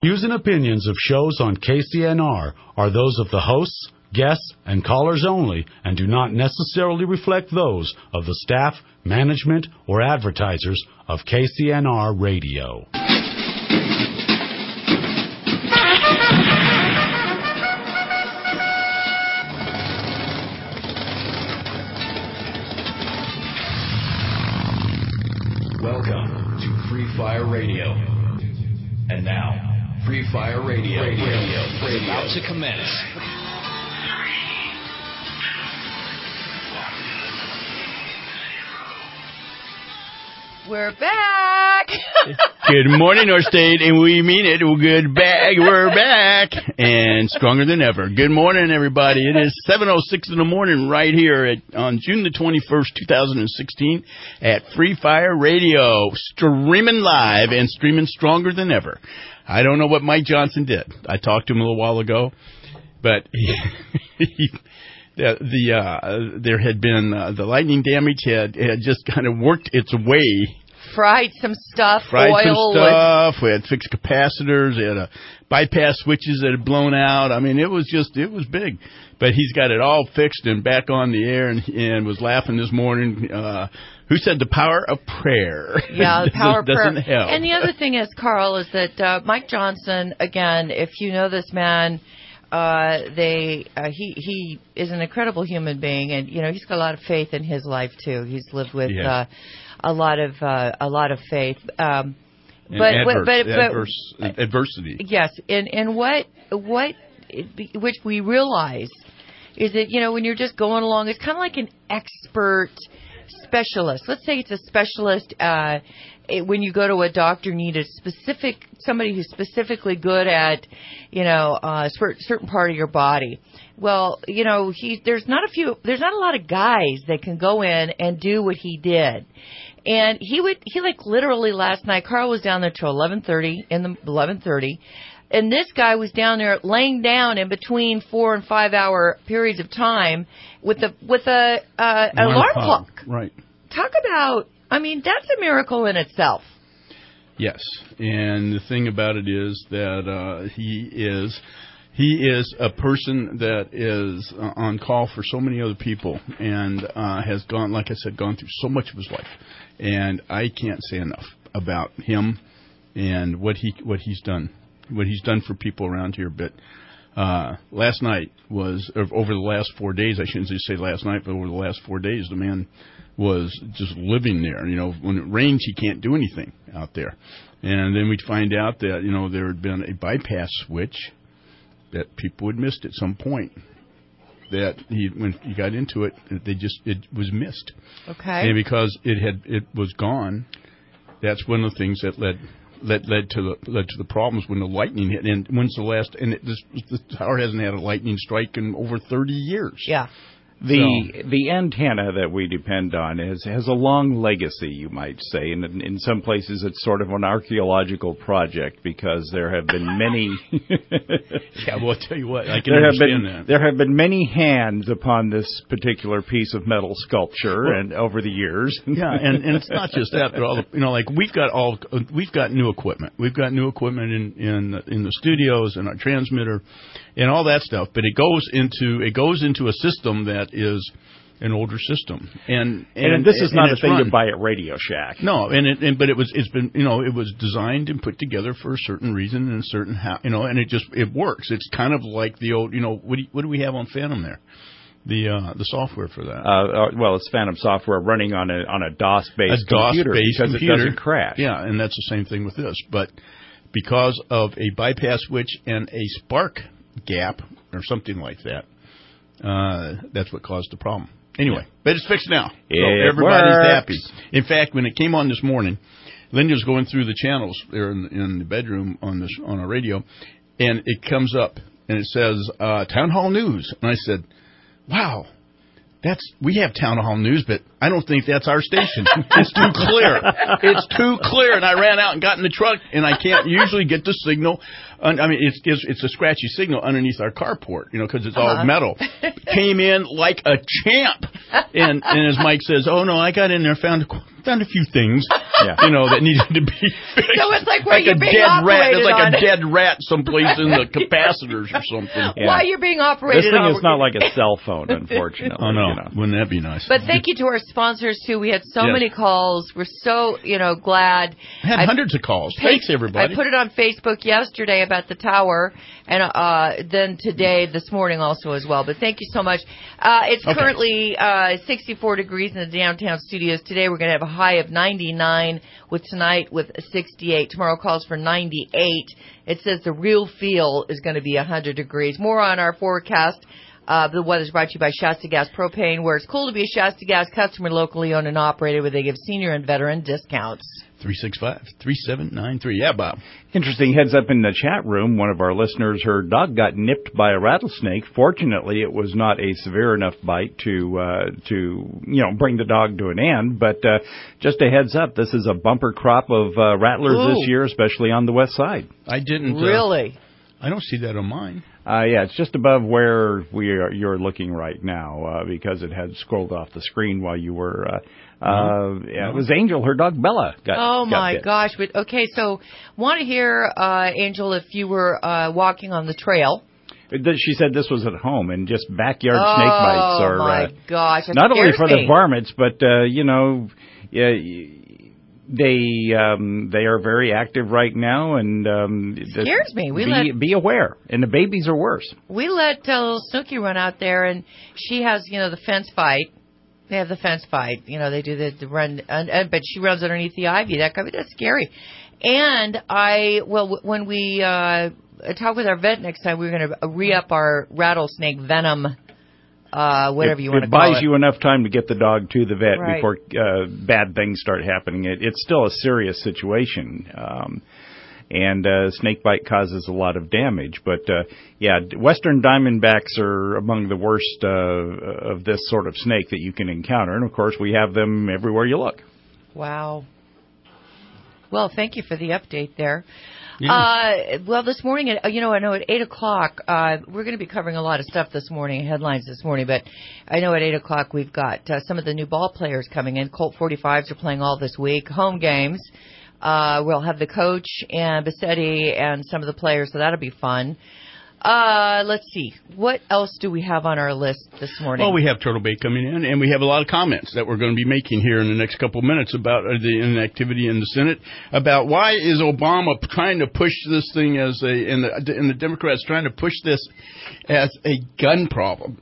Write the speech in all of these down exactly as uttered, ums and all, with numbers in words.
Views and opinions of shows on K C N R are those of the hosts, guests, and callers only and do not necessarily reflect those of the staff, management, or advertisers of K C N R Radio. Welcome to Free Fire Radio. And now, Free Fire Radio, radio, radio, radio. Is about to commence. We're back. Good morning, North State, and we mean it. We're good back. We're back and stronger than ever. Good morning, everybody. It is seven oh six in the morning right here at, on June the twenty-first, two thousand sixteen at Free Fire Radio, streaming live and streaming stronger than ever. I don't know what Mike Johnson did. I talked to him a little while ago, but he, he The, the uh, there had been uh, the lightning damage had had just kind of worked its way. Fried some stuff. Fried oil some stuff. We had fixed capacitors. We had a bypass switches that had blown out. I mean, it was just it was big. But he's got it all fixed and back on the air, and, and was laughing this morning. Uh, who said the power of prayer? Yeah, the power of prayer. Help. And the other thing is, Carl, is that uh, Mike Johnson, again, if you know this man. Uh, they uh, he he is an incredible human being, and you know he's got a lot of faith in his life too. He's lived with yeah. uh, a lot of uh, a lot of faith. Um, and but, adverse, but, but adverse, but adversity. Yes, and and what what it, which we realize is that you know when you're just going along, it's kind of like an expert specialist. Let's say it's a specialist. Uh, It, when you go to a doctor, you need a specific somebody who's specifically good at, you know, a certain certain part of your body. Well, you know, he there's not a few, there's not a lot of guys that can go in and do what he did. And he would, he like literally last night, Carl was down there till eleven thirty in the eleven thirty, and this guy was down there laying down in between four and five hour periods of time with a with a uh, an alarm clock. Right. Talk about. I mean, that's a miracle in itself. Yes, and the thing about it is that uh, he is he is a person that is uh, on call for so many other people, and uh, has gone, like I said, gone through so much of his life, and I can't say enough about him and what he what he's done, what he's done for people around here. But uh, last night was, or over the last four days, I shouldn't say last night, but over the last four days, the man was just living there. You know, when it rains, he can't do anything out there. And then we'd find out that, you know, there had been a bypass switch that people had missed at some point. That he, when he got into it, they just, it was missed. Okay. And because it had, it was gone, that's one of the things that led, led, led to the, led to the problems when the lightning hit. And when's the last, and it, this, the tower hasn't had a lightning strike in over thirty years. Yeah. The so. the antenna that we depend on is, has a long legacy, you might say, and in, in some places it's sort of an archaeological project because there have been many. Yeah, well, I'll tell you what, I can there understand have been, that. There have been many hands upon this particular piece of metal sculpture, well, and over the years. Yeah, and, and it's not just that, but all the, you know, like we've got all we've got new equipment. We've got new equipment in in in the studios and our transmitter and all that stuff, but it goes into it goes into a system that is an older system, and and, and this is and, not and a thing run. to buy at Radio Shack. No, and it and, but it was it's been you know it was designed and put together for a certain reason and a certain how you know and it just it works. It's kind of like the old you know what do you, what do we have on Phantom there? The uh, the software for that. Uh, uh, well, it's Phantom software running on a on a DOS based a DOS computer based because computer. it doesn't crash. Yeah, and that's the same thing with this, but because of a bypass switch and a spark gap or something like that, uh, that's what caused the problem. Anyway, yeah. But it's fixed now. It so everybody's works. happy. In fact, when it came on this morning, Linda was going through the channels there in, in the bedroom on this on our radio, and it comes up and it says uh, Town Hall News, and I said, "Wow, that's we have Town Hall News, but I don't think that's our station. It's too clear. It's too clear." And I ran out and got in the truck, and I can't usually get the signal. I mean, it's it's, it's a scratchy signal underneath our carport, you know, because it's all uh-huh. metal. Came in like a champ, and and as Mike says, "Oh no, I got in there, found found a few things." Yeah. you know, that needed to be fixed. So it's like where like you're a being dead rat. operated It's like on. a dead rat someplace in the capacitors or something. Yeah. While you're being operated This thing on. is not like a cell phone, unfortunately. Oh, no. You know. Wouldn't that be nice? But thank you to our sponsors, too. We had so Yes. many calls. We're so, you know, glad. I had I- hundreds of calls. Pa- Thanks, everybody. I put it on Facebook yesterday about the tower, and uh, then today, this morning also as well. But thank you so much. Uh, it's Okay. currently uh, sixty-four degrees in the downtown studios. Today we're going to have a high of ninety-nine, with tonight with sixty-eight. Tomorrow calls for ninety-eight. It says the real feel is going to be one hundred degrees. More on our forecast. Uh, the weather's brought to you by Shasta Gas Propane, where it's cool to be a Shasta Gas customer, locally owned and operated, where they give senior and veteran discounts. three six five, three seven nine three. Yeah, Bob. Interesting heads up in the chat room. One of our listeners, her dog got nipped by a rattlesnake. Fortunately, it was not a severe enough bite to, uh, to, you know, bring the dog to an end. But, uh, just a heads up, this is a bumper crop of, uh, rattlers Ooh. this year, especially on the west side. I didn't. Uh, Really? I don't see that on mine. Uh, yeah, it's just above where we are, you're looking right now, uh, because it had scrolled off the screen while you were, uh, uh, yeah, it was Angel, her dog Bella got Oh got my bit. gosh. But, okay, so want to hear, uh, Angel, if you were uh, walking on the trail. She said this was at home, and just backyard Oh, snake bites are my uh, gosh. That not only scares for me. the varmints, but uh, you know, yeah, they um, they are very active right now, and um, the- Scares me. We be, let- be aware, and the babies are worse. We let uh, little Snooki run out there, and she has, you know, the fence fight. They have the fence fight. You know, they do the, the run, and, and, but she runs underneath the ivy. That could be, that's scary. And I, well, w- when we uh, talk with our vet next time, we're going to re-up our rattlesnake venom, uh, whatever it, you want it to call buys it. you enough time to get the dog to the vet Right. before uh, bad things start happening. It, it's still a serious situation. Um, And uh, snake bite causes a lot of damage. But, uh, yeah, western diamondbacks are among the worst uh, of this sort of snake that you can encounter. And, of course, we have them everywhere you look. Wow. Well, thank you for the update there. Yeah. Uh, well, this morning, at, you know, I know at eight o'clock, uh, we're going to be covering a lot of stuff this morning, headlines this morning, but I know at eight o'clock we've got uh, some of the new ball players coming in. Colt forty-fives are playing all this week, home games. Uh, we'll have the coach and Bassetti and some of the players, so that'll be fun. Uh, let's see. What else do we have on our list this morning? Well, we have Turtle Bay coming in, and we have a lot of comments that we're going to be making here in the next couple of minutes about uh, the inactivity in the Senate, about why is Obama trying to push this thing as a, and the, and the Democrats trying to push this as a gun problem,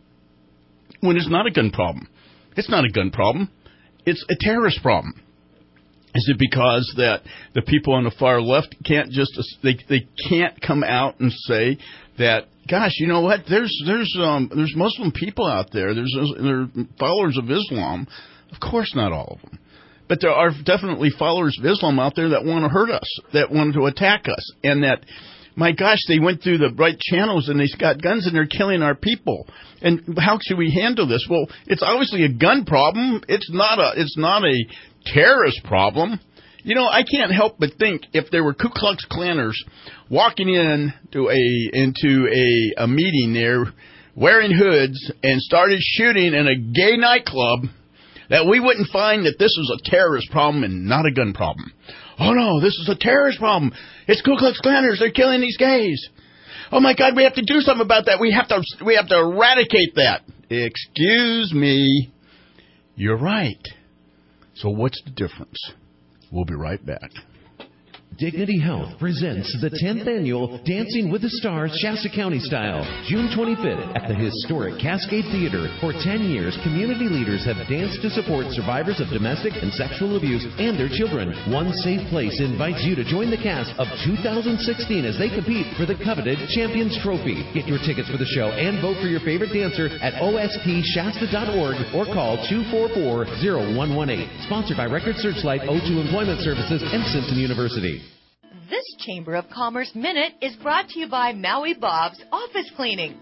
when it's not a gun problem. It's not a gun problem. It's a terrorist problem. Is it because that the people on the far left can't just they they can't come out and say that, gosh, you know what? There's there's um there's Muslim people out there. There's there are followers of Islam. Of course, not all of them, but there are definitely followers of Islam out there that want to hurt us, that want to attack us, and that, my gosh, they went through the right channels and they've got guns and they're killing our people. And how should we handle this? Well, it's obviously a gun problem. It's not a it's not a terrorist problem. You know, I can't help but think if there were Ku Klux Klanners walking in to a into a, a meeting there wearing hoods and started shooting in a gay nightclub, that we wouldn't find that this was a terrorist problem and not a gun problem. Oh, no, this is a terrorist problem. It's Ku Klux Klanners. They're killing these gays. Oh, my God, we have to do something about that. We have to we have to eradicate that. Excuse me. You're right. So what's the difference? We'll be right back. Dignity Health presents the tenth annual Dancing with the Stars Shasta County Style, June twenty-fifth at the historic Cascade Theater. For ten years, community leaders have danced to support survivors of domestic and sexual abuse and their children. One Safe Place invites you to join the cast of two thousand sixteen as they compete for the coveted Champions Trophy. Get your tickets for the show and vote for your favorite dancer at O S P Shasta dot org or call two four four, zero one one eight. Sponsored by Record Searchlight, O two Employment Services, and Simpson University. This Chamber of Commerce Minute is brought to you by Maui Bob's Office Cleaning.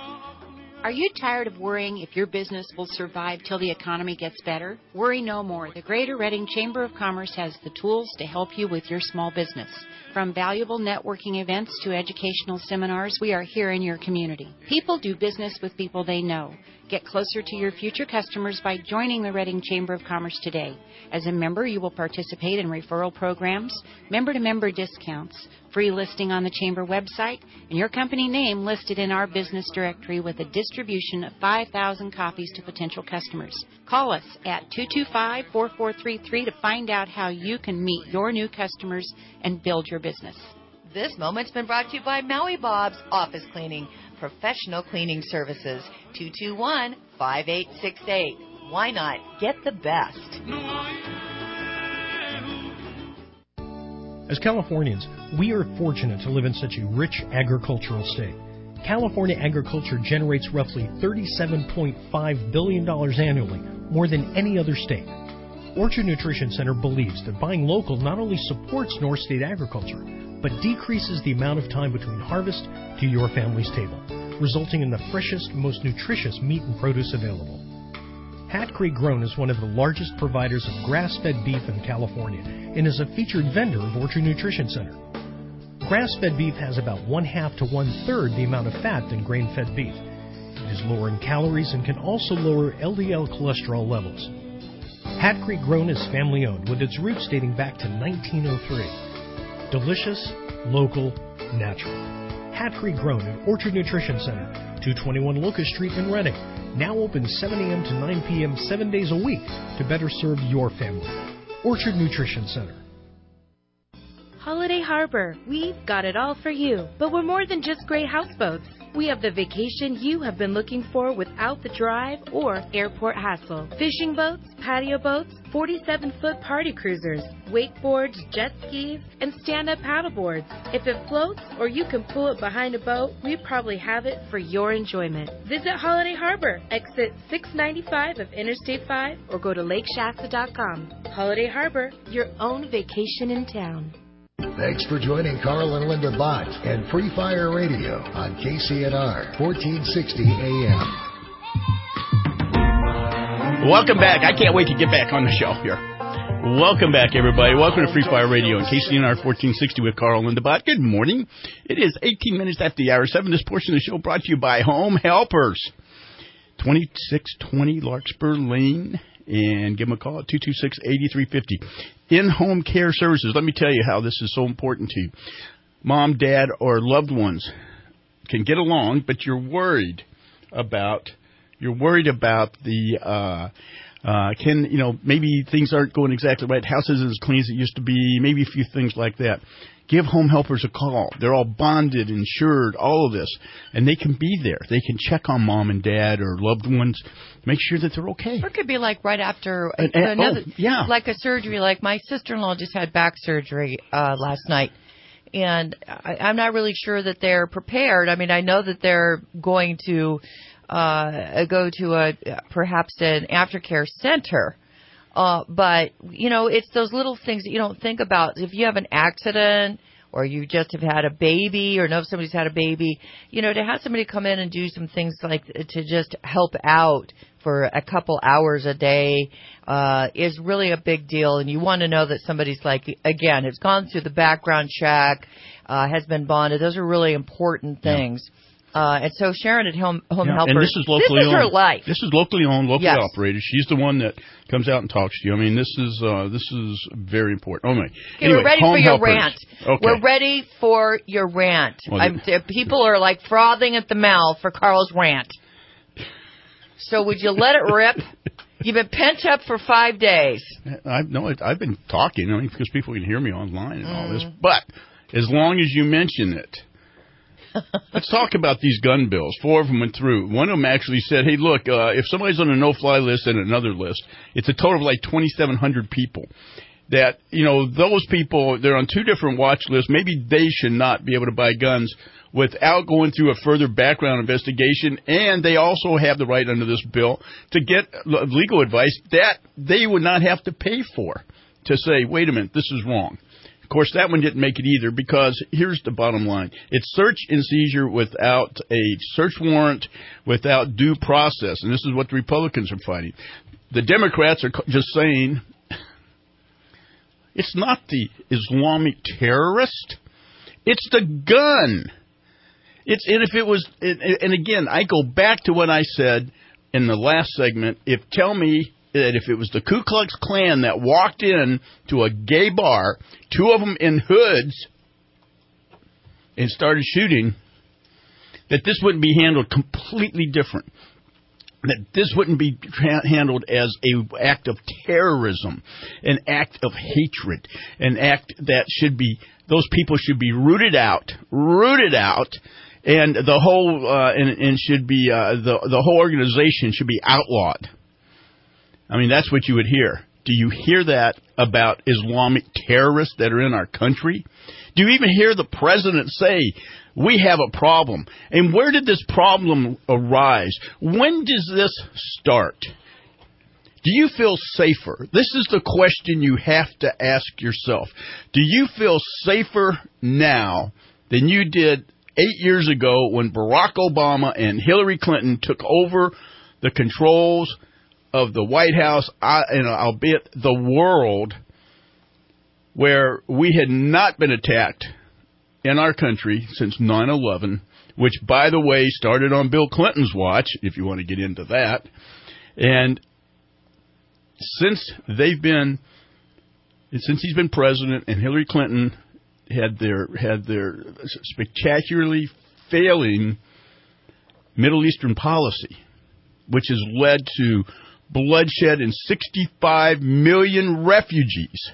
Are you tired of worrying if your business will survive till the economy gets better? Worry no more. The Greater Reading Chamber of Commerce has the tools to help you with your small business. From valuable networking events to educational seminars, we are here in your community. People do business with people they know. Get closer to your future customers by joining the Reading Chamber of Commerce today. As a member, you will participate in referral programs, member-to-member discounts, free listing on the Chamber website, and your company name listed in our business directory with a distribution of five thousand copies to potential customers. Call us at two two five, four four three three to find out how you can meet your new customers and build your business. This moment's been brought to you by Maui Bob's Office Cleaning, professional cleaning services. two two one, five eight six eight. Why not get the best? As Californians, we are fortunate to live in such a rich agricultural state. California agriculture generates roughly thirty-seven point five billion dollars annually, more than any other state. Orchard Nutrition Center believes that buying local not only supports North State agriculture, but decreases the amount of time between harvest to your family's table, resulting in the freshest, most nutritious meat and produce available. Hat Creek Grown is one of the largest providers of grass-fed beef in California and is a featured vendor of Orchard Nutrition Center. Grass-fed beef has about one-half to one-third the amount of fat than grain-fed beef. It is lower in calories and can also lower L D L cholesterol levels. Hat Creek Grown is family-owned with its roots dating back to nineteen oh three. Delicious, local, natural. Hat Creek Grown at Orchard Nutrition Center, two twenty-one Locust Street in Reading. Now open seven a.m. to nine p.m. seven days a week to better serve your family. Orchard Nutrition Center. Holiday Harbor. We've got it all for you, but we're more than just great houseboats. We have the vacation you have been looking for without the drive or airport hassle. Fishing boats, patio boats, forty-seven foot party cruisers, wakeboards, jet skis, and stand-up paddleboards. If it floats or you can pull it behind a boat, we probably have it for your enjoyment. Visit Holiday Harbor, exit six ninety-five of Interstate five, or go to lake shasta dot com. Holiday Harbor, your own vacation in town. Thanks for joining Carl and Linda Bott and Free Fire Radio on K C N R, fourteen sixty A M. Welcome back. I can't wait to get back on the show here. Welcome back, everybody. Welcome to Free Fire Radio on K C N R fourteen sixty with Carl and Linda Bott. Good morning. It is eighteen minutes after the hour seven. This portion of the show brought to you by Home Helpers. twenty-six twenty Larkspur Lane. And give them a call at two two six, eight three five zero. In-home care services. Let me tell you how this is so important to you. Mom, dad, or loved ones can get along, but you're worried about you're worried about the uh, uh, can you know maybe things aren't going exactly right. House isn't as clean as it used to be. Maybe a few things like that. Give Home Helpers a call. They're all bonded, insured, all of this. And they can be there. They can check on mom and dad or loved ones, make sure that they're okay. Or it could be like right after and, and, another, oh, yeah. like a surgery. Like my sister-in-law just had back surgery uh, last night. And I, I'm not really sure that they're prepared. I mean, I know that they're going to uh, go to a perhaps an aftercare center. Uh, but, you know, it's those little things that you don't think about. If you have an accident or you just have had a baby or know if somebody's had a baby, you know, to have somebody come in and do some things like to just help out for a couple hours a day uh, is really a big deal. And you want to know that somebody's like, again, has gone through the background check, uh, has been bonded. Those are really important things. Yeah. Uh, and so Sharon at Home, Home yeah, Helpers, and this is locally this is owned. her life. This is locally owned, locally yes. operated. She's the one that comes out and talks to you. I mean, this is uh, this is very important. Oh my! Okay, anyway, we're ready Home for your Helpers. rant. Okay. We're ready for your rant. Well, I'm, people are like frothing at the mouth for Carl's rant. So would you let it rip? You've been pent up for five days. I've no, I've been talking. I mean, because people can hear me online and mm. all this. But as long as you mention it. Let's talk about these gun bills. Four of them went through. One of them actually said, hey, look, uh, if somebody's on a no-fly list and another list, it's a total of like twenty-seven hundred people. That, you know, those people, they're on two different watch lists. Maybe they should not be able to buy guns without going through a further background investigation. And they also have the right under this bill to get legal advice that they would not have to pay for to say, wait a minute, this is wrong. Of course, that one didn't make it either because here's the bottom line. It's search and seizure without a search warrant, without due process. And this is what the Republicans are fighting. The Democrats are just saying it's not the Islamic terrorist. It's the gun. It's and if it was, and again, I go back to what I said in the last segment, if tell me that if it was the Ku Klux Klan that walked in to a gay bar, two of them in hoods, and started shooting, that this wouldn't be handled completely different. That this wouldn't be tra- handled as an act of terrorism, an act of hatred, an act that should be, those people should be rooted out, rooted out, and the whole, uh, and, and should be, uh, the, the whole organization should be outlawed. I mean, that's what you would hear. Do you hear that about Islamic terrorists that are in our country? Do you even hear the president say, we have a problem? And where did this problem arise? When does this start? Do you feel safer? This is the question you have to ask yourself. Do you feel safer now than you did eight years ago when Barack Obama and Hillary Clinton took over the controls of the White House, and albeit the world, where we had not been attacked in our country since nine eleven, which, by the way, started on Bill Clinton's watch, if you want to get into that. And since they've been, since he's been president, and Hillary Clinton had their had their spectacularly failing Middle Eastern policy, which has led to bloodshed and sixty-five million refugees.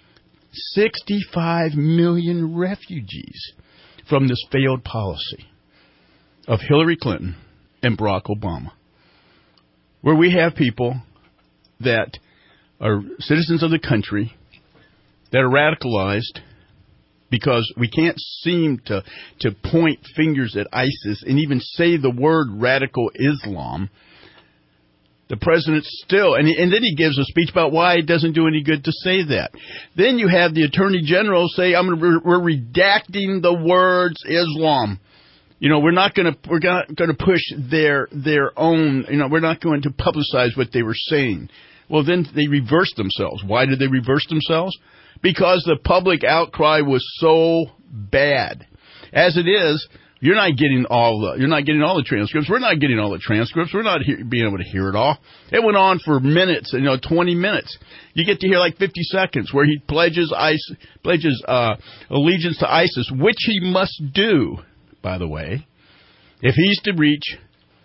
sixty-five million refugees from this failed policy of Hillary Clinton and Barack Obama, where we have people that are citizens of the country that are radicalized because we can't seem to, to point fingers at ISIS and even say the word radical Islam. The president still, and, and then he gives a speech about why it doesn't do any good to say that. Then you have the attorney general say, "I'm gonna, we're redacting the words Islam. You know, we're not going to we're not going to push their their own. You know, we're not going to publicize what they were saying." Well, then they reversed themselves. Why did they reverse themselves? Because the public outcry was so bad. As it is, You're not getting all the you're not getting all the transcripts. We're not getting all the transcripts. We're not he- being able to hear it all. It went on for minutes, you know, twenty minutes. You get to hear like fifty seconds where he pledges ISIS, pledges uh, allegiance to ISIS, which he must do, by the way, if he's to reach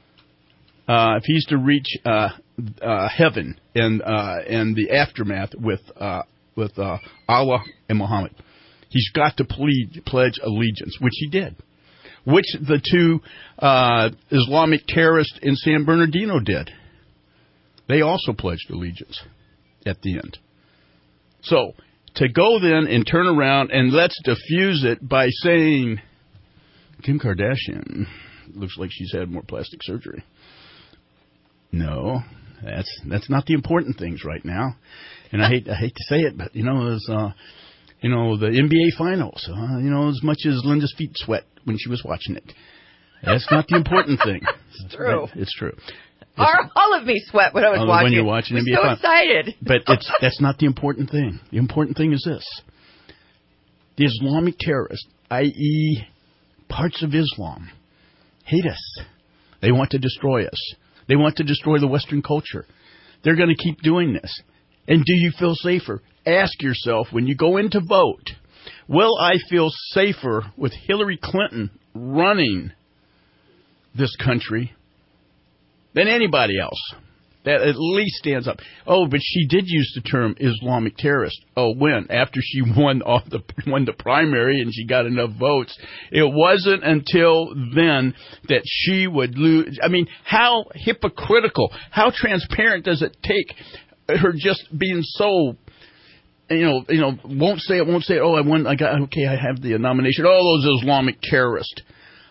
uh, if he's to reach uh, uh, heaven and uh, and the aftermath with uh, with uh, Allah and Muhammad. He's got to plead, pledge allegiance, which he did. Which the two uh, Islamic terrorists in San Bernardino did. They also pledged allegiance at the end. So, to go then and turn around and let's diffuse it by saying, Kim Kardashian looks like she's had more plastic surgery. No, that's that's not the important things right now. And I hate I hate to say it, but, you know, it was, uh, you know, the N B A Finals, uh, you know, as much as Linda's feet sweat when she was watching it. That's not the important thing. It's true. Right? It's true. It's, all, all of me sweat when I was uh, watching. When you're watching I'm N B A so Finals. excited. But it's that's not the important thing. The important thing is this. The Islamic terrorists, that is parts of Islam, hate us. They want to destroy us. They want to destroy the Western culture. They're going to keep doing this. And do you feel safer? Ask yourself when you go in to vote, will I feel safer with Hillary Clinton running this country than anybody else that at least stands up? Oh, but she did use the term Islamic terrorist. Oh, when? After she won off the won the primary and she got enough votes. It wasn't until then that she would lose. I mean, how hypocritical, how transparent does it take her just being so, you know, you know, won't say it, won't say it. Oh, I won. I got okay. I have the nomination. Oh, those Islamic terrorists.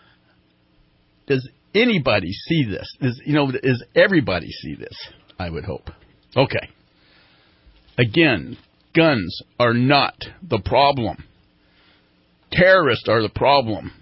Does anybody see this? Does you know? Does everybody see this? I would hope. Okay. Again, guns are not the problem. Terrorists are the problem.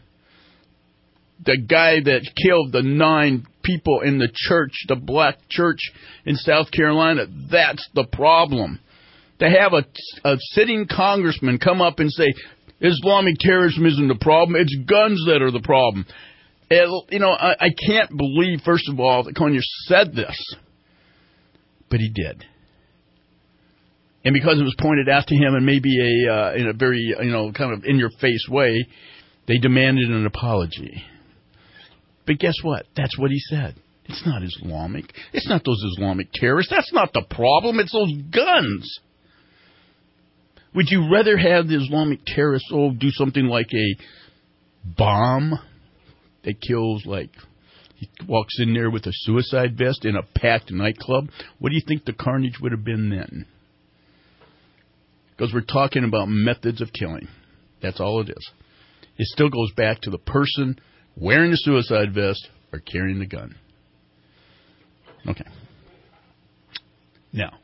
The guy that killed the nine people in the church, the black church in South Carolina, that's the problem. To have a, a sitting congressman come up and say, Islamic terrorism isn't the problem, it's guns that are the problem. it, you know, I, I can't believe, first of all, that Conyers said this, but he did. And because it was pointed out to him in maybe a uh, in a very, you know, kind of in-your-face way, they demanded an apology. But guess what? That's what he said. It's not Islamic. It's not those Islamic terrorists. That's not the problem. It's those guns. Would you rather have the Islamic terrorists oh, do something like a bomb that kills, like, he walks in there with a suicide vest in a packed nightclub? What do you think the carnage would have been then? Because we're talking about methods of killing. That's all it is. It still goes back to the person wearing the suicide vest or carrying the gun. Okay. Now,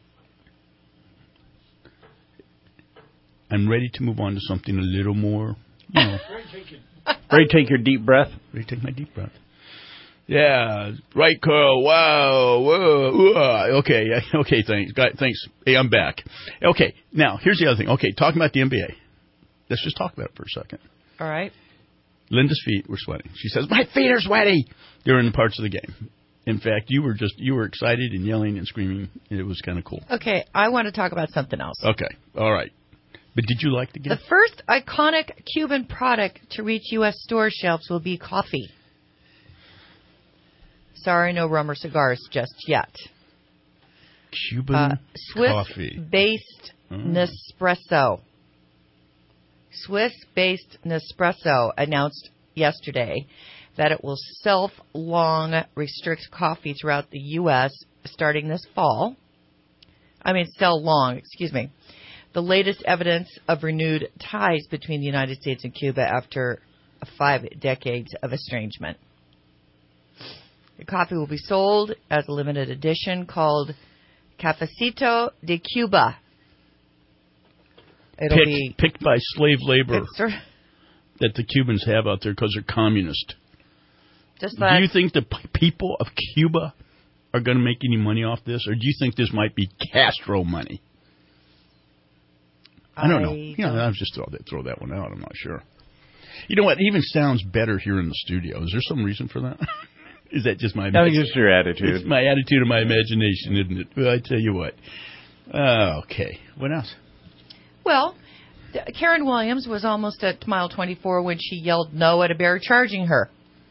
I'm ready to move on to something a little more, you know. Ready to take your deep breath? Ready to take my deep breath. Yeah, right, Carl. Wow, whoa, whoa. Okay, okay, thanks. Got, thanks. Hey, I'm back. Okay, now, here's the other thing. Okay, talking about the N B A. Let's just talk about it for a second. All right. Linda's feet were sweating. She says, my feet are sweaty during parts of the game. In fact, you were just, you were excited and yelling and screaming. And it was kind of cool. Okay, I want to talk about something else. Okay, all right. But did you like the game? The first iconic Cuban product to reach U S store shelves will be coffee. Sorry, no rum or cigars just yet. Cuban uh, coffee. Swiss-based oh. Nespresso. Swiss-based Nespresso announced yesterday that it will self-long restrict coffee throughout the U S starting this fall. I mean, sell long, excuse me. The latest evidence of renewed ties between the United States and Cuba after five decades of estrangement. The coffee will be sold as a limited edition called Cafecito de Cuba. It'll picked, be picked by slave labor sort of, that the Cubans have out there because they're communist. Just like, do you think the p- people of Cuba are going to make any money off this, or do you think this might be Castro money? I don't know. I You know, I'll just throw that, throw that one out. I'm not sure. You know what? It even sounds better here in the studio. Is there some reason for that? Is that just my No, just your attitude. It's my attitude and my imagination, isn't it? Well, I tell you what. Uh, okay. What else? Well, Karen Williams was almost at mile twenty-four when she yelled no at a bear charging her.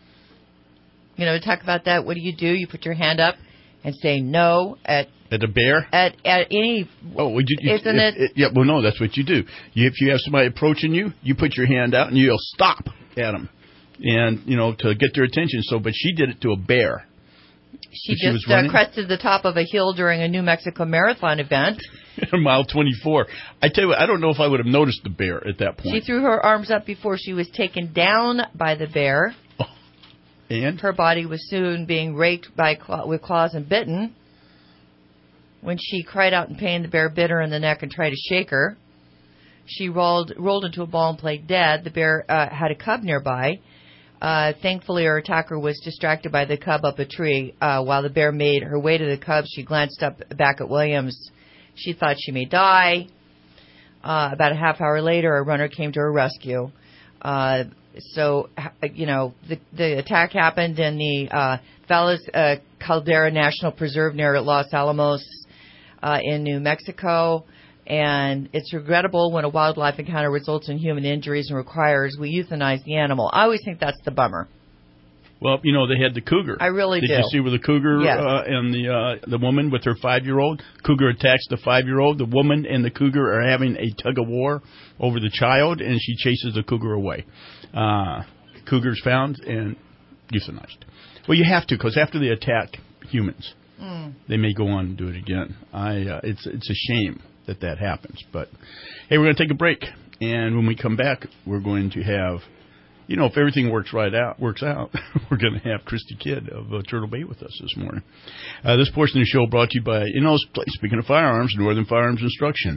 You know, talk about that. What do you do? You put your hand up and say no at... At a bear? At at any... Oh, would you... you isn't if, it... it... Yeah, well, no, that's what you do. You, if you have somebody approaching you, you put your hand out and you'll stop at them. And, you know, to get their attention. So, but she did it to a bear. She just she uh, crested the top of a hill during a New Mexico Marathon event. Mile twenty-four. I tell you what, I don't know if I would have noticed the bear at that point. She threw her arms up before she was taken down by the bear. Oh. And? Her body was soon being raked by claw- with claws and bitten. When she cried out in pain, the bear bit her in the neck and tried to shake her. She rolled rolled into a ball and played dead. The bear uh, had a cub nearby. Uh, thankfully, her attacker was distracted by the cub up a tree. Uh, while the bear made her way to the cub, she glanced up back at Williams. She thought she may die. Uh, about a half hour later, a runner came to her rescue. Uh, so, you know, the, the attack happened in the uh, Valles uh, Caldera National Preserve near Los Alamos uh, in New Mexico. And it's regrettable when a wildlife encounter results in human injuries and requires we euthanize the animal. I always think that's the bummer. Well, you know, they had the cougar. I really Did do. Did you see where the cougar yes. uh, and the uh, the woman with her five-year-old? Cougar attacks the five-year-old. The woman and the cougar are having a tug-of-war over the child, and she chases the cougar away. Uh, cougar's found and euthanized. Well, you have to, because after they attack humans, mm. they may go on and do it again. I uh, it's it's a shame that that happens. But, hey, we're going to take a break. And when we come back, we're going to have, you know, if everything works right out, works out, we're going to have Christy Kidd of uh, Turtle Bay with us this morning. Uh, this portion of the show brought to you by, you know, speaking of firearms, Northern Firearms Instruction.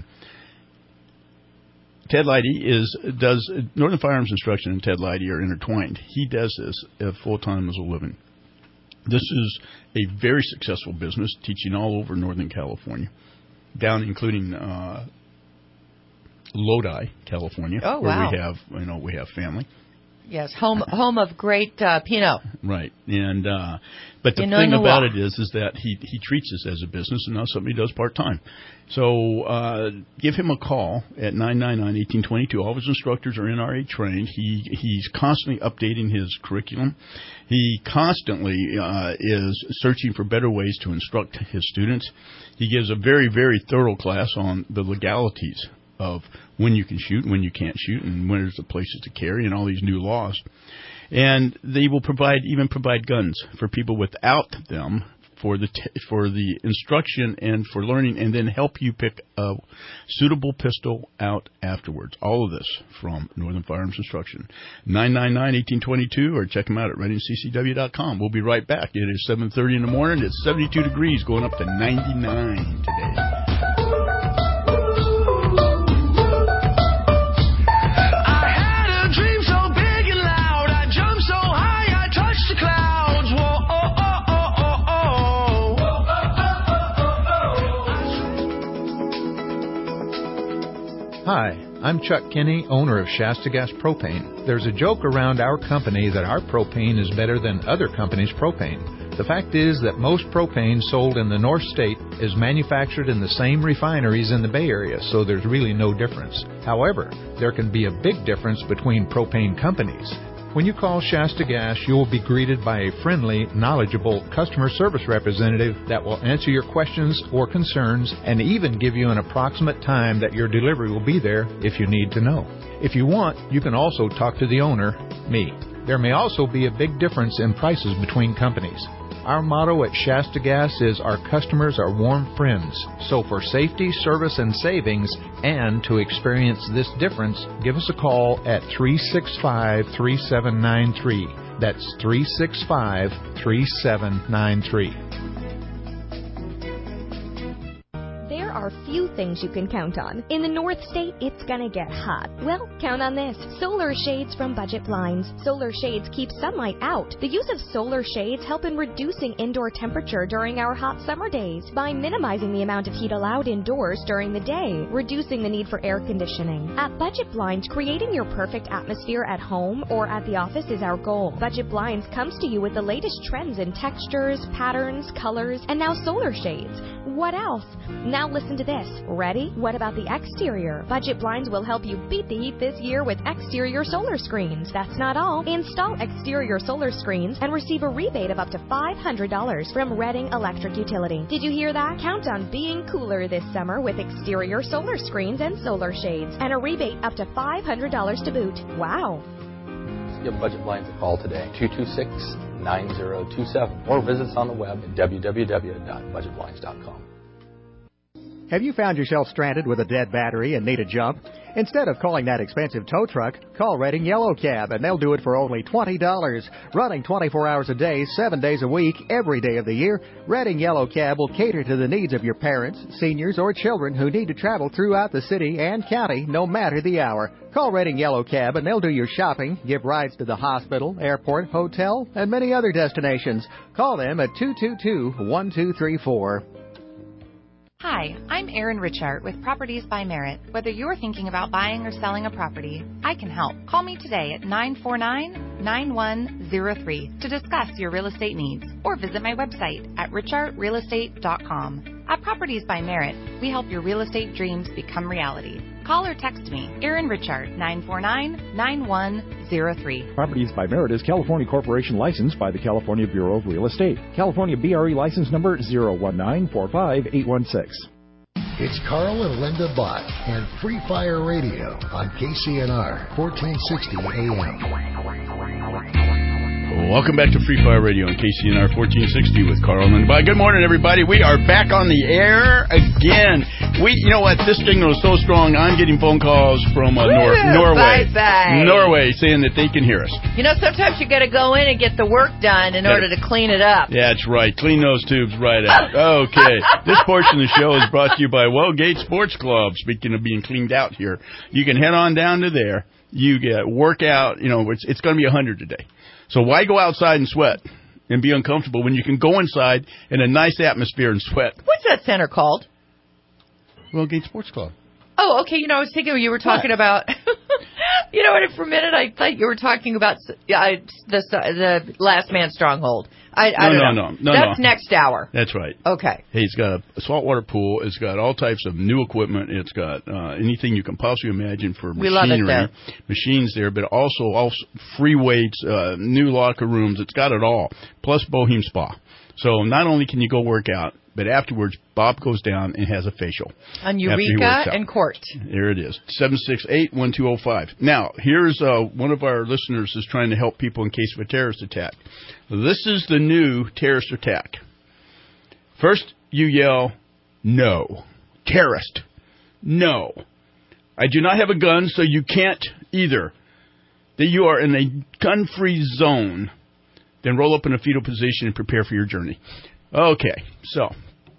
Ted Leidy is, does, Northern Firearms Instruction and Ted Leidy are intertwined. He does this uh, full-time as a living. This is a very successful business, teaching all over Northern California. Down, including uh, Lodi, California, oh, where wow. we have, you know, we have family. Yes, home home of great uh, Pinot. Right, and uh, but the Pinot thing Noir. about it is, is that he he treats this as a business and not something he does part time. So uh, give him a call at nine nine nine, one eight two two. All of his instructors are N R A trained. He he's constantly updating his curriculum. He constantly uh, is searching for better ways to instruct his students. He gives a very, very thorough class on the legalities of when you can shoot, when you can't shoot, and when there's the places to carry, and all these new laws. And they will provide even provide guns for people without them for the t- for the instruction and for learning, and then help you pick a suitable pistol out afterwards. All of this from Northern Firearms Instruction. nine nine nine, one eight two two, or check them out at reading c c w dot com. We'll be right back. It is seven thirty in the morning. It's seventy-two degrees, going up to ninety-nine today. Hi, I'm Chuck Kinney, owner of Shasta Gas Propane. There's a joke around our company that our propane is better than other companies' propane. The fact is that most propane sold in the North State is manufactured in the same refineries in the Bay Area, so there's really no difference. However, there can be a big difference between propane companies. When you call Shasta Gas, you will be greeted by a friendly, knowledgeable customer service representative that will answer your questions or concerns and even give you an approximate time that your delivery will be there if you need to know. If you want, you can also talk to the owner, me. There may also be a big difference in prices between companies. Our motto at Shasta Gas is our customers are warm friends. So for safety, service, and savings, and to experience this difference, give us a call at three six five, three seven nine three. That's three six five, three seven nine three. There are few things you can count on. In the North State, it's gonna get hot. Well, count on this. Solar shades from Budget Blinds. Solar shades keep sunlight out. The use of solar shades help in reducing indoor temperature during our hot summer days by minimizing the amount of heat allowed indoors during the day, reducing the need for air conditioning. At Budget Blinds, creating your perfect atmosphere at home or at the office is our goal. Budget Blinds comes to you with the latest trends in textures, patterns, colors, and now solar shades. What else? Now listen to this. Ready? What about the exterior? Budget Blinds will help you beat the heat this year with exterior solar screens. That's not all. Install exterior solar screens and receive a rebate of up to five hundred dollars from Reading Electric Utility. Did you hear that? Count on being cooler this summer with exterior solar screens and solar shades and a rebate up to five hundred dollars to boot. Wow. Give Budget Blinds a call today, two two six, nine zero two seven, or visit us on the web at w w w dot budget blinds dot com. Have you found yourself stranded with a dead battery and need a jump? Instead of calling that expensive tow truck, call Reading Yellow Cab, and they'll do it for only twenty dollars. Running twenty-four hours a day, seven days a week, every day of the year, Reading Yellow Cab will cater to the needs of your parents, seniors, or children who need to travel throughout the city and county, no matter the hour. Call Reading Yellow Cab, and they'll do your shopping, give rides to the hospital, airport, hotel, and many other destinations. Call them at two two two, one two three four. Hi, I'm Erin Richart with Properties by Merit. Whether you're thinking about buying or selling a property, I can help. Call me today at nine four nine, nine one zero three to discuss your real estate needs, or visit my website at richart real estate dot com. At Properties by Merit, we help your real estate dreams become reality. Call or text me, Erin Richart, nine four nine, nine one zero three. Properties by Merit is California Corporation licensed by the California Bureau of Real Estate. California B R E license number zero one nine four five eight one six. It's Carl and Linda Bott and Free Fire Radio on K C N R, fourteen sixty A M. Welcome back to Free Fire Radio on K C N R fourteen sixty with Carl and Linda Bott. Good morning, everybody. We are back on the air again. We, you know what? This signal is so strong. I'm getting phone calls from uh, Nor- Norway, bye-bye. Norway, saying that they can hear us. You know, sometimes you got to go in and get the work done in order to clean it up. That's right. Clean those tubes right out. Okay. This portion of the show is brought to you by Wellgate Sports Club. Speaking of being cleaned out here, you can head on down to there. You get workout. You know, it's, it's going to be one hundred today. So why go outside and sweat and be uncomfortable when you can go inside in a nice atmosphere and sweat? What's that center called? Wellgate Sports Club. Oh, okay. You know, I was thinking you were talking what? about You know what? For a minute, I thought you were talking about uh, the the Last Man Stronghold. I, I no, don't no, know. no, no, That's no. next hour. That's right. Okay. Hey, it's got a saltwater pool. It's got all types of new equipment. It's got uh, anything you can possibly imagine for We machinery. love it there. Machines there, but also also free weights, uh, new locker rooms. It's got it all. Plus Bohem Spa. So not only can you go work out, but afterwards, Bob goes down and has a facial. On Eureka and Court. There it is, seven six eight, one two zero five. Now, here's uh, one of our listeners is trying to help people in case of a terrorist attack. This is the new terrorist attack. First, you yell, no. Terrorist. No. I do not have a gun, so you can't either. That you are in a gun-free zone. Then roll up in a fetal position and prepare for your journey. Okay, so.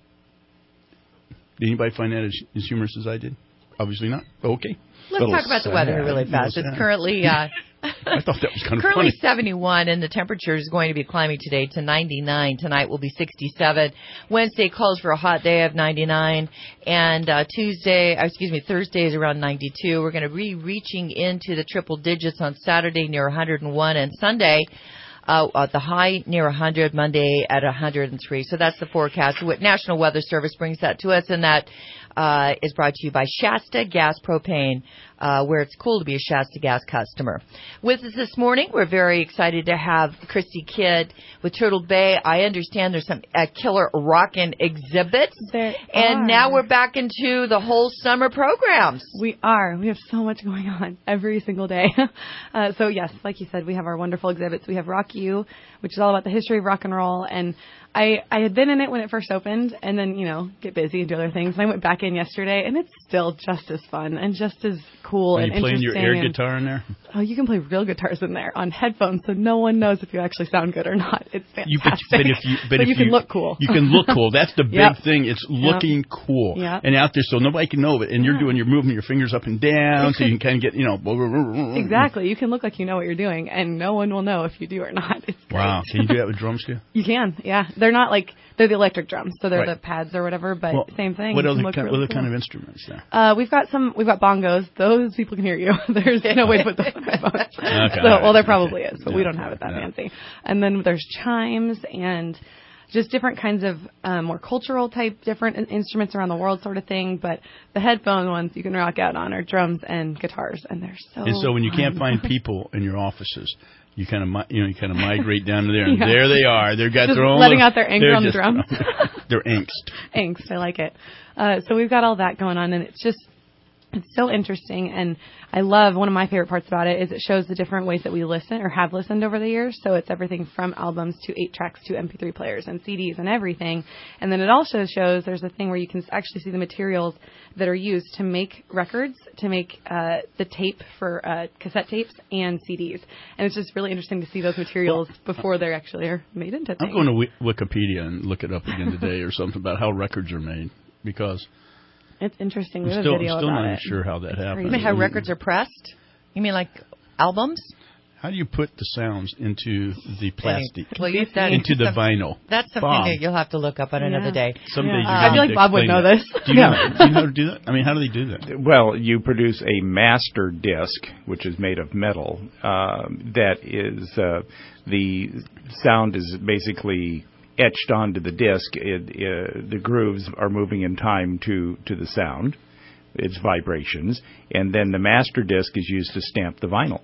Did anybody find that as, as humorous as I did? Obviously not. Okay. Let's talk about the weather really fast. It's currently uh, I thought that was kind of currently funny. seventy-one, and the temperature is going to be climbing today to ninety-nine. Tonight will be sixty-seven. Wednesday calls for a hot day of ninety-nine, and uh, Tuesday, uh, excuse me, Thursday is around ninety-two. We're going to be reaching into the triple digits on Saturday near one hundred one, and Sunday. Uh, at the high near one hundred, Monday at one hundred three. So that's the forecast. What National Weather Service brings that to us, and that uh, is brought to you by Shasta Gas Propane, uh, where it's cool to be a Shasta Gas customer. With us this morning, we're very excited to have Christy Kidd with Turtle Bay. I understand there's some uh, killer rockin' exhibits, there and are. now we're back into the whole summer programs. We are. We have so much going on every single day. uh, so yes, like you said, we have our wonderful exhibits. We have Rock You, which is all about the history of rock and roll, and I, I had been in it when it first opened, and then, you know, get busy and do other things. And I went back in yesterday, and it's still just as fun and just as cool Are and you playing interesting. your air and, guitar in there? Oh, you can play real guitars in there on headphones, so no one knows if you actually sound good or not. It's fantastic. You, but, but if you, but, but if you can you, look cool. You can look cool. That's the big Yep. thing. It's looking Yep. cool Yep. and out there, so nobody can know it. And you're Yeah. doing, you're moving your fingers up and down, so you can kind of get, you know. Exactly. You can look like you know what you're doing, and no one will know if you do or not. It's great. Wow. Can you do that with drums too? You can, yeah. They're not like, they're the electric drums, so they're Right. the pads or whatever, but Well, same thing. What You other, can look kind, really what other kind cool. of instruments there? Uh, we've got some, we've got bongos. Those people can hear you. There's no way to put those on headphones. Okay, So, all right. well, there probably is, but we Yeah. don't have it that No. fancy. And then there's chimes and just different kinds of um, more cultural type, different in- instruments around the world sort of thing. But the headphone ones you can rock out on are drums and guitars, and they're so And so when you can't fun. find people in your offices, you kind of, mi- you know, you kind of migrate down to there, and Yeah. there they are. They've got Just their own letting little- out their anger they're on the just- drums. Their angst. Angst, I like it. Uh, so we've got all that going on, and it's just, it's so interesting, and I love, one of my favorite parts about it is it shows the different ways that we listen or have listened over the years. So it's everything from albums to eight tracks to M P three players and C Ds and everything. And then it also shows there's a thing where you can actually see the materials that are used to make records, to make uh, the tape for uh, cassette tapes and C Ds. And it's just really interesting to see those materials before they actually are made into things. I'm going to Wi- Wikipedia and look it up again today or something about how records are made, because It's interesting. We I'm have still, a video I'm still about not it. sure how that happens. You mean how records are pressed? You mean like albums? How do you put the sounds into the plastic, Well, you, that, into the some- vinyl? That's something Bob. that you'll have to look up on Yeah. another day. Someday Yeah. you're I gonna feel have like to Bob would explain know that. this. Do you, Yeah. know, do you know how to do that? I mean, how do they do that? Well, you produce a master disc, which is made of metal, um, that is, uh, the sound is basically etched onto the disc. It, uh, the grooves are moving in time to, to the sound, its vibrations, and then the master disc is used to stamp the vinyl.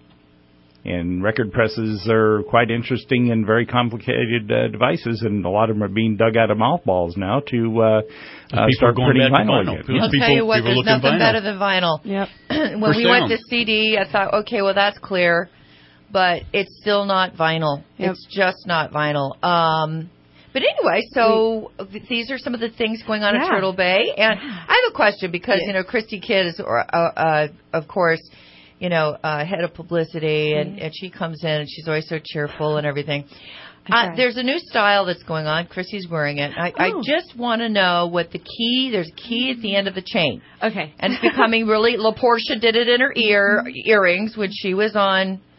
And record presses are quite interesting and very complicated uh, devices, and a lot of them are being dug out of mothballs now to uh, uh, People start are going printing back to vinyl vinyl. again. People- I'll tell you what, people there's look at nothing vinyl. better than vinyl. Yep. when For we went sound. to C D, I thought, okay, well, that's clear, but it's still not vinyl. Yep. It's just not vinyl. Um, but anyway, so th- these are some of the things going on Yeah. at Turtle Bay. And I have a question because, Yeah. you know, Christy Kidd is, or, uh, uh, of course, you know, uh, head of publicity, and, and she comes in, and she's always so cheerful and everything. Uh, Okay. there's a new style that's going on. Chrissy's wearing it. I, I Oh. just want to know what the key, there's a key at the end of the chain. Okay. And it's becoming really, La Portia did it in her ear, earrings when she was on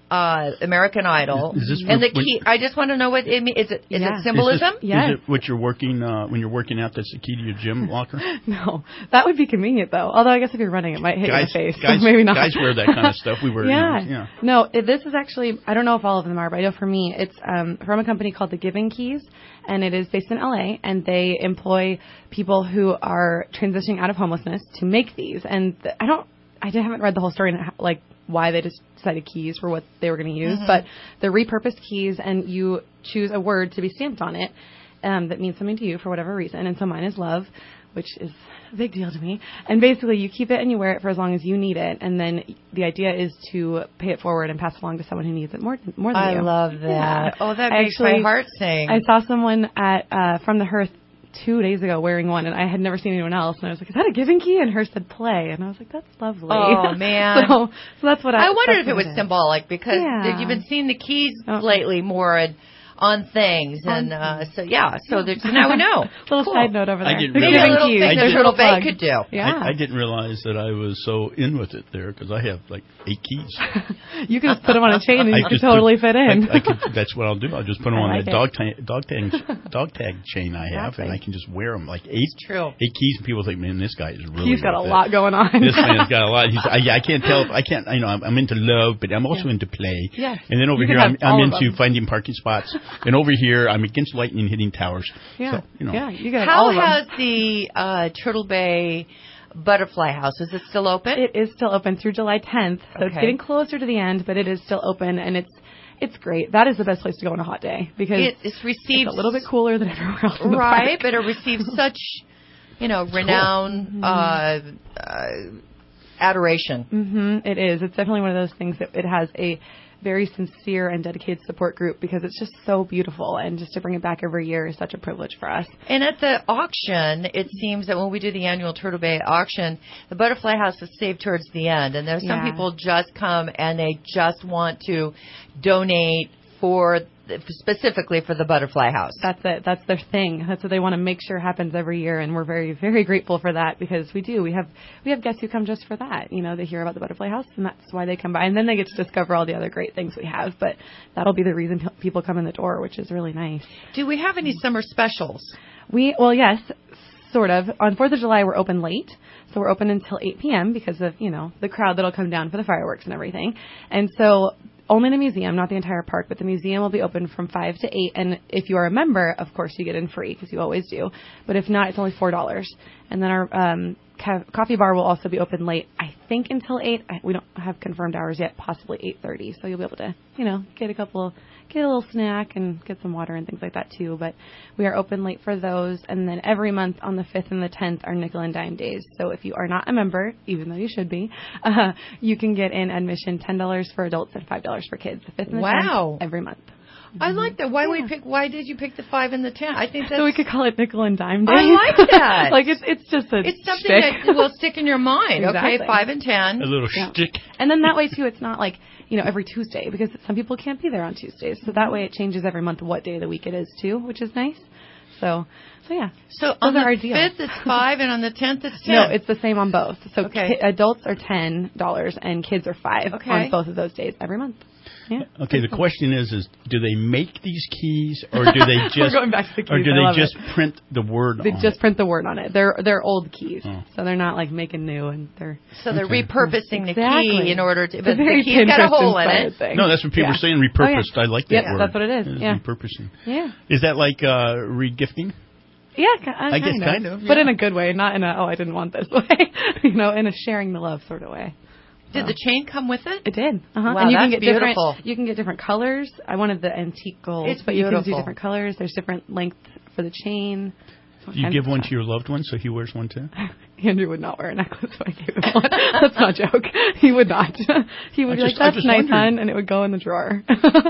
uh, American Idol. Is, is this and what, the key, I just want to know what it means. Is it, is Yeah. it symbolism? Is, this, Yes. is it what you're working uh, when you're working out? That's the key to your gym locker. No, that would be convenient though. Although I guess if you're running, it might hit guys, you in the face. Guys, so maybe not. Guys wear that kind of stuff. We wear. Yeah. You know, yeah. No, it, this is actually, I don't know if all of them are, but I know for me, it's um, from a company called The Giving Keys, and it is based in L A, and they employ people who are transitioning out of homelessness to make these. And th- I don't, I haven't read the whole story, and like why they just decided keys for what they were going to use, Mhm. but they're repurposed keys, and you choose a word to be stamped on it um, that means something to you for whatever reason. And so mine is love, which is a big deal to me. And basically, you keep it and you wear it for as long as you need it. And then the idea is to pay it forward and pass it along to someone who needs it more, more than I you. love that. Yeah. Oh, that I makes actually, my heart sing. I saw someone at uh, From the Hearth two days ago wearing one, and I had never seen anyone else. And I was like, is that a Giving Key? And hers said play. And I was like, that's lovely. Oh, man. so, so that's what I I wondered if that's it what was is. symbolic because Yeah. you've been seeing the keys Oh. lately more and on things, and uh, so yeah, so, there's, so now we know. Little Cool. side note over there. I didn't Maybe realize- a little Keys. thing I that did- Turtle Bay plug. could do. Yeah. I, I didn't realize that I was so in with it there because I have like eight keys. You can just put them on a chain and I you can just totally put, fit in. I, I could, that's what I'll do. I'll just put them I on like that it. dog tag, dog tag, dog tag chain I have, Exactly. and I can just wear them like eight. True. Eight keys, and people think, man, this guy is really. He's got a with it. lot going on. This man's got a lot. He's, I, I can't tell. I can't. You know, I'm, I'm into love, but I'm also Yeah. into play. Yes. And then over You here, can I'm, have I'm all of into them. finding parking spots. And over here, I'm against lightning hitting towers. Yeah. So, you know. Yeah, you got How all of them. has the uh, Turtle Bay Butterfly House, is it still open? It is still open through July tenth, so it's Okay. getting closer to the end, but it is still open, and it's it's great. That is the best place to go on a hot day because It, it's received it's a little bit cooler than everywhere else in the right, park. but it receives such, you know, renown, Mhm. uh, uh, adoration. Mm-hmm, it is. It's definitely one of those things that it has a very sincere and dedicated support group because it's just so beautiful, and just to bring it back every year is such a privilege for us. And at the auction, it seems that when we do the annual Turtle Bay auction, the Butterfly House is saved towards the end. And there's some Yeah. people just come and they just want to donate for specifically for the Butterfly House. That's it. That's their thing. That's what they want to make sure happens every year, and we're very, very grateful for that because we do. We have we have guests who come just for that. You know, they hear about the Butterfly House, and that's why they come by, and then they get to discover all the other great things we have. But that'll be the reason pe- people come in the door, which is really nice. Do we have any summer specials? We well, yes, sort of. On Fourth of July, we're open late, so we're open until eight p.m. because of you know the crowd that'll come down for the fireworks and everything, and so. Only the museum, not the entire park, but the museum will be open from five to eight. And if you are a member, of course, you get in free because you always do. But if not, it's only four dollars. And then our um, ca- coffee bar will also be open late, I think, until eight. I, we don't have confirmed hours yet, possibly eight thirty. So you'll be able to, you know, get a couple, get a little snack and get some water and things like that, too. But we are open late for those. And then every month on the fifth and the tenth are nickel and dime days. So if you are not a member, even though you should be, uh, you can get in admission ten dollars for adults and five dollars for kids. The fifth and the Wow. tenth every month. I like that. Why we pick? Why did you pick the five and the ten? I think that's. So we could call it nickel and dime days. I like that. like it's it's just a It's something shtick. that will stick in your mind. Exactly. Okay, five and ten. A little Yeah. shtick. And then that way too, it's not like you know every Tuesday because some people can't be there on Tuesdays. So that way it changes every month what day of the week it is too, which is nice. So so yeah. So Those on are our the deals. fifth it's five, and on the tenth it's ten. No, it's the same on both. So Okay. ki- adults are ten dollars and kids are five Okay. on both of those days every month. Yeah. Okay, the question is: is do they make these keys, or do they just, We're going back to the keys. or do I they love just it. print the word? They on just it? print the word on it. They're they're old keys, Oh. so they're not like making new, and they're So they're Okay. repurposing the Exactly. key in order to. It's But a very the key's got a Pinterest hole in inspired it. thing. No, that's what people Yeah. are saying. Oh, yeah. Repurposed. I like that Yep, word. that's what it is. It's Yeah. repurposing. Yeah. Is that like uh, regifting? Yeah, ki- uh, I guess kind, kind of, of, but yeah. in a good way, not in a oh I didn't want this way, you know, in a sharing the love sort of way. Did So. the chain come with it? It did. Uh-huh. Wow, and you that's can get beautiful. different. You can get different colors. I wanted the antique gold, It's but you can do beautiful. different colors. There's different length for the chain. Do you give one to your loved one so he wears one too? Andrew would not wear a necklace if I gave him one. That's not a joke. He would not. He would I be just- like, I "That's just nice, wondered. hun," and it would go in the drawer.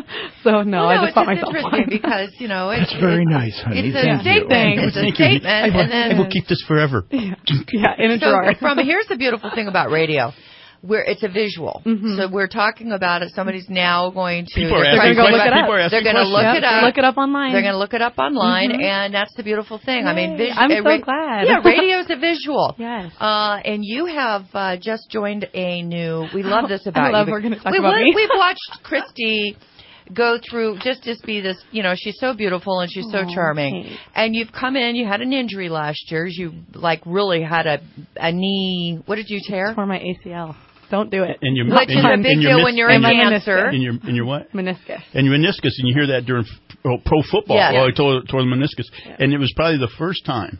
so no, Well, I no, just it's bought just myself interesting one. because you know it's That's very it's, nice, honey. It's a Thank you. statement. It's a Thank you. statement, I will, and then I will keep this forever. yeah, yeah, in a so drawer. from here's the beautiful thing about radio. Where it's a visual, Mm-hmm. so we're talking about it. Somebody's now going to. People are they're asking trying to questions. look it People are up. asking They're going to look questions. it up. Look it up online. They're going to look it up online, Mhm. and that's the beautiful thing. I mean, Yay. vis- I'm uh, so ra- glad. Yeah, radio is a visual. Yes. Uh, and you have uh, just joined a new. We love this about I love you. we're going to talk we, about we, me. We've watched Christy go through just just be this. You know, she's so beautiful and she's so Aw, charming. thanks. And you've come in. You had an injury last year. You like really had a a knee. What did you tear? Tore my A C L. Don't do it. And your, Which and is your, a big and your deal mis- when you're and in your- cancer. And your, and your what? Meniscus. And your meniscus, and you hear that during pro, pro football. Yeah. Oh, I tore, tore the meniscus. Yeah. And it was probably the first time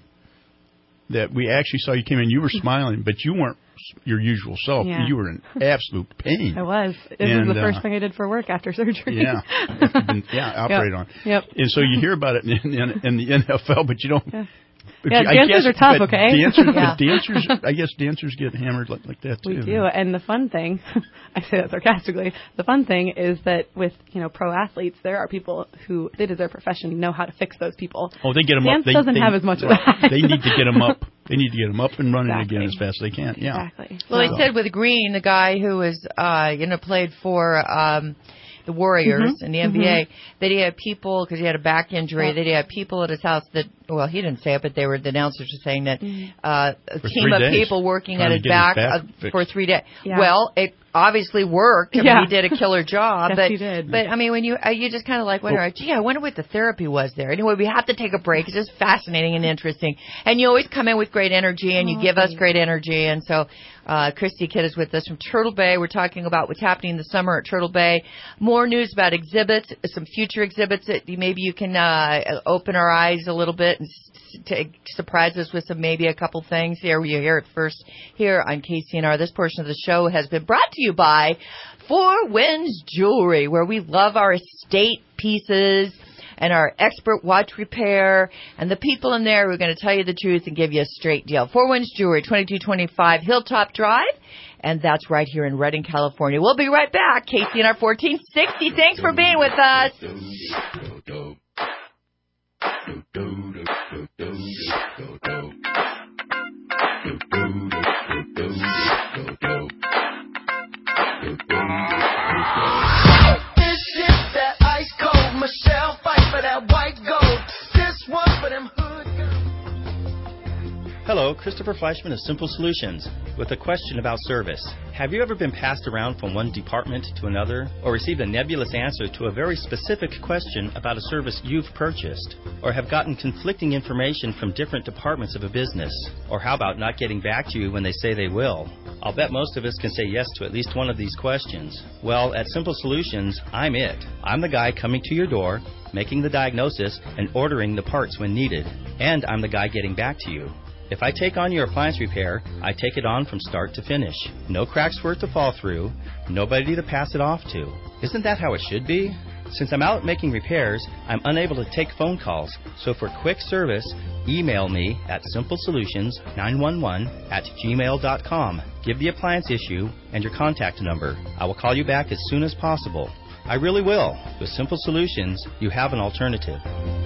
that we actually saw you came in. You were smiling, but you weren't your usual self. Yeah. You were in absolute pain. I was. This And, was the first uh, thing I did for work after surgery. Yeah. After been, yeah, operate Yep. on. Yep. And so you hear about it in, in, in the N F L, but you don't. Yeah. But Yeah, you, I dancers guess, are tough, but okay? Dancers, Yeah. but dancers, I guess dancers get hammered like, like that too. We do, and the fun thing, I say that sarcastically, the fun thing is that with, you know, pro athletes, there are people who, it is their profession, know how to fix those people. Oh, they get them Dance up. They, doesn't they, have as much of right. that. They need to get them up. They need to get them up and running Exactly. again as fast as they can. Yeah. Exactly. Well, So- he said with Green, the guy who was, uh, you know, played for um, the Warriors Mhm. in the N B A, Mhm. that he had people, because he had a back injury, Yeah. that he had people at his house that, well, he didn't say it, but they were, the announcers were saying that uh, a For team three of days, people working trying at to his get his back, back uh, fixed. for three days. Yeah. Well, it obviously worked. I mean, Yeah. he did a killer job. Yes, but, he did. But, I mean, when you, uh, you just kind of like wonder, gee, I wonder what the therapy was there. Anyway, we have to take a break. It's just fascinating and interesting. And you always come in with great energy, and you Oh, give us thanks. great energy. And so uh, Christy Kidd is with us from Turtle Bay. We're talking about what's happening this summer at Turtle Bay. More news about exhibits, some future exhibits that you- maybe you can uh, open our eyes a little bit and s- to surprise us with some maybe a couple things here. You hear it first here on K C N R. This portion of the show has been brought to you by Four Winds Jewelry, where we love our estate pieces and our expert watch repair, and the people in there who are going to tell you the truth and give you a straight deal. Four Winds Jewelry, twenty-two twenty-five Hilltop Drive, and that's right here in Redding, California. We'll be right back. K C N R fourteen sixty. Thanks for being with us. This is that ice cold Michelle fight for that white gold. This one for them hood girls. Hello, Christopher Fleischman of Simple Solutions with a question about service. Have you ever been passed around from one department to another or received a nebulous answer to a very specific question about a service you've purchased? Or have gotten conflicting information from different departments of a business? Or how about not getting back to you when they say they will? I'll bet most of us can say yes to at least one of these questions. Well, at Simple Solutions, I'm it. I'm the guy coming to your door, making the diagnosis, and ordering the parts when needed. And I'm the guy getting back to you. If I take on your appliance repair, I take it on from start to finish. No cracks for it to fall through, nobody to pass it off to. Isn't that how it should be? Since I'm out making repairs, I'm unable to take phone calls, so for quick service, email me at simple solutions nine one one at gmail dot com. Give the appliance issue and your contact number. I will call you back as soon as possible. I really will. With Simple Solutions, you have an alternative.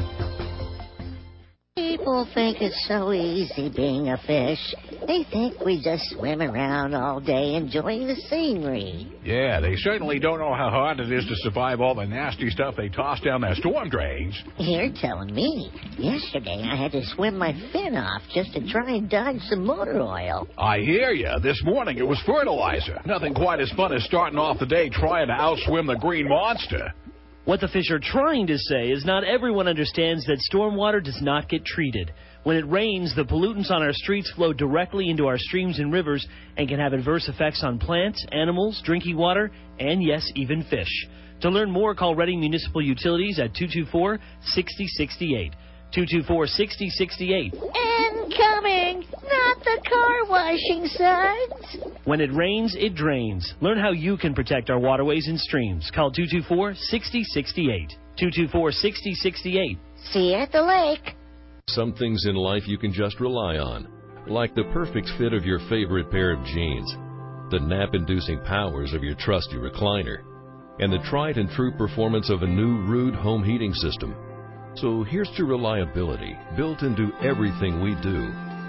People think it's so easy being a fish. They think we just swim around all day enjoying the scenery. Yeah, they certainly don't know how hard it is to survive all the nasty stuff they toss down their storm drains. You're telling me. Yesterday I had to swim my fin off just to try and dodge some motor oil. I hear ya. This morning it was fertilizer. Nothing quite as fun as starting off the day trying to outswim the green monster. What the fish are trying to say is not everyone understands that stormwater does not get treated. When it rains, the pollutants on our streets flow directly into our streams and rivers and can have adverse effects on plants, animals, drinking water, and yes, even fish. To learn more, call Redding Municipal Utilities at two two four, six zero six eight. two two four, six zero six eight. Incoming! Not the car washing suds! When it rains, it drains. Learn how you can protect our waterways and streams. Call two two four, six zero six eight. two two four, six zero six eight. See you at the lake. Some things in life you can just rely on, like the perfect fit of your favorite pair of jeans, the nap-inducing powers of your trusty recliner, and the tried and true performance of a new Rude home heating system. So here's to reliability, built into everything we do.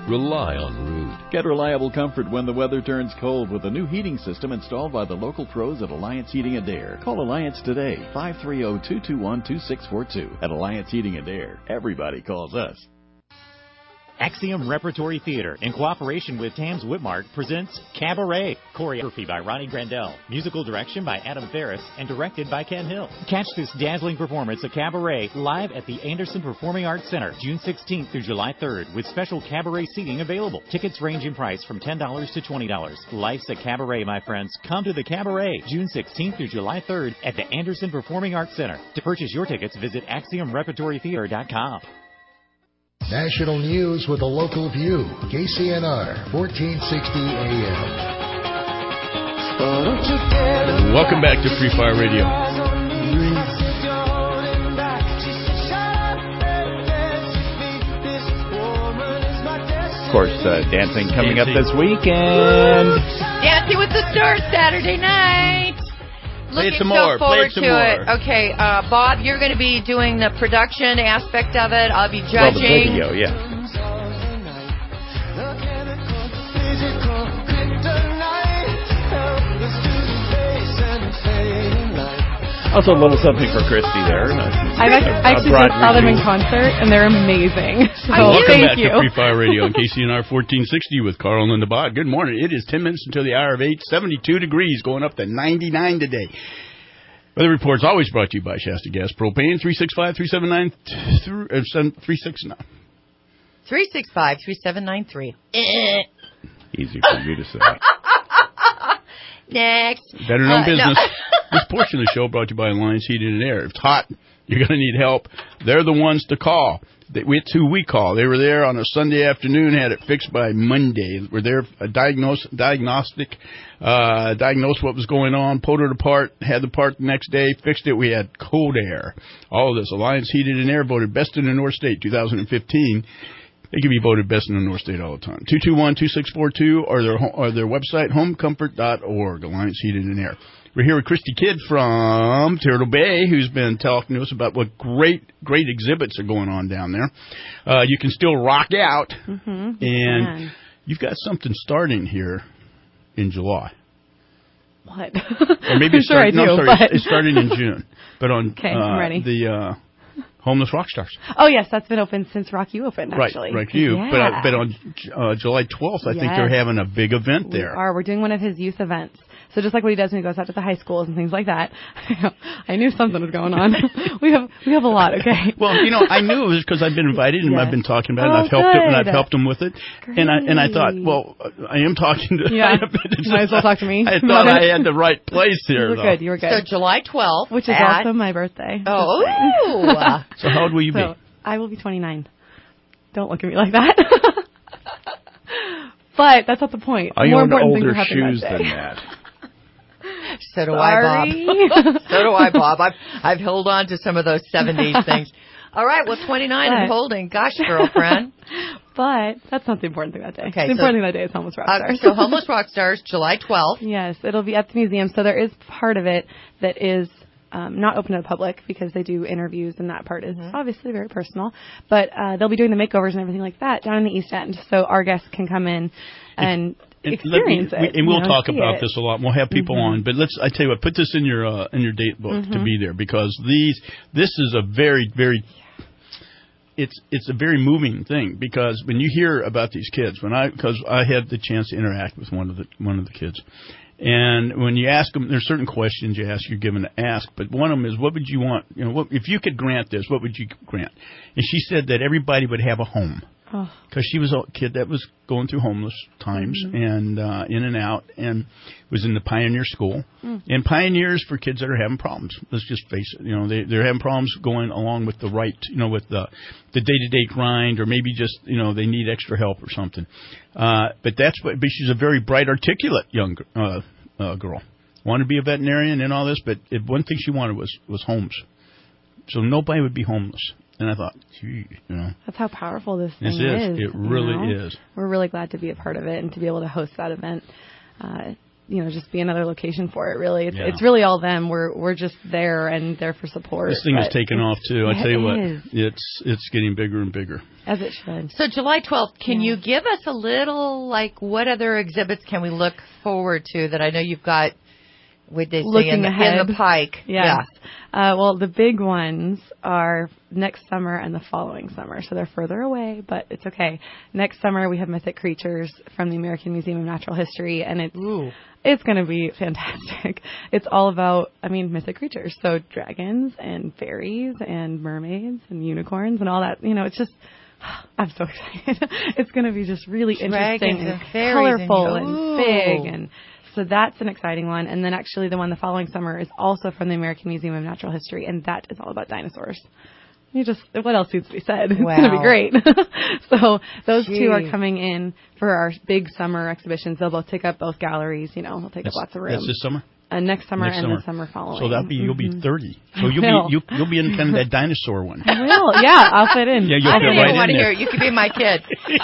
Rely on Rude. Get reliable comfort when the weather turns cold with a new heating system installed by the local pros at Alliance Heating and Air. Call Alliance today, five three zero, two two one, two six four two. At Alliance Heating and Air, everybody calls us. Axiom Repertory Theater, in cooperation with Tams Whitmark, presents Cabaret. Choreography by Ronnie Grandel. Musical direction by Adam Ferris and directed by Ken Hill. Catch this dazzling performance of Cabaret live at the Anderson Performing Arts Center, June sixteenth through July third, with special cabaret seating available. Tickets range in price from ten dollars to twenty dollars. Life's a cabaret, my friends. Come to the Cabaret, June sixteenth through July third at the Anderson Performing Arts Center. To purchase your tickets, visit axiom repertory theater dot com. National news with a local view. K C N R, fourteen sixty A M. Welcome back to Free Fire Radio. Of course, uh, dancing coming dancing. up this weekend. Dancing with the Stars Saturday night. Play Looking it some so more. forward Play it some to more. it. Okay, uh, Bob, you're going to be doing the production aspect of it. I'll be Well, the judging. video, yeah. Also, a little something for Christy there. I've actually, I actually just saw them in concert, and they're amazing. So Welcome thank back you. to Free Fire Radio on K C N R fourteen sixty with Carl and Linda Bott. Good morning. It is ten minutes until the hour of eight. seventy-two degrees, going up to ninety-nine today. Weather report's always brought to you by Shasta Gas Propane. three six five, three seven nine, three six nine. three six five, three seven nine three. Easy for you to say. Next. Better known Uh, business. no. This portion of the show brought to you by Alliance Heating and Air. If it's hot, you're going to need help. They're the ones to call. They, it's who we call. They were there on a Sunday afternoon, had it fixed by Monday. We're there, a diagnose, diagnostic, uh, diagnosed what was going on, pulled it apart, had the part the next day, fixed it. We had cold air. All of this. Alliance Heating and Air voted best in the North State two thousand fifteen. They can be voted best in the North State all the time. two two one, two six four two or their or their website, home comfort dot org, Alliance Heating and Air. We're here with Christy Kidd from Turtle Bay, who's been talking to us about what great, great exhibits are going on down there. Uh, you can still rock out, Mm-hmm, and can. you've got something starting here in July. What? Or maybe it's sure starting, I do, no, sorry, but... it's, it's starting in June. But on Okay, uh, I'm ready. the uh, Homeless Rock Stars. Oh, yes, that's been open since Rock You opened, actually. Right, Rock You. Yeah. But, uh, but on uh, July twelfth, I Yes. think they're having a big event We there. are. We're doing one of his youth events. So just like what he does when he goes out to the high schools and things like that. I knew something was going on. we have we have a lot, okay? Well, you know, I knew it was because I've been invited and Yes. I've been talking about it. Oh, And I've helped him, and I've good. helped him with it. And I and I thought, Great. well, I am talking to. Yeah. Might as well talk to me. I thought I had the right place here. You were though. good. You were good. So July twelfth. Which is at, also my birthday. Oh. So how old will you So be? I will be twenty-nine. Don't look at me like that. But that's not the point. I More owned important older things will happen shoes that than day. that. So do Sorry. I, Bob. So do I, Bob. I've, I've held on to some of those seventies things. All right, well, twenty-nine But- and holding. Gosh, girlfriend. But that's not the important thing that day. Okay, the so- important thing that day is Homeless Rock Uh, Stars. so Homeless Rock Stars, July twelfth. Yes, it'll be at the museum. So there is part of it that is um, not open to the public because they do interviews, and that part is Mm-hmm. obviously very personal. But uh, they'll be doing the makeovers and everything like that down in the East End. So our guests can come in and And let me- experience we- it. and we'll you know, talk see about it. this a lot. We'll have people Mhm. on, but let's. I tell you what, put this in your uh, in your date book to Mhm. be there because these. This is a very very. It's it's a very moving thing because when you hear about these kids, when I because I had the chance to interact with one of the one of the kids, and when you ask them, there's certain questions you ask, you're given to ask, but one of them is, what would you want? You know, what, if you could grant this, what would you grant? And she said that everybody would have a home. Oh. Because she was a kid that was going through homeless times Mhm. and uh, in and out, and was in the Pioneer School. Mm. And Pioneers for kids that are having problems. Let's just face it. You know, they they're having problems going along with the right, you know, with the the day to day grind, or maybe just you know they need extra help or something. Uh, but that's what. But she's a very bright, articulate young uh, uh, girl. Wanted to be a veterinarian and all this, but it, one thing she wanted was was homes. So nobody would be homeless. And I thought, gee, you know. That's how powerful this thing This is. is. It really you know? is. We're really glad to be a part of it and to be able to host that event. Uh, you know, just be another location for it. Really, it's Yeah. it's really all them. We're we're just there and there for support. This thing is but taking off too. I it tell you what, is. it's it's getting bigger and bigger. As it should. So July twelfth, can you give us a little, like, what other exhibits can we look forward to that I know you've got, would they say, Looking in the, ahead. in the pike? Yes. Yeah. Uh, well, the big ones are next summer and the following summer, so they're further away, but it's okay. Next summer we have Mythic Creatures from the American Museum of Natural History, and it's Ooh. it's going to be fantastic. It's all about, I mean, mythic creatures, so dragons and fairies and mermaids and unicorns and all that. You know, it's just, I'm so excited. It's going to be just really Dragons interesting and and fairies and- colorful and, Ooh. big and. So that's an exciting one. And then actually the one the following summer is also from the American Museum of Natural History, and that is all about dinosaurs. You just, what else needs to be said? It's Wow. going to be great. So those two are Jeez. coming in for our big summer exhibitions. They'll both take up both galleries, you know, they'll take That's, up lots of room. that's this summer? Uh, next summer Next and summer. the summer following. So that'll be you'll be Mhm. thirty. So I you'll will. be you you'll be in kind of that dinosaur one. I will. Yeah, I'll fit in. Yeah, you'll I fit don't right even want in to there. hear it. You could be my kid.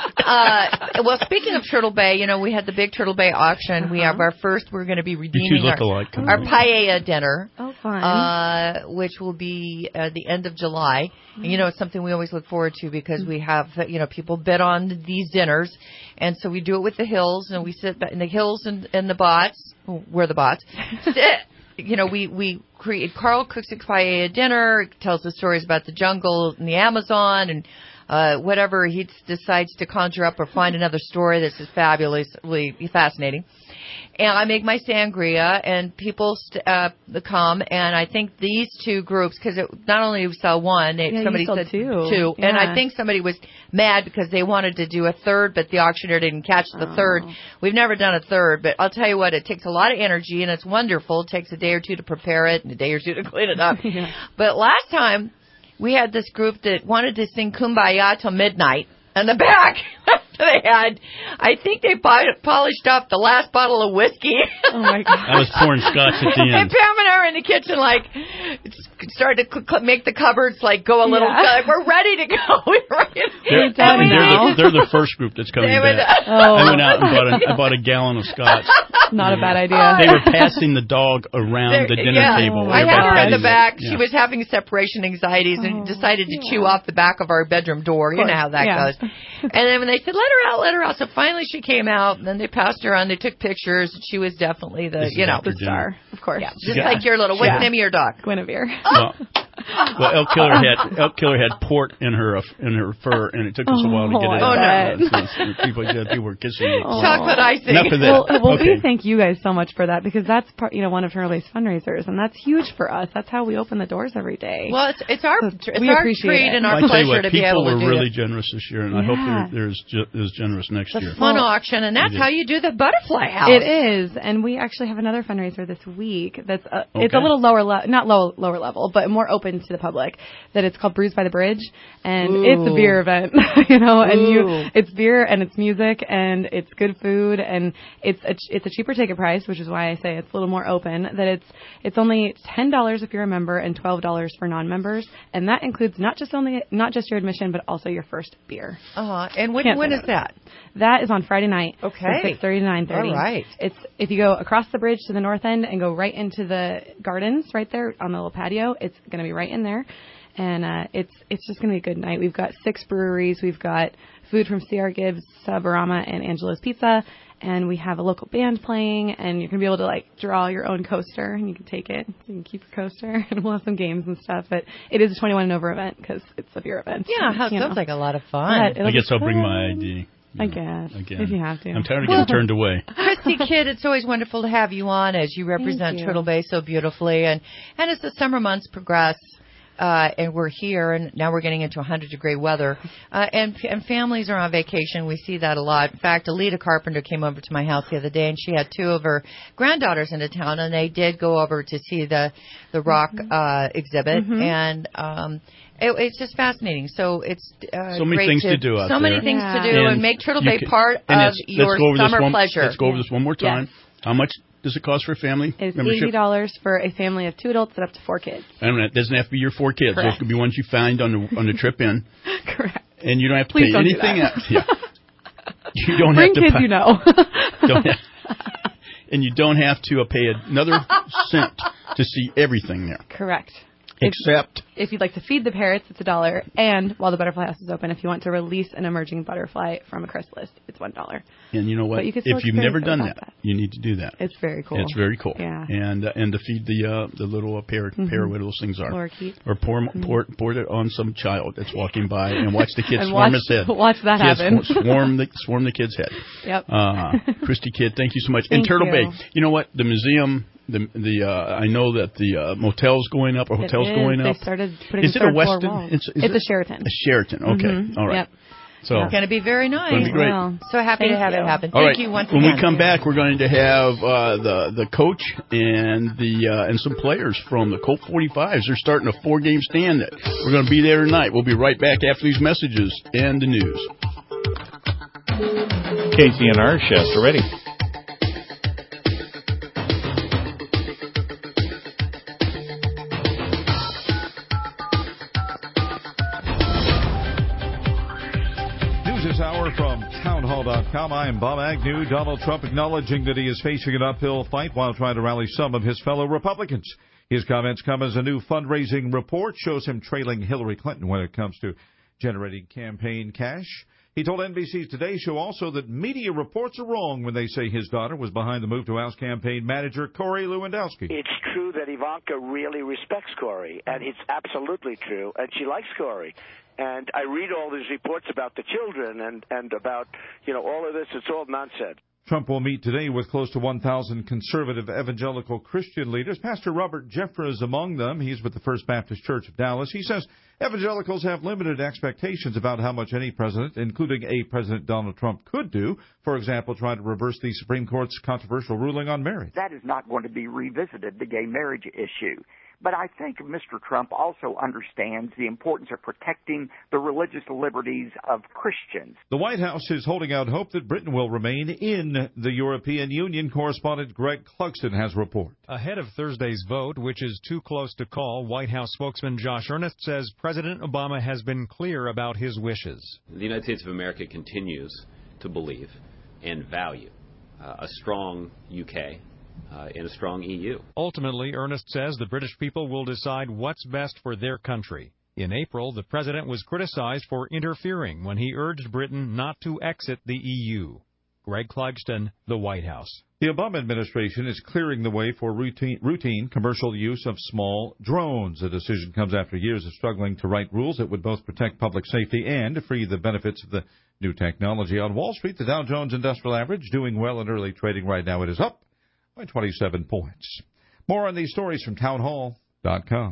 Uh, well, speaking of Turtle Bay, you know, we had the big Turtle Bay auction. Uh-huh. We have our first, we're going to be You redeeming two look our, alike. Come our on. paella dinner. Oh, fun. Uh, which will be uh, the end of July. And, you know, it's something we always look forward to because we have, uh, you know, people bid on these dinners. And so we do it with the Hills, and we sit back in the Hills and, and the Bots. Well, we're the Bots. Sit. You know, we, we create, Carl cooks a paella dinner, tells the stories about the jungle and the Amazon and uh, whatever he decides to conjure up or find another story that's just fabulously fascinating. And I make my sangria, and people st- uh, come, and I think these two groups, because not only we sell one, they, Yeah, you somebody sold said two. two, and Yeah. I think somebody was mad because they wanted to do a third, but the auctioneer didn't catch the Oh. third. We've never done a third, but I'll tell you what, it takes a lot of energy, and it's wonderful. It takes a day or two to prepare it, and a day or two to clean it up. Yeah. But last time, we had this group that wanted to sing Kumbaya till midnight. In the back, they had, I think they po- polished off the last bottle of whiskey. Oh, my God. I was pouring scotch at the And end. Pam and I were in the kitchen, like, started to cl- cl- make the cupboards, like, go a little, Yeah. like, we're ready to go. We're ready. They're, And we they're, needed the, to- they're the first group that's coming They were back. the- Oh. I went out and bought a, I bought a gallon of scotch. Not a bad idea. They were passing the dog around the dinner yeah. table. I had her in the Everybody- back. Yeah. She was having separation anxieties and Oh, decided to yeah. chew off the back of our bedroom door. You know how that Yeah. goes. And then when they said, let her out, let her out. So finally she came out, and then they passed her on. They took pictures. And she was definitely the, This is you know, after the dinner. star. Of course. Yeah. Just Yeah. like your little, what's Yeah. the name of your dog? Guinevere. Well, well, Elk Killer had Elk Killer had port in her in her fur, and it took us a while to get Oh, it I out. bet. So, so people, people were kissing me. Oh. Chocolate icing. Enough of that. Well, well okay. we thank you guys so much for that, because that's part, you know, one of Turtle Bay's fundraisers, and that's huge for us. That's how we open the doors every day. Well, it's, it's our, So it's we our appreciate treat it. and our I tell you pleasure what, to be people able to were do really it. generous this year, and I hope Yeah. they're, they're as, ju- as generous next It's year. a fun Well, auction, and that's it is. how you do the butterfly house. It is, and we actually have another fundraiser this week. That's uh it's a Okay. little lower, le- not low, lower level, but more open to the public. That it's called Brews by the Bridge, and Ooh. it's a beer event, you know. And Ooh. you, it's beer and it's music and it's good food, and it's a, ch- it's a cheaper ticket price, which is why I say it's a little more open. That it's it's only ten dollars if you're a member and twelve dollars for non-members, and that includes not just only not just your admission, but also your first beer. Uh-huh. And when, Can't when say is no. that? That is on Friday night. Okay. From six thirty to nine thirty. All right. It's if you go across the bridge to the north end and go right into the gardens right there on the little patio, it's going to be right in there. And uh, it's it's just going to be a good night. We've got six breweries. We've got food from C R Gibbs, Sabarama, and Angelo's Pizza. And we have a local band playing, and you're going to be able to, like, draw your own coaster, and you can take it. So you can keep your coaster, and we'll have some games and stuff. But it is a twenty-one and over event because it's a beer event. Yeah, it You sounds know. like a lot of fun. But it'll I guess be I'll bring fun. my I D. I guess, Again. if you have to. I'm tired of Well- getting turned away. Christy Kidd, it's always wonderful to have you on as you represent you. Turtle Bay so beautifully. And, and as the summer months progress, uh, and we're here, and now we're getting into one hundred degree weather, uh, and, and families are on vacation. We see that a lot. In fact, Alita Carpenter came over to my house the other day, and she had two of her granddaughters into town, and they did go over to see the, the rock uh, exhibit. Mhm. And um, it, it's just fascinating. So it's uh, So many great things to do out So many there. things Yeah. to do, and, And make Turtle you Bay can- part and of it's- let's your go over this summer one- pleasure. Let's go over this one more time. How much does it cost for a family It's membership? eighty dollars for a family of two adults and up to four kids. I mean, it doesn't have to be your four kids. Correct. Those could be ones you find on the on the trip in, Correct. and you don't have to Please pay don't do anything that. else. Yeah. You don't Bring have to kids pay. you know. Don't have, and you don't have to uh, pay another cent to see everything there. Correct. Except if, if you'd like to feed the parrots, it's a dollar. And while the butterfly house is open, if you want to release an emerging butterfly from a chrysalis, it's one dollar. And you know what? You if you've never done that, that, you need to do that. It's very cool. It's very cool. Yeah. And uh, and to feed the uh, the little uh, parrot, mm-hmm. parrot, what those things are. Lorikeet. Or pour, mm-hmm. pour, pour it on some child that's walking by and watch the kid swarm watch, his head. Watch that kids happen. swarm the swarm the kid's head. Yep. Uh, Christy Kidd, thank you so much. Thank and Turtle you. Bay, you know what? The museum. The the uh, I know that the uh, motel's going up or hotel's it is. going up. They started putting is it third a Westin? Floor walls. It's, it's it? a Sheraton. A Sheraton. Okay. Mm-hmm. All right. Yep. So it's going to be very nice. It's going to be great. Wow. So happy Thank to have you. it happen. All Thank right. you once when again. we come back, we're going to have uh, the the coach and the uh, and some players from the Colt forty-fives. They're starting a four game stand. We're going to be there tonight. We'll be right back after these messages and the news. K C N R Shasta ready. This hour from townhall dot com. I am Bob Agnew. Donald Trump acknowledging that he is facing an uphill fight while trying to rally some of his fellow Republicans. His comments come as a new fundraising report shows him trailing Hillary Clinton when it comes to generating campaign cash. He told N B C's Today Show also that media reports are wrong when they say his daughter was behind the move to oust campaign manager Corey Lewandowski. It's true that Ivanka really respects Corey, and it's absolutely true, and she likes Corey. And I read all these reports about the children and, and about, you know, all of this. It's all nonsense. Trump will meet today with close to one thousand conservative evangelical Christian leaders. Pastor Robert Jeffress is among them. He's with the First Baptist Church of Dallas. He says evangelicals have limited expectations about how much any president, including a President Donald Trump, could do. For example, try to reverse the Supreme Court's controversial ruling on marriage. That is not going to be revisited, the gay marriage issue. But I think Mister Trump also understands the importance of protecting the religious liberties of Christians. The White House is holding out hope that Britain will remain in the European Union. Correspondent Greg Clugston has a report. Ahead of Thursday's vote, which is too close to call, White House spokesman Josh Earnest says President Obama has been clear about his wishes. The United States of America continues to believe and value uh, a strong U K. Uh, in a strong E U. Ultimately, Earnest says the British people will decide what's best for their country. In April, the president was criticized for interfering when he urged Britain not to exit the E U. Greg Clugston, the White House. The Obama administration is clearing the way for routine, routine commercial use of small drones. The decision comes after years of struggling to write rules that would both protect public safety and free the benefits of the new technology. On Wall Street, the Dow Jones Industrial Average doing well in early trading right now. It is up by twenty-seven points. More on these stories from townhall dot com.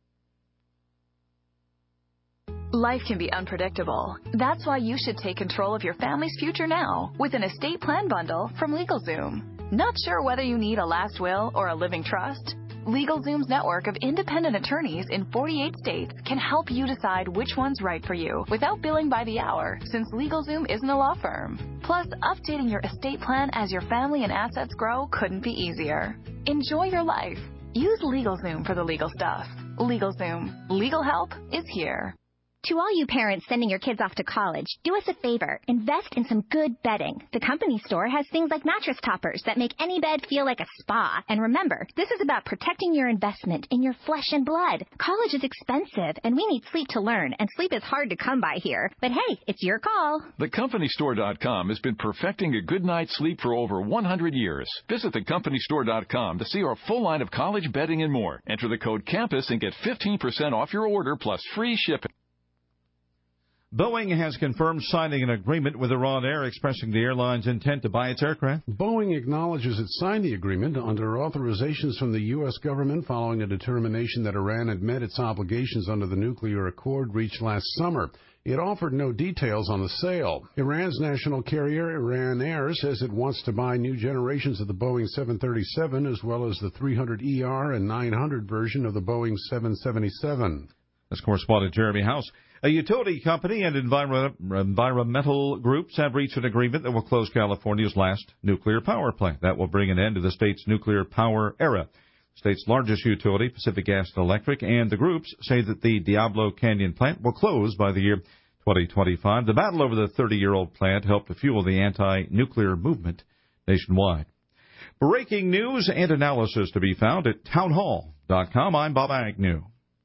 Life can be unpredictable. That's why you should take control of your family's future now with an estate plan bundle from LegalZoom. Not sure whether you need a last will or a living trust? LegalZoom's network of independent attorneys in forty-eight states can help you decide which one's right for you without billing by the hour, since LegalZoom isn't a law firm. Plus, updating your estate plan as your family and assets grow couldn't be easier. Enjoy your life. Use LegalZoom for the legal stuff. LegalZoom. Legal help is here. To all you parents sending your kids off to college, do us a favor. Invest in some good bedding. The company store has things like mattress toppers that make any bed feel like a spa. And remember, this is about protecting your investment in your flesh and blood. College is expensive, and we need sleep to learn, and sleep is hard to come by here. But hey, it's your call. the company store dot com has been perfecting a good night's sleep for over one hundred years. Visit the company store dot com to see our full line of college bedding and more. Enter the code CAMPUS and get fifteen percent off your order plus free shipping. Boeing has confirmed signing an agreement with Iran Air, expressing the airline's intent to buy its aircraft. Boeing acknowledges it signed the agreement under authorizations from the U S government following a determination that Iran had met its obligations under the nuclear accord reached last summer. It offered no details on the sale. Iran's national carrier, Iran Air, says it wants to buy new generations of the Boeing seven thirty-seven as well as the three hundred E R and nine hundred version of the Boeing seven seventy-seven. That's correspondent Jeremy House. A utility company and enviro- environmental groups have reached an agreement that will close California's last nuclear power plant. That will bring an end to the state's nuclear power era. The state's largest utility, Pacific Gas and Electric, and the groups say that the Diablo Canyon plant will close by the year twenty twenty-five. The battle over the thirty-year-old plant helped to fuel the anti-nuclear movement nationwide. Breaking news and analysis to be found at townhall dot com. I'm Bob Agnew.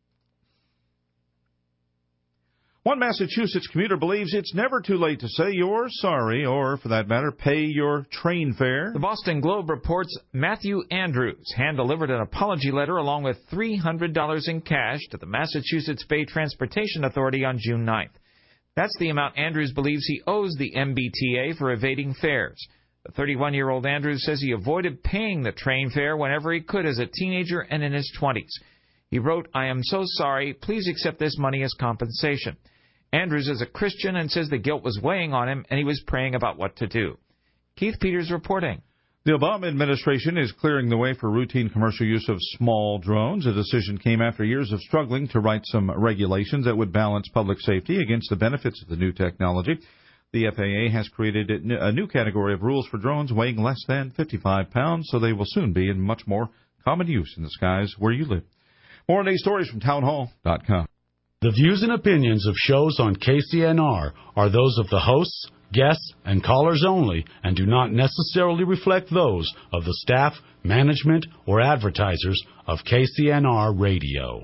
One Massachusetts commuter believes it's never too late to say you're sorry or, for that matter, pay your train fare. The Boston Globe reports Matthew Andrews hand-delivered an apology letter along with three hundred dollars in cash to the Massachusetts Bay Transportation Authority on June ninth. That's the amount Andrews believes he owes the M B T A for evading fares. The thirty-one-year-old Andrews says he avoided paying the train fare whenever he could as a teenager and in his twenties. He wrote, "I am so sorry. Please accept this money as compensation." Andrews is a Christian and says the guilt was weighing on him and he was praying about what to do. Keith Peters reporting. The Obama administration is clearing the way for routine commercial use of small drones. A decision came after years of struggling to write some regulations that would balance public safety against the benefits of the new technology. The F A A has created a new category of rules for drones weighing less than fifty-five pounds, so they will soon be in much more common use in the skies where you live. More on these stories from townhall dot com. The views and opinions of shows on K C N R are those of the hosts, guests, and callers only and do not necessarily reflect those of the staff, management, or advertisers of K C N R Radio.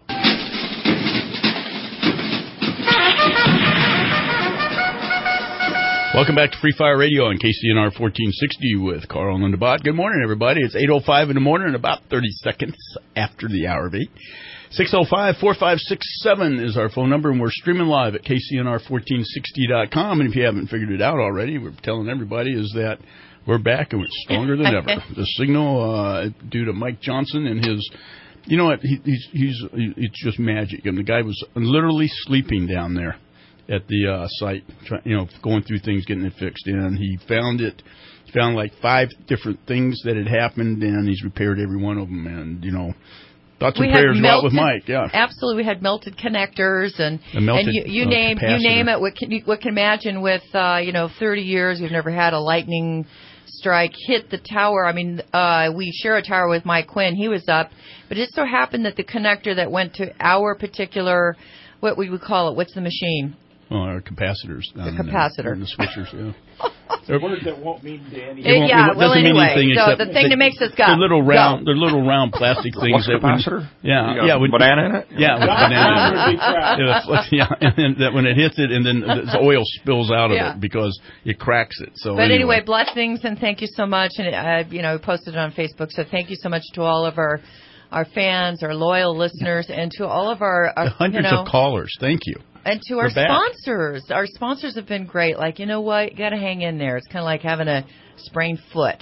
Welcome back to Free Fire Radio on K C N R fourteen sixty with Carl and Linda Bott. Good morning, everybody. It's eight oh five in the morning and about thirty seconds after the hour of eight. six oh five, four five six seven is our phone number, and we're streaming live at K C N R fourteen sixty dot com. And if you haven't figured it out already, we're telling everybody is that we're back and we're stronger than ever. The signal, uh, due to Mike Johnson and his, you know what, he, he's, he's, it's just magic. And the guy was literally sleeping down there at the uh, site, try, you know, going through things, getting it fixed. And he found it, found like five different things that had happened, and he's repaired every one of them. And, you know, thoughts and prayers go out with Mike, yeah. Absolutely, we had melted connectors and melted, and you, you uh, name capacitor. you name it. What can you what can imagine with uh, you know thirty years, we've never had a lightning strike hit the tower. I mean, uh, we share a tower with Mike Quinn. He was up, but it so happened that the connector that went to our particular, what we would call it, what's the machine? Oh, our capacitors. The capacitor. And the switchers, yeah. They're words that won't mean to anything. It, yeah, well, anyway, so the thing they, that makes us go. They're little round, go. they're little round plastic things. What's that capacitor? When, yeah, you got yeah. When, banana in it? Yeah, with banana in it. Yeah, and then that when it hits it, and then the oil spills out of yeah. it because it cracks it. So, but anyway. anyway, blessings and thank you so much. And uh, you know, we posted it on Facebook, so thank you so much to all of our our fans, our loyal listeners, and to all of our, our the hundreds you know, of callers. Thank you. And to We're our back. sponsors. Our sponsors have been great. Like, you know what? You got to hang in there. It's kind of like having a sprained foot.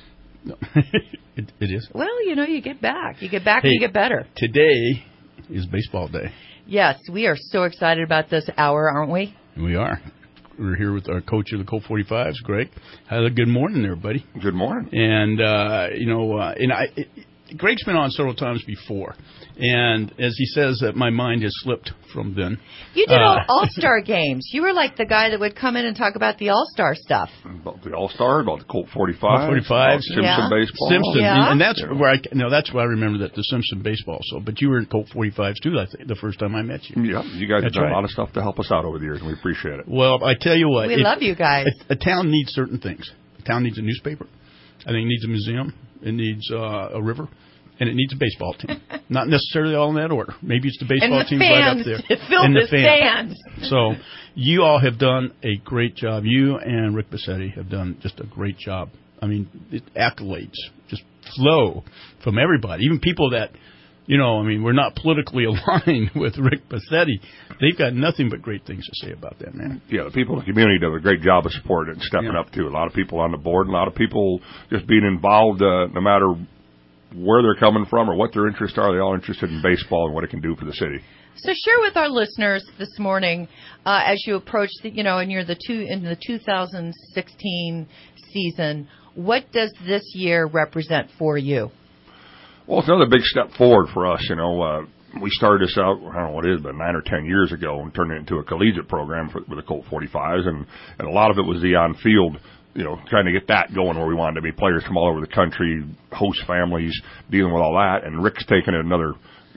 it, it is. Well, you know, you get back. You get back hey, and you get better. Today is baseball day. Yes, we are so excited about this hour, aren't we? We are. We're here with our coach of the Colt forty-fives, Greg. Uh, good morning, everybody. Good morning. And, uh, you know, uh, and I... It, Greg's been on several times before, and as he says, that my mind has slipped from then. You did all uh, All-Star games. You were like the guy that would come in and talk about the All-Star stuff. About the All-Star, about the Colt forty-five, Colt forty-five, Simpson yeah. baseball. Simpson, yeah. and that's yeah. where I no, that's where I remember that the Simpson baseball. So, but you were in Colt forty-fives too. I think the first time I met you. Yeah, you guys That's have done right. a lot of stuff to help us out over the years, and we appreciate it. Well, I tell you what, We it, love you guys. A, a town needs certain things. A town needs a newspaper. I think it needs a museum. It needs uh, a river. And it needs a baseball team. Not necessarily all in that order. Maybe it's the baseball and the team fans right up there. To fill and the, the fans. stands. So you all have done a great job. You and Rick Bassetti have done just a great job. I mean, it, accolades just flow from everybody. Even people that, you know, I mean, we're not politically aligned with Rick Bassetti. They've got nothing but great things to say about that man. Yeah, the people in the community do a great job of supporting it and stepping Yeah. up, too. A lot of people on the board, and a lot of people just being involved uh, no matter where they're coming from or what their interests are. They're all interested in baseball and what it can do for the city. So share with our listeners this morning, uh, as you approach the, you know, and you're the two in the two thousand sixteen season, what does this year represent for you? Well, it's another big step forward for us. You know, uh, we started this out, I don't know what it is, but nine or ten years ago, and turned it into a collegiate program for, with the Colt forty-fives, and, and a lot of it was the on-field, you know, trying to get that going where we wanted to be players from all over the country, host families, dealing with all that. And Rick's taken it another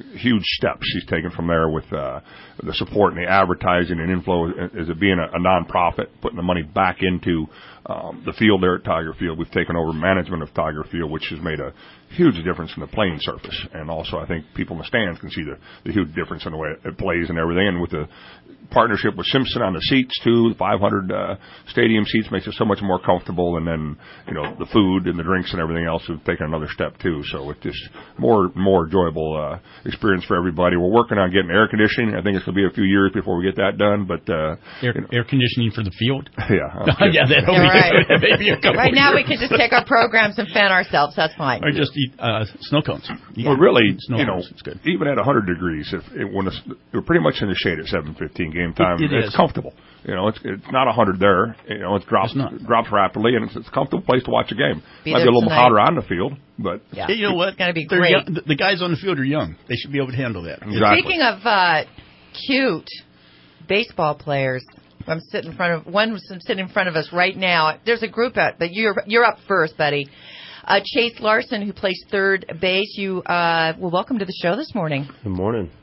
huge steps she's taken from there with uh, the support and the advertising and inflow as it being a, a nonprofit, putting the money back into um, the field there at Tiger Field. We've taken over management of Tiger Field, which has made a huge difference in the playing surface. And also I think people in the stands can see the, the huge difference in the way it plays and everything. And with the partnership with Simpson on the seats, too, the five hundred uh, stadium seats makes it so much more comfortable. And then, you know, the food and the drinks and everything else have taken another step, too. So it's just more more enjoyable uh, experience for everybody. We're working on getting air conditioning. I think it's going to be a few years before we get that done. But uh, air, you know. air conditioning for the field? Yeah. yeah, that'll be right. maybe a couple Right now years. we can just take our programs and fan ourselves. That's fine. Or just eat uh, snow cones. Yeah. Well, really, snow you know, cones. It's good. Even at one hundred degrees, if it, when it's, we're pretty much in the shade at seven fifteen game time, It, it it's is. comfortable. You know, it's it's not one hundred there. You know, it drops drops rapidly, and it's, it's a comfortable place to watch a game. Be Might there be a little tonight. hotter on the field, but Yeah. Hey, you know what? It's going to be They're great. young, the, the guys on the field are young. They should be able to handle that. Exactly. Speaking of uh, cute baseball players, I'm sitting in front of one. I'm sitting in front of us right now. There's a group out, but you're you're up first, buddy. Uh, Chase Larson, who plays third base. You uh, well, welcome to the show this morning. Good morning.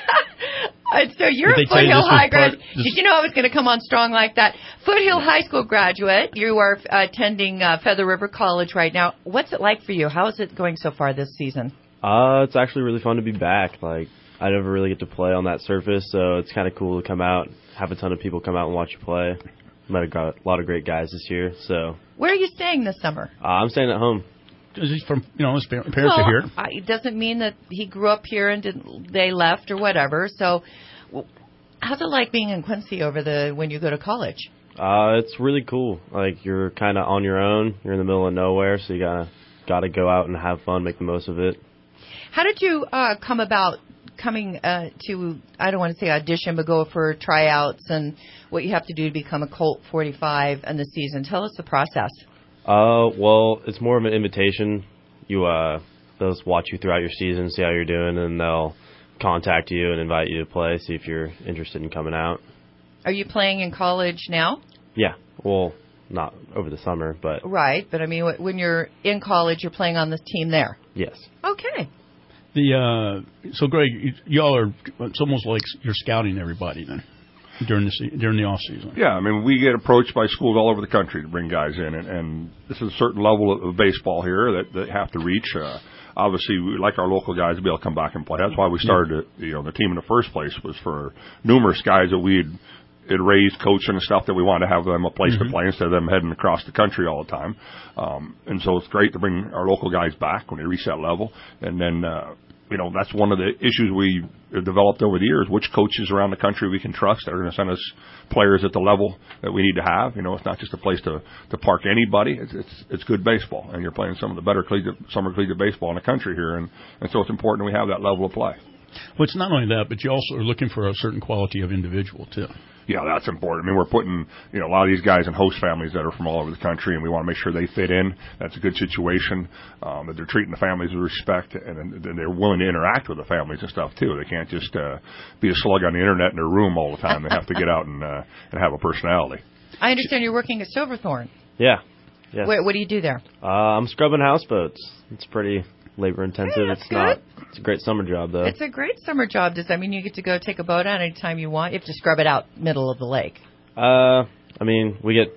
Uh, so you're Did a they tell you Foothill this was High part- grad. Did you know I was going to come on strong like that? Foothill High School graduate. You are uh, attending uh, Feather River College right now. What's it like for you? How is it going so far this season? Uh, it's actually really fun to be back. Like, I never really get to play on that surface, so it's kind of cool to come out, have a ton of people come out and watch you play. Met a gr- lot of great guys this year, so Where are you staying this summer? uh, I'm staying at home. Is he from, you know, his par- parents well, are here? I, it doesn't mean that he grew up here and didn't, they left or whatever. So, w- how's it like being in Quincy over the when you go to college? Uh, it's really cool. Like, you're kind of on your own. You're in the middle of nowhere, so you gotta gotta go out and have fun, make the most of it. How did you uh, come about coming uh, to, I don't want to say audition, but go for tryouts and what you have to do to become a Colt forty-five in the season? Tell us the process. Uh, well, it's more of an invitation. You, uh, they'll just watch you throughout your season, see how you're doing, and they'll contact you and invite you to play, see if you're interested in coming out. Are you playing in college now? Yeah, well, not over the summer, but Right, but I mean, wh- when you're in college, you're playing on this team there. yes. Okay. The uh, so Greg, y- y'all are. It's almost like you're scouting everybody then during the se- during the off season. Yeah, I mean, we get approached by schools all over the country to bring guys in, and, and this is a certain level of, of baseball here that they have to reach. Uh, obviously, we like our local guys to be able to come back and play. That's why we started, it, you know, the team in the first place was for numerous guys that we'd had raised, coaching and stuff that we wanted to have them a place Mm-hmm. to play instead of them heading across the country all the time. Um, and so it's great to bring our local guys back when they reach that level, and then. Uh, You know, that's one of the issues we have developed over the years, which coaches around the country we can trust that are going to send us players at the level that we need to have. You know, it's not just a place to, to park anybody. It's, it's, it's good baseball, and you're playing some of the better collegiate, summer collegiate baseball in the country here, and, and so it's important we have that level of play. Well, it's not only that, but you also are looking for a certain quality of individual, too. Yeah, that's important. I mean, we're putting, you know, a lot of these guys in host families that are from all over the country, and we want to make sure they fit in. That's a good situation, um, that they're treating the families with respect, and, and they're willing to interact with the families and stuff, too. They can't just uh, be a slug on the Internet in their room all the time. They have to get out and, uh, and have a personality. I understand you're working at Silverthorne. Yeah. Yes. What, what do you do there? Uh, I'm scrubbing houseboats. It's pretty labor intensive. Hey, it's that's not. good. It's a great summer job though. It's a great summer job. Does that mean you get to go take a boat out anytime you want? You have to scrub it out middle of the lake. Uh, I mean, we get.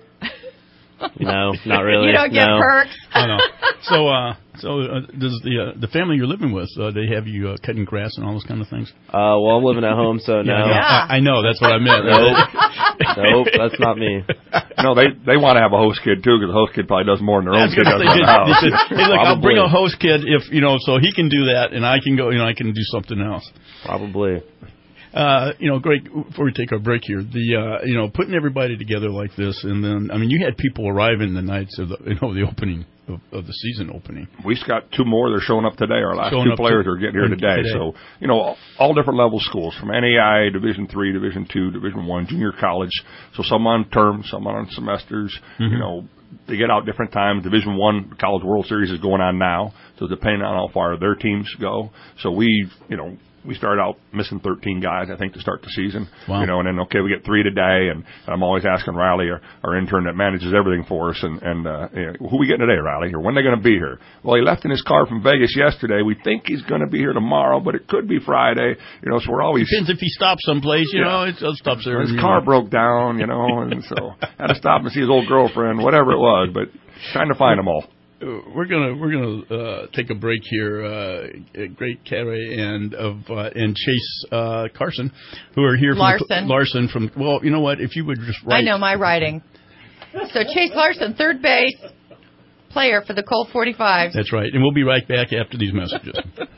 No, not really. You don't get no. perks. I know. So, uh, so uh, does the uh, the family you're living with? Uh, they have you uh, cutting grass and all those kind of things? Uh, well, I'm living at home, so no. Yeah, I, I know. That's what I meant. Nope. Nope, that's not me. No, they they want to have a host kid too, because the host kid probably does more than their own That's kid what does they in did. the house. They said, hey, look, I'll bring a Probably. host kid if you know, so he can do that, and I can go. You know, I can do something else. Probably. Uh, you know, Greg, before we take our break here, the uh, you know, putting everybody together like this, and then I mean, you had people arriving the nights of the you know the opening of, of the season opening. We've got two more. They're showing up today. Our last Showing two up players to- are getting here today. today. So, you know, all, all different level schools, from N A I, Division three, Division two, Division one, junior college. So some on term, some on semesters. Mm-hmm. You know, they get out different times. Division one College World Series is going on now. So depending on how far their teams go. So we, you know, we started out missing thirteen guys, I think, to start the season. Wow. You know, and then, okay, we get three today, and I'm always asking Riley, our, our intern that manages everything for us, and, and uh, you know, who we getting today, Riley, or when they going to be here? Well, he left in his car from Vegas yesterday. We think he's going to be here tomorrow, but it could be Friday. You know, so we're always... Depends if he stops someplace, you yeah. know, it stops there. His car broke down, you know, and so had to stop and see his old girlfriend, whatever it was, but trying to find them all. We're gonna we're gonna uh, take a break here. Uh, Great Carey and of uh, and Chase uh, Carson, who are here. From Larson. The, Larson from. Well, you know what? If you would just write. I know my writing. So Chase Larson, third base player for the Colt forty-fives. That's right, and we'll be right back after these messages.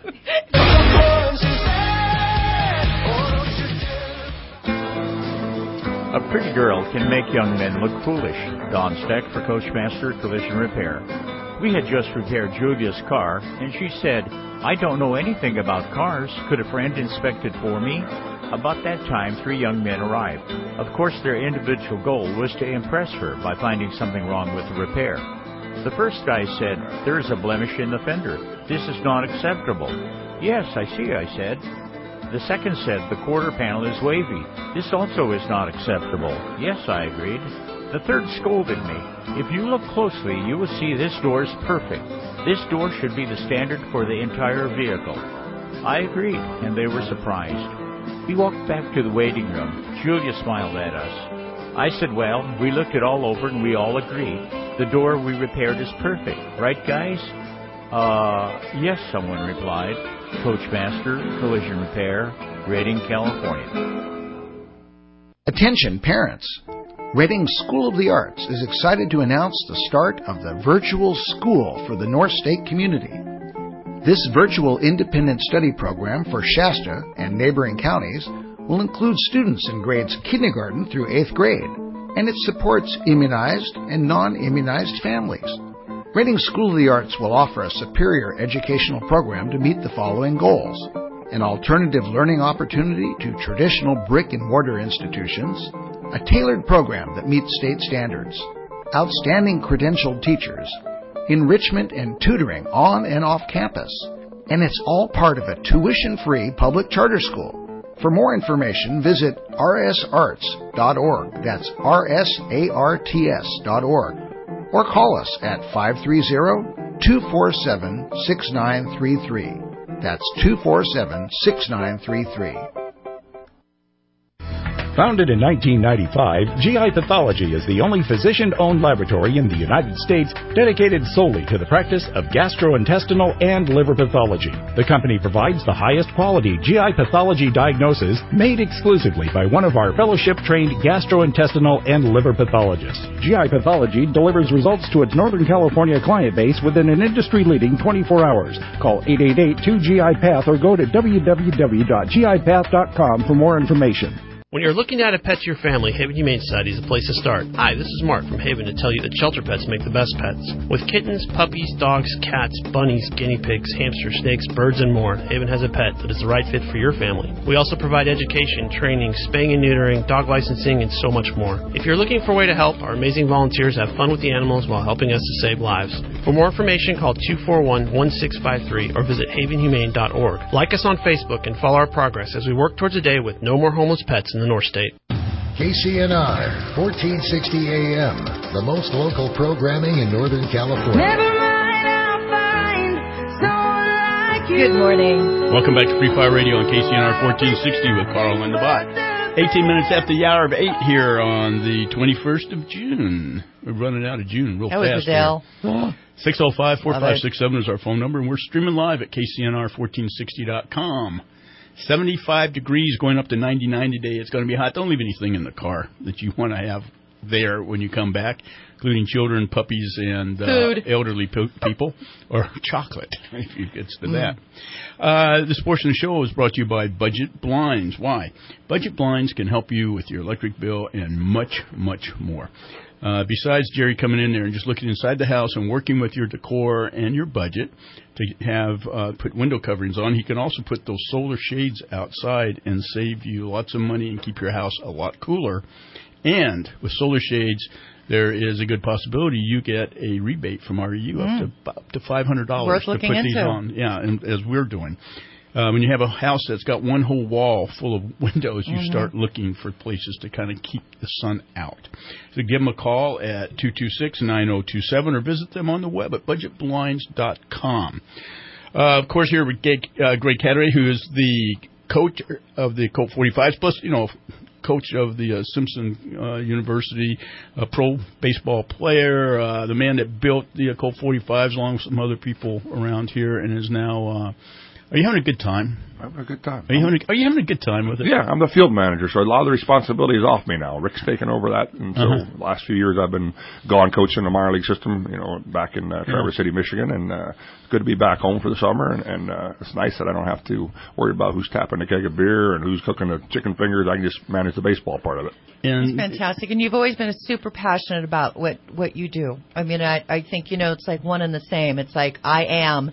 A pretty girl can make young men look foolish. Don Steck for Coachmaster Collision Repair. We had just repaired Julia's car, and she said, "I don't know anything about cars. Could a friend inspect it for me?" About that time, three young men arrived. Of course, their individual goal was to impress her by finding something wrong with the repair. The first guy said, "There is a blemish in the fender. This is not acceptable." "Yes, I see," I said. The second said, "The quarter panel is wavy. This also is not acceptable." "Yes," I agreed. The third scolded me. "If you look closely, you will see this door is perfect. This door should be the standard for the entire vehicle." I agreed, and they were surprised. We walked back to the waiting room. Julia smiled at us. I said, "Well, we looked it all over, and we all agreed. The door we repaired is perfect. Right, guys?" Uh, yes, someone replied. Coachmaster Collision Repair, Redding, California. Attention parents. Redding School of the Arts is excited to announce the start of the Virtual School for the North State community. This virtual independent study program for Shasta and neighboring counties will include students in grades kindergarten through eighth grade, and it supports immunized and non-immunized families. Redding School of the Arts will offer a superior educational program to meet the following goals: an alternative learning opportunity to traditional brick-and-mortar institutions, a tailored program that meets state standards, outstanding credentialed teachers, enrichment and tutoring on and off campus, and it's all part of a tuition-free public charter school. For more information, visit r s arts dot org. That's R S A R T S dot org. Or call us at five three zero, two four seven, six nine three three. That's two four seven, six nine three three. Founded in nineteen ninety-five, G I Pathology is the only physician-owned laboratory in the United States dedicated solely to the practice of gastrointestinal and liver pathology. The company provides the highest quality G I pathology diagnosis made exclusively by one of our fellowship-trained gastrointestinal and liver pathologists. G I Pathology delivers results to its Northern California client base within an industry-leading twenty-four hours. Call eight eight eight, two G I Path or go to w w w dot g i path dot com for more information. When you're looking to add a pet to your family, Haven Humane Society is the place to start. Hi, this is Mark from Haven to tell you that shelter pets make the best pets. With kittens, puppies, dogs, cats, bunnies, guinea pigs, hamsters, snakes, birds, and more, Haven has a pet that is the right fit for your family. We also provide education, training, spaying and neutering, dog licensing, and so much more. If you're looking for a way to help, our amazing volunteers have fun with the animals while helping us to save lives. For more information, call two four one, one six five three or visit haven humane dot org. Like us on Facebook and follow our progress as we work towards a day with no more homeless pets in the North State. K C N R, fourteen sixty A M, the most local programming in Northern California. Never mind, I'll find someone like you. Good morning. Welcome back to Free Fire Radio on K C N R fourteen sixty with Carl and the Bot. eighteen minutes after the hour of eight here on the twenty-first of June. We're running out of June real that fast. That was Adele. six oh five, four five six seven is our phone number, and we're streaming live at k c n r fourteen sixty dot com. seventy-five degrees going up to ninety-nine today. It's going to be hot. Don't leave anything in the car that you want to have there when you come back, including children, puppies, and uh, elderly po- people, or chocolate, if it gets to that. Mm. Uh, this portion of the show is brought to you by Budget Blinds. Why? Budget Blinds can help you with your electric bill and much, much more. Uh, besides Jerry coming in there and just looking inside the house and working with your decor and your budget to have uh, put window coverings on, he can also put those solar shades outside and save you lots of money and keep your house a lot cooler. And with solar shades, there is a good possibility you get a rebate from R E U mm. up to up to five hundred dollars Worth to looking put into. these on. Yeah, and as we're doing. Uh, when you have a house that's got one whole wall full of windows, you Mm-hmm. start looking for places to kind of keep the sun out. So give them a call at two two six, nine zero two seven or visit them on the web at budget blinds dot com. Uh, of course, here with Greg, uh, Greg Cartwright, who is the coach of the Colt forty-fives, plus, you know, coach of the uh, Simpson uh, University, a pro baseball player, uh, the man that built the uh, Colt forty-fives along with some other people around here, and is now. Uh, are you having a good time? I'm having a good time. Are you having a, Are you having a good time with it? Yeah, I'm the field manager, so a lot of the responsibility is off me now. Rick's taken over that, and so Uh-huh. the last few years I've been gone coaching the minor league system, you know, back in uh, Traverse Yeah. City, Michigan, and uh, it's good to be back home for the summer, and, and uh, it's nice that I don't have to worry about who's tapping the keg of beer and who's cooking the chicken fingers. I can just manage the baseball part of it. It's fantastic, and you've always been super passionate about what what you do. I mean, I I think you know it's like one and the same. It's like I am,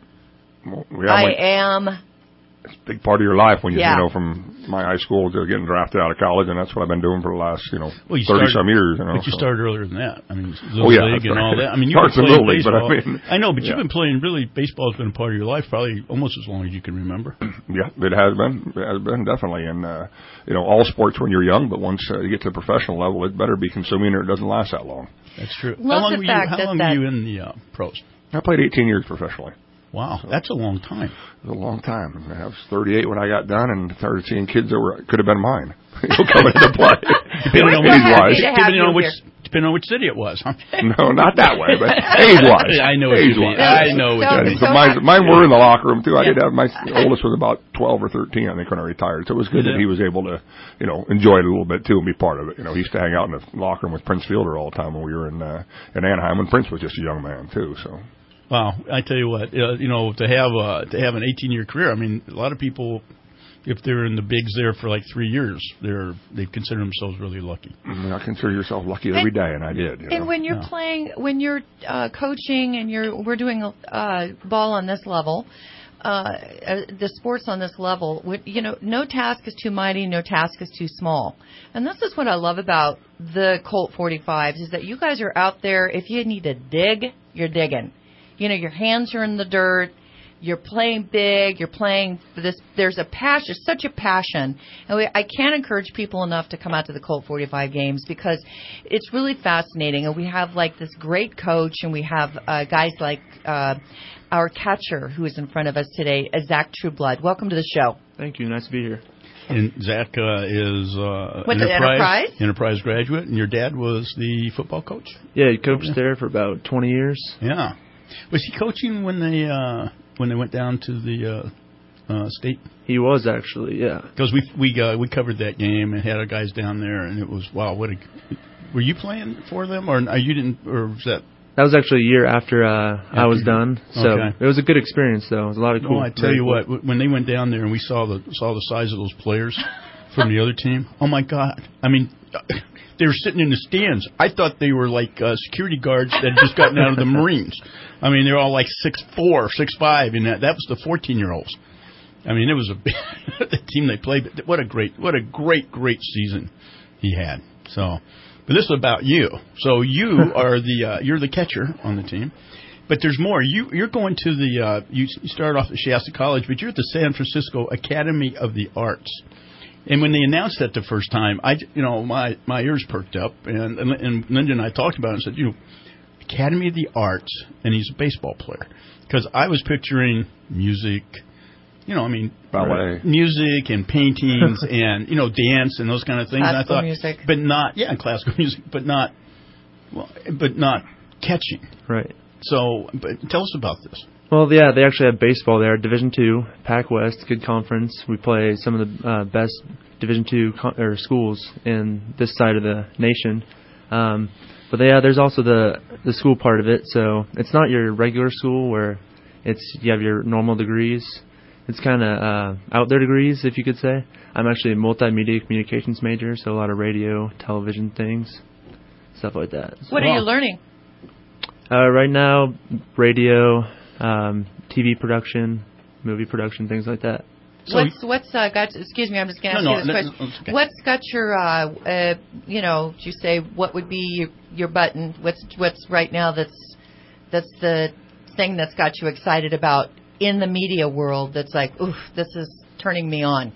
Well, yeah, I when- am. It's a big part of your life when you, Yeah. you know, from my high school to getting drafted out of college, and that's what I've been doing for the last, you know, Well, you thirty started, some years. You know, but you so. started earlier than that. I mean, Oh, Little yeah, League that's and right. all that. I mean, you've been Starts in playing Little League, but I baseball. mean, I know, but yeah. you've been playing. Really, baseball's been a part of your life probably almost as long as you can remember. Yeah, it has been. It has been, definitely. And, uh, you know, all sports when you're young, but once uh, you get to the professional level, it better be consuming or it doesn't last that long. That's true. Love how long the were fact you? How that long that- were you in the uh, pros? I played eighteen years professionally. Wow, that's a long time. It was a long time. I was thirty-eight when I got done, and started seeing kids that were could have been mine. You know, coming into play. Depending on We're which, happy to have depending you on which, here. depending on which city it was. Huh? No, not that way, but age-wise. I know what you mean. Age-wise. I know what So- you mean. So so mine, ha- mine were in the locker room too. I did have my oldest was about twelve or thirteen, I think, when I retired. So it was good Yeah. that he was able to, you know, enjoy it a little bit too and be part of it. You know, he used to hang out in the locker room with Prince Fielder all the time when we were in uh, in Anaheim. When Prince was just a young man too. So Wow, I tell you what, uh, you know, to have uh, to have an eighteen-year career. I mean, a lot of people, if they're in the bigs there for like three years, they're they consider themselves really lucky. I, mean, I consider yourself lucky every day, and I did. You And know? when you're Yeah. playing, when you're uh, coaching, and you're we're doing uh, ball on this level, uh, uh, the sports on this level, when- you know, no task is too mighty, no task is too small. And this is what I love about the Colt forty-fives is that you guys are out there. If you need to dig, you're digging. You know, your hands are in the dirt. You're playing big. You're playing for this. There's a passion, such a passion. And we, I can't encourage people enough to come out to the Colt forty-five games because it's really fascinating. And we have like this great coach, and we have uh, guys like uh, our catcher who is in front of us today, uh, Zach Trueblood. Welcome to the show. Thank you. Nice to be here. And Zach uh, is uh, Went to Enterprise? Enterprise graduate, and your dad was the football coach. Yeah, he coached there for about twenty years. Yeah, was he coaching when they uh, when they went down to the uh, uh, state? He was actually, yeah. Because we we uh, we covered that game and had our guys down there, and it was wow. What a, were you playing for them, or uh, you didn't, or was that? That was actually a year after uh, I was you- done. So okay. it was a good experience, though. It was a lot of cool. Well, I tell very you cool. what, w- when they went down there and we saw the saw the size of those players from the other team, oh my God! I mean, they were sitting in the stands. I thought they were like uh, security guards that had just gotten out of the Marines. I mean, they're all like six four, six five, and that that was the fourteen year olds. I mean, it was a the team they played. But what a great, what a great, great season he had. So, but this is about you. So you are the uh, you're the catcher on the team. But there's more. You you're going to the uh, you, you started off at Shasta College, but you're at the San Francisco Academy of the Arts. And when they announced that the first time, I you know my my ears perked up, and and, and Linda and I talked about it and said, you know, Academy of the Arts, and he's a baseball player, because I was picturing music. You know, I mean, Ballet. music and paintings and, you know, dance and those kind of things. Classical and I thought, music. but not, yeah, classical music, but not, well, but not catching. Right. So, but tell us about this. Well, yeah, they actually have baseball there. Division Two, Pac West, good conference. We play some of the uh, best Division Two con- or schools in this side of the nation. Um, but yeah, there's also the the school part of it. So it's not your regular school where it's you have your normal degrees. It's kind of uh, out there degrees, if you could say. I'm actually a multimedia communications major, so a lot of radio, television things, stuff like that. What are you learning? Uh, right now, radio, um, T V production, movie production, things like that. what's what's uh, got? Excuse me, I'm just going to No, ask no, you this no, question. it's okay. What's got your, uh, uh, you know, did you say what would be your, your button? What's what's right now that's that's the thing that's got you excited about in the media world that's like, oof, this is turning me on?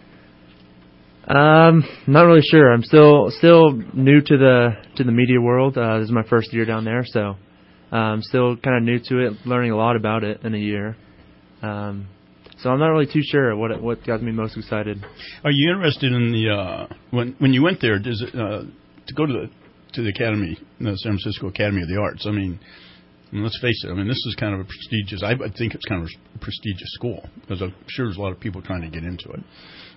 Um, not really sure. I'm still still new to the to the media world. Uh, this is my first year down there, so I'm still kind of new to it, learning a lot about it in a year. Um, so I'm not really too sure what what got me most excited. Are you interested in the uh, when when you went there? Does it uh, to go to the to the Academy, the San Francisco Academy of the Arts? I mean, I mean, let's face it. I mean, this is kind of a prestigious. I think it's kind of a prestigious school because I'm sure there's a lot of people trying to get into it.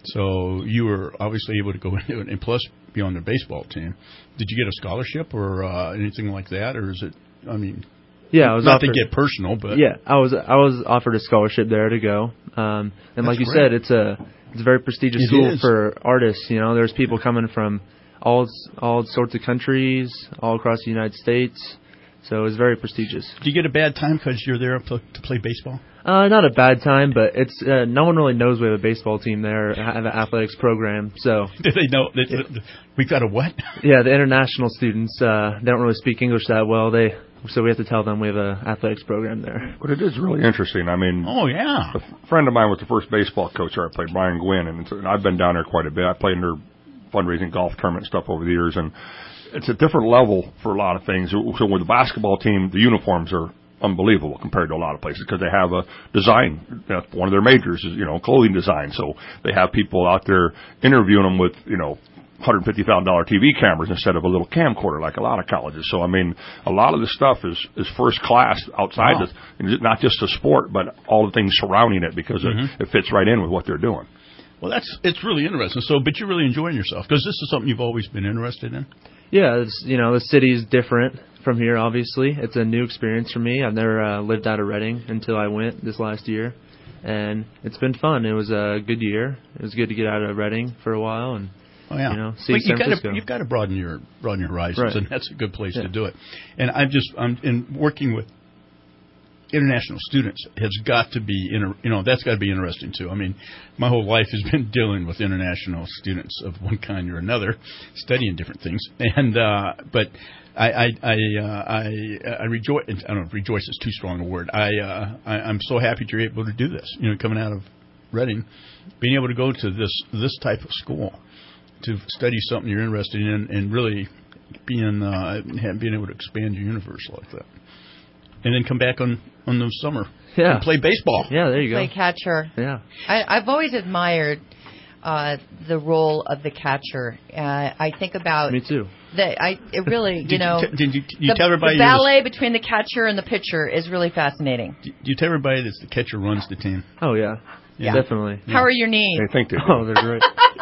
So you were obviously able to go into it, and plus be on their baseball team. Did you get a scholarship or uh, anything like that, or is it? I mean, yeah, I was not offered, to get personal, but yeah, I was I was offered a scholarship there to go. Um, and That's like you great. said, it's a it's a very prestigious It school is. for artists. You know, there's people coming from all all sorts of countries, all across the United States. So it's very prestigious. Do you get a bad time because you're there to, to play baseball? Uh, not a bad time, but it's uh, no one really knows we have a baseball team there, have an athletics program. So Do they know that that- we've got a what? yeah, the international students uh, they don't really speak English that well. They so we have to tell them we have an athletics program there. But it is really interesting. I mean, oh yeah, a f- friend of mine was the first baseball coach there I played, Brian Gwynn, and, it's, and I've been down there quite a bit. I played in their fundraising golf tournament stuff over the years, and it's a different level for a lot of things. So with the basketball team, the uniforms are unbelievable compared to a lot of places because they have a design. That's one of their majors is, you know, clothing design. So they have people out there interviewing them with, you know, one hundred fifty thousand dollars T V cameras instead of a little camcorder like a lot of colleges. So, I mean, a lot of the stuff is, is first class outside, Wow. the, not just the sport, but all the things surrounding it because Mhm. it, it fits right in with what they're doing. Well, that's it's really interesting. So, but you're really enjoying yourself because this is something you've always been interested in. Yeah, it's, you know, the city's different from here, obviously. It's a new experience for me. I've never uh, lived out of Reading until I went this last year. And it's been fun. It was a good year. It was good to get out of Reading for a while and, Oh, yeah. you know, see But San you gotta, Francisco. you've got to broaden your broaden your horizons, Right. and that's a good place Yeah. to do it. And I'm just I'm in working with international students has got to be inter, you know that's got to be interesting too. I mean, my whole life has been dealing with international students of one kind or another, studying different things. And uh, but I I I uh, I, I rejoice. I don't know if rejoice is too strong a word. I, uh, I I'm so happy you're able to do this. You know, coming out of Reading, being able to go to this this type of school to study something you're interested in and really being uh, being able to expand your universe like that. And then come back on, on the summer Yeah. and play baseball. Yeah, there you Play go. catcher. Yeah. I, I've always admired uh, the role of the catcher. Uh, I think about Me too. the. I it really, you Did you know, t- did you- did you the, tell everybody the you're the- ballet between the catcher and the pitcher is really fascinating. Do you tell everybody that the catcher runs the team? Oh, yeah. Yeah. Definitely. How are your knees? They think they do. Oh, they're great.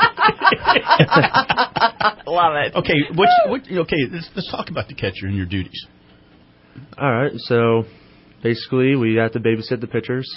Love it. Okay, what's, what, okay, let's, let's talk about the catcher and your duties. All right, so basically we have to babysit the pitchers.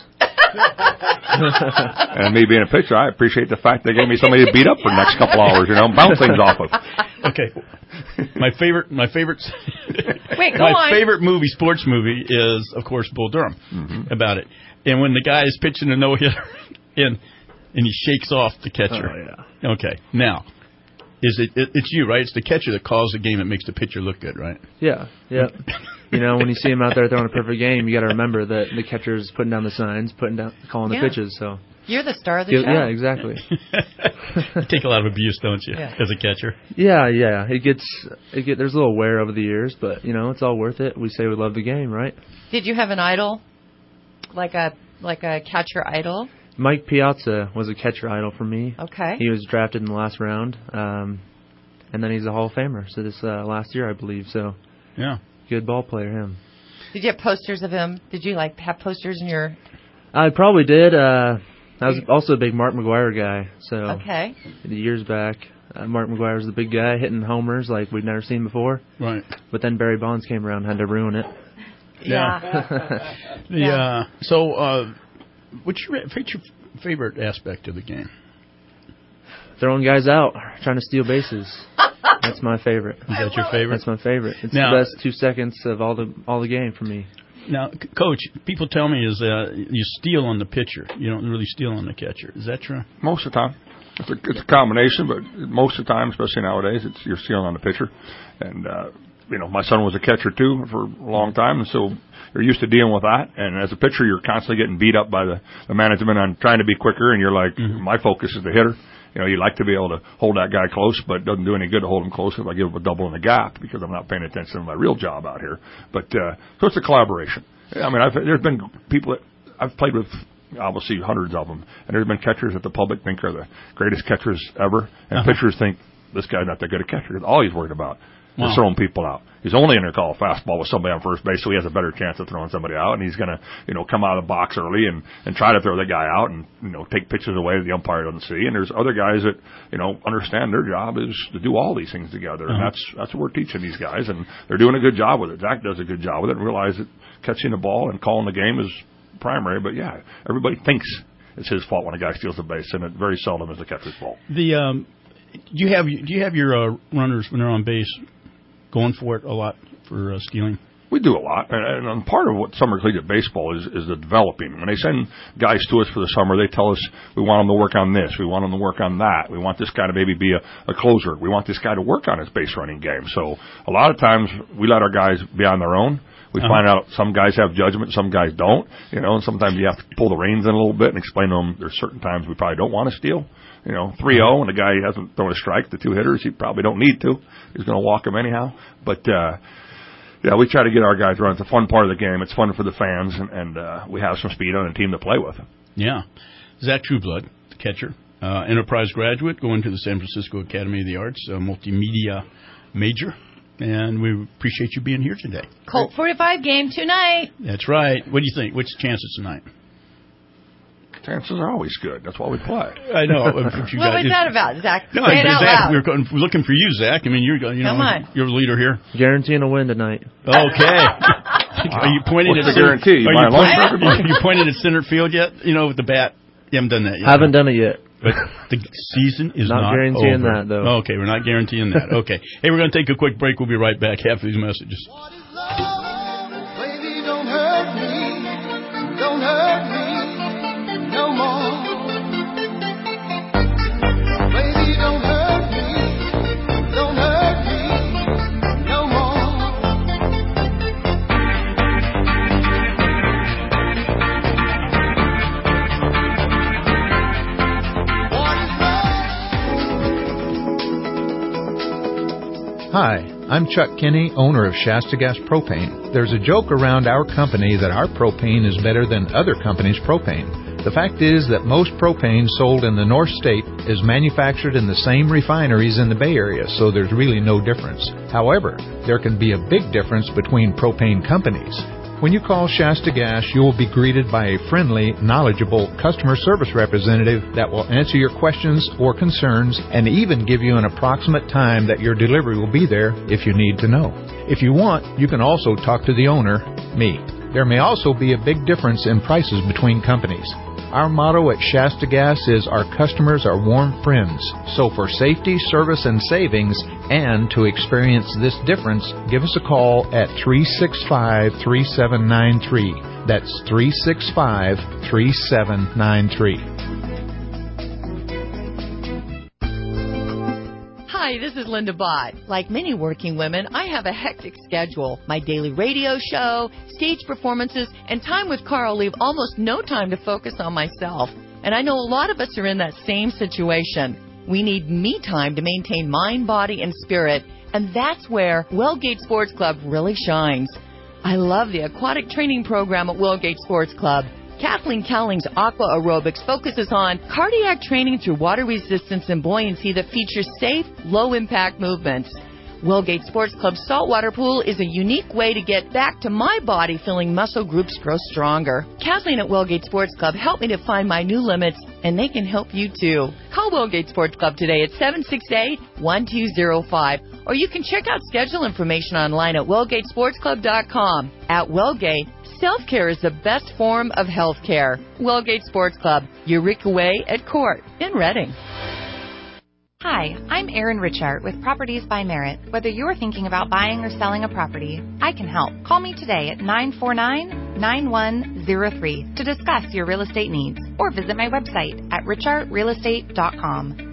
And me being a pitcher, I appreciate the fact they gave me somebody to beat up for the next couple hours, you know, bounce things off of. Okay, my favorite, my favorite, Wait, go my on. favorite movie, sports movie, is of course Bull Durham. Mm-hmm. About it, and when the guy is pitching a no hitter, and and he shakes off the catcher. Oh, yeah. Okay, now. Is it, it? It's you, right? It's the catcher that calls the game that makes the pitcher look good, right? Yeah, yeah. You know, when you see him out there throwing a perfect game, you got to remember that the catcher's putting down the signs, putting down, calling Yeah. the pitches. So You're the star of the yeah, show. yeah, exactly. You take a lot of abuse, don't you, Yeah. as a catcher? Yeah, yeah. It gets, it get. There's a little wear over the years, but you know, it's all worth it. We say we love the game, right? Did you have an idol, like a like a catcher idol? Mike Piazza was a catcher idol for me. Okay. He was drafted in the last round, um, and then he's a Hall of Famer. So this uh, last year, I believe. So Yeah. good ball player, him. Did you have posters of him? Did you like have posters in your? I probably did. Uh, I was also a big Mark McGwire guy. So Okay. years back, uh, Mark McGwire was the big guy hitting homers like we'd never seen before. Right. But then Barry Bonds came around, had to ruin it. Yeah. The, uh, so, uh, what's your, what's your favorite aspect of the game? Throwing guys out, trying to steal bases. That's my favorite. Is that your favorite? That's my favorite. It's Now- the best two seconds of all the all the game for me. Now, C- Coach, people tell me is uh, you steal on the pitcher. You don't really steal on the catcher. Is that true? Most of the time. It's a, it's a combination, but most of the time, especially nowadays, it's you're stealing on the pitcher. And uh, you know, my son was a catcher too for a long time, and so you're used to dealing with that. And as a pitcher, you're constantly getting beat up by the, the management on trying to be quicker, and you're like, mm-hmm. my focus is the hitter. You know, you like to be able to hold that guy close, but it doesn't do any good to hold him close if I give him a double in the gap because I'm not paying attention to my real job out here. But uh, so it's a collaboration. I mean, I've, there's been people that I've played with, obviously hundreds of them, and there's been catchers that the public think are the greatest catchers ever, and uh-huh. pitchers think this guy's not that good a catcher. All he's worried about wow. is throwing people out. He's only in there call a fastball with somebody on first base, so he has a better chance of throwing somebody out, and he's going to, you know, come out of the box early and, and try to throw the guy out and, you know, take pitches away that the umpire doesn't see. And there's other guys that, you know, understand their job is to do all these things together, uh-huh. and that's that's what we're teaching these guys, and they're doing a good job with it. Zach does a good job with it and realize that catching the ball and calling the game is primary, but, yeah, everybody thinks it's his fault when a guy steals the base, and it very seldom is the catcher's fault. The um, do you have do you have your uh, runners when they're on base going for it a lot for uh, stealing? We do a lot, and, and part of what summer collegiate baseball is is the developing. When they send guys to us for the summer, they tell us we want them to work on this, we want them to work on that, we want this guy to maybe be a, a closer, we want this guy to work on his base running game. So a lot of times we let our guys be on their own. We uh-huh. find out some guys have judgment, some guys don't, you know, and sometimes you have to pull the reins in a little bit and explain to them there's certain times we probably don't want to steal. You know, three oh, and the guy hasn't thrown a strike, the two hitters, he probably don't need to. He's going to walk him anyhow. But, uh, yeah, we try to get our guys running. It's a fun part of the game. It's fun for the fans, and, and uh, we have some speed on the team to play with. Yeah. Zach Trueblood, the catcher, uh, Enterprise graduate, going to the San Francisco Academy of the Arts, a multimedia major. And we appreciate you being here today. Colt forty-five game tonight. That's right. What do you think? What's the chances tonight? Chances are always good. That's why we play. I know. If you what got, was if, that about, Zach? No, Say it out Zach, loud. we're looking for you, Zach. I mean, you're you know Come on. you're the leader here. Guaranteeing a win tonight. Okay. Are you pointing What's at the guarantee? You are buy you, a lunch for pointing, everybody? are you pointing at center field yet? You know, with the bat. You haven't done that yet. Haven't done it yet. But the season is not, not guaranteeing over. that, though. Okay, we're not guaranteeing that. Okay. Hey, we're going to take a quick break. We'll be right back after these messages. Baby, don't hurt me. Don't hurt me no more. Baby, don't hurt me. Don't hurt me no more. Hi, I'm Chuck Kinney, owner of Shasta Gas Propane. There's a joke around our company that our propane is better than other companies' propane. The fact is that most propane sold in the North State is manufactured in the same refineries in the Bay Area, so there's really no difference. However, there can be a big difference between propane companies. When you call Shasta Gas, you will be greeted by a friendly, knowledgeable customer service representative that will answer your questions or concerns and even give you an approximate time that your delivery will be there if you need to know. If you want, you can also talk to the owner, me. There may also be a big difference in prices between companies. Our motto at Shasta Gas is our customers are warm friends. So for safety, service, and savings, and to experience this difference, give us a call at three six five, three seven nine three. That's three six five, three seven nine three. Hi, this is Linda Bott. Like many working women, I have a hectic schedule. My daily radio show, stage performances, and time with Carl leave almost no time to focus on myself. And I know a lot of us are in that same situation. We need me time to maintain mind, body, and spirit, and that's where Wellgate Sports Club really shines. I love the aquatic training program at Wellgate Sports Club. Kathleen Cowling's Aqua Aerobics focuses on cardiac training through water resistance and buoyancy that features safe, low-impact movements. Wellgate Sports Club's saltwater pool is a unique way to get back to my body feeling muscle groups grow stronger. Kathleen at Wellgate Sports Club helped me to find my new limits, and they can help you too. Call Wellgate Sports Club today at seven six eight, one two zero five, or you can check out schedule information online at wellgate sports club dot com. At Wellgate, self-care is the best form of health care. Wellgate Sports Club, Eureka Way at Court in Reading. Hi, I'm Erin Richard with Properties by Merit. Whether you're thinking about buying or selling a property, I can help. Call me today at nine four nine, nine one zero three to discuss your real estate needs, or visit my website at richard real estate dot com.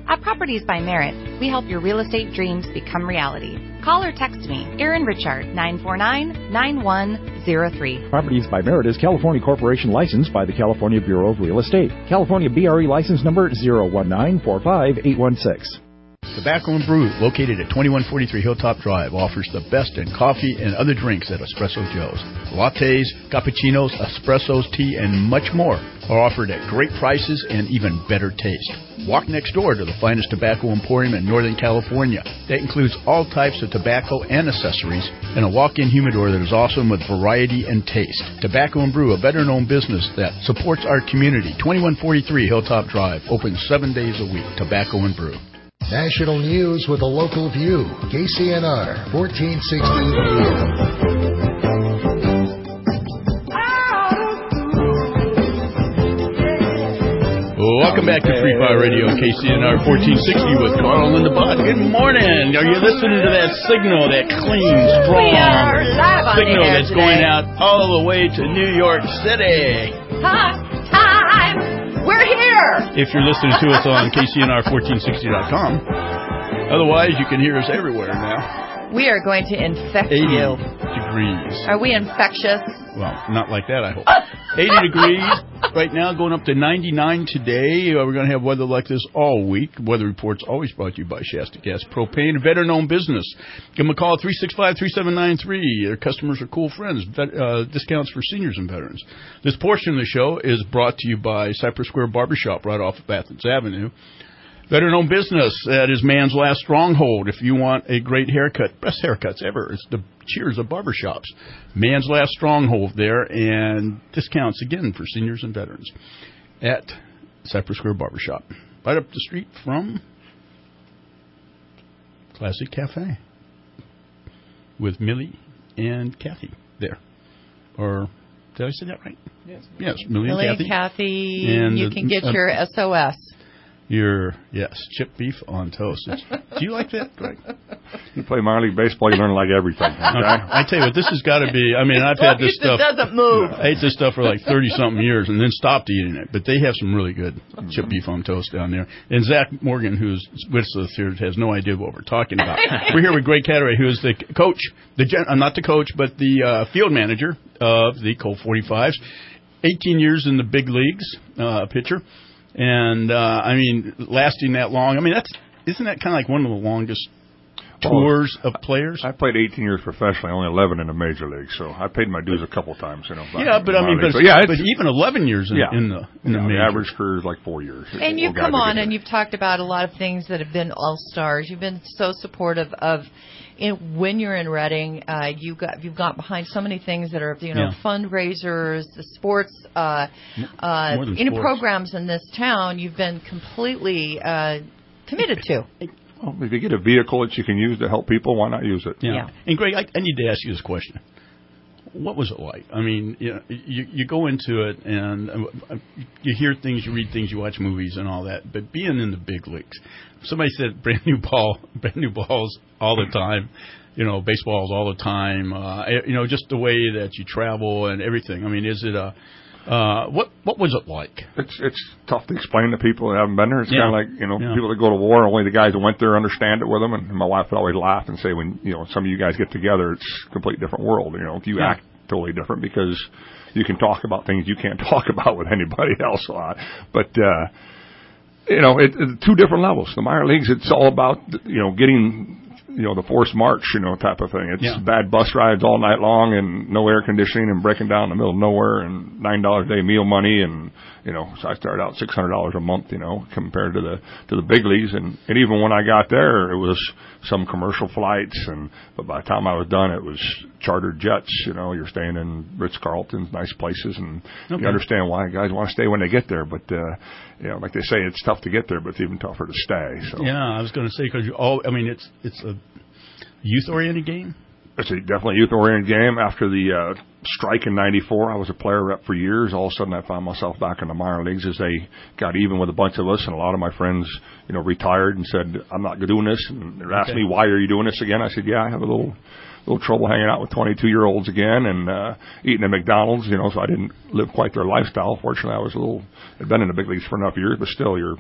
At Properties by Merit, we help your real estate dreams become reality. Call or text me, Erin Richard, nine four nine, nine one zero three. Properties by Merit is California Corporation licensed by the California Bureau of Real Estate. California B R E license number zero one nine four five eight one six. Tobacco and Brew, located at twenty-one forty-three Hilltop Drive, offers the best in coffee and other drinks at Espresso Joe's. Lattes, cappuccinos, espressos, tea, and much more are offered at great prices and even better taste. Walk next door to the finest tobacco emporium in Northern California. That includes all types of tobacco and accessories, and a walk-in humidor that is awesome with variety and taste. Tobacco and Brew, a better-known business that supports our community. twenty-one forty-three Hilltop Drive, open seven days a week. Tobacco and Brew. National news with a local view. K C N R, fourteen sixty A M. Welcome back to Free Fire Radio, K C N R fourteen sixty with Carl and the Bud. Good morning. Are you listening to that signal, that clean, strong We are live on signal the air that's today. going out all the way to New York City? Hot time! We're here! If you're listening to us on K C N R fourteen sixty dot com. Otherwise, you can hear us everywhere now. We are going to infect eighty you. degrees. Are we infectious? Well, not like that, I hope. eighty degrees right now, going up to ninety-nine today. Uh, we're going to have weather like this all week. Weather Report's always brought to you by Shasta Gas Propane, a veteran-owned business. Give them a call, three six five, three seven nine three. Their customers are cool friends. Vet, uh, discounts for seniors and veterans. This portion of the show is brought to you by Cypress Square Barbershop right off of Athens Avenue. Veteran-owned business. That is man's last stronghold. If you want a great haircut, best haircuts ever. It's the cheers of barbershops. Man's last stronghold there, and discounts again for seniors and veterans at Cypress Square Barbershop. Right up the street from Classic Cafe with Millie and Kathy there. Or did I say that right? Yes. Yes, Millie, Millie and and Kathy. Kathy, And you the- can get uh, your S O S. Your, yes, chipped beef on toast. It's- do you like that, Greg? You play minor league baseball, you learn like everything. Okay? I tell you what, this has got to be. I mean, I've had this It stuff. doesn't move. I ate this stuff for like thirty something years, and then stopped eating it. But they have some really good chipped beef on toast down there. And Zach Morgan, who's with us here, has no idea what we're talking about. We're here with Greg Catteray, who is the coach, the gen, uh, not the coach, but the uh, field manager of the Colt forty-fives. eighteen years in the big leagues, uh, pitcher. And, uh, I mean, lasting that long. I mean, that's isn't that kind of like one of the longest tours of players? I played eighteen years professionally, only eleven in the major league, so I paid my dues a couple times. You know. Yeah, but I mean, but, so, yeah, but even eleven years in, yeah. in the in the yeah, major. the average career is like four years. And you've come on and you've talked about a lot of things that have been all-stars. You've been so supportive of in, when you're in Reading. Uh, you got, you've got behind so many things that are, you know, Yeah. fundraisers, the sports, uh, uh, More than any sports. programs in this town you've been completely uh, committed to. Well, if you get a vehicle that you can use to help people, why not use it? Yeah. Yeah. And Greg, I, I need to ask you this question. What was it like? I mean, you know, you, you go into it and uh, you hear things, you read things, you watch movies and all that. But being in the big leagues, somebody said brand new ball, brand new balls all the time. You know, baseballs all the time. Uh, you know, just the way that you travel and everything. I mean, is it a uh, what? What was it like? It's it's tough to explain to people that haven't been there. It's Yeah. kind of like, you know, Yeah. people that go to war, only the guys that went there understand it with them. And my wife would always laugh and say, when, you know, some of you guys get together, it's a completely different world. You know, you Yeah. act totally different because you can talk about things you can't talk about with anybody else a lot. But, uh, you know, it, it, two different levels. The minor leagues, it's all about, you know, getting, you know, the forced march, you know, type of thing. It's Yeah. bad bus rides all night long and no air conditioning and breaking down in the middle of nowhere and nine dollars a day meal money. And, you know, so I started out six hundred dollars a month, you know, compared to the, to the big leagues. And, and even when I got there, it was some commercial flights. And, but by the time I was done, it was chartered jets. You know, you're staying in Ritz-Carlton's, nice places. And Okay. you understand why guys want to stay when they get there. But, uh, you know, like they say, it's tough to get there, but it's even tougher to stay. So. Yeah, I was going to say because you all. I mean, it's it's a youth-oriented game. It's a definitely youth-oriented game. After the uh, strike in ninety-four, I was a player rep for years. All of a sudden, I found myself back in the minor leagues as they got even with a bunch of us, and a lot of my friends, you know, retired and said, "I'm not doing this." And they asked Okay. me, "Why are you doing this again?" I said, "Yeah, I have a little, little trouble hanging out with twenty-two-year-olds again and uh, eating at McDonald's." You know, so I didn't live quite their lifestyle. Fortunately, I was a little, had been in the big leagues for enough years, but still, you're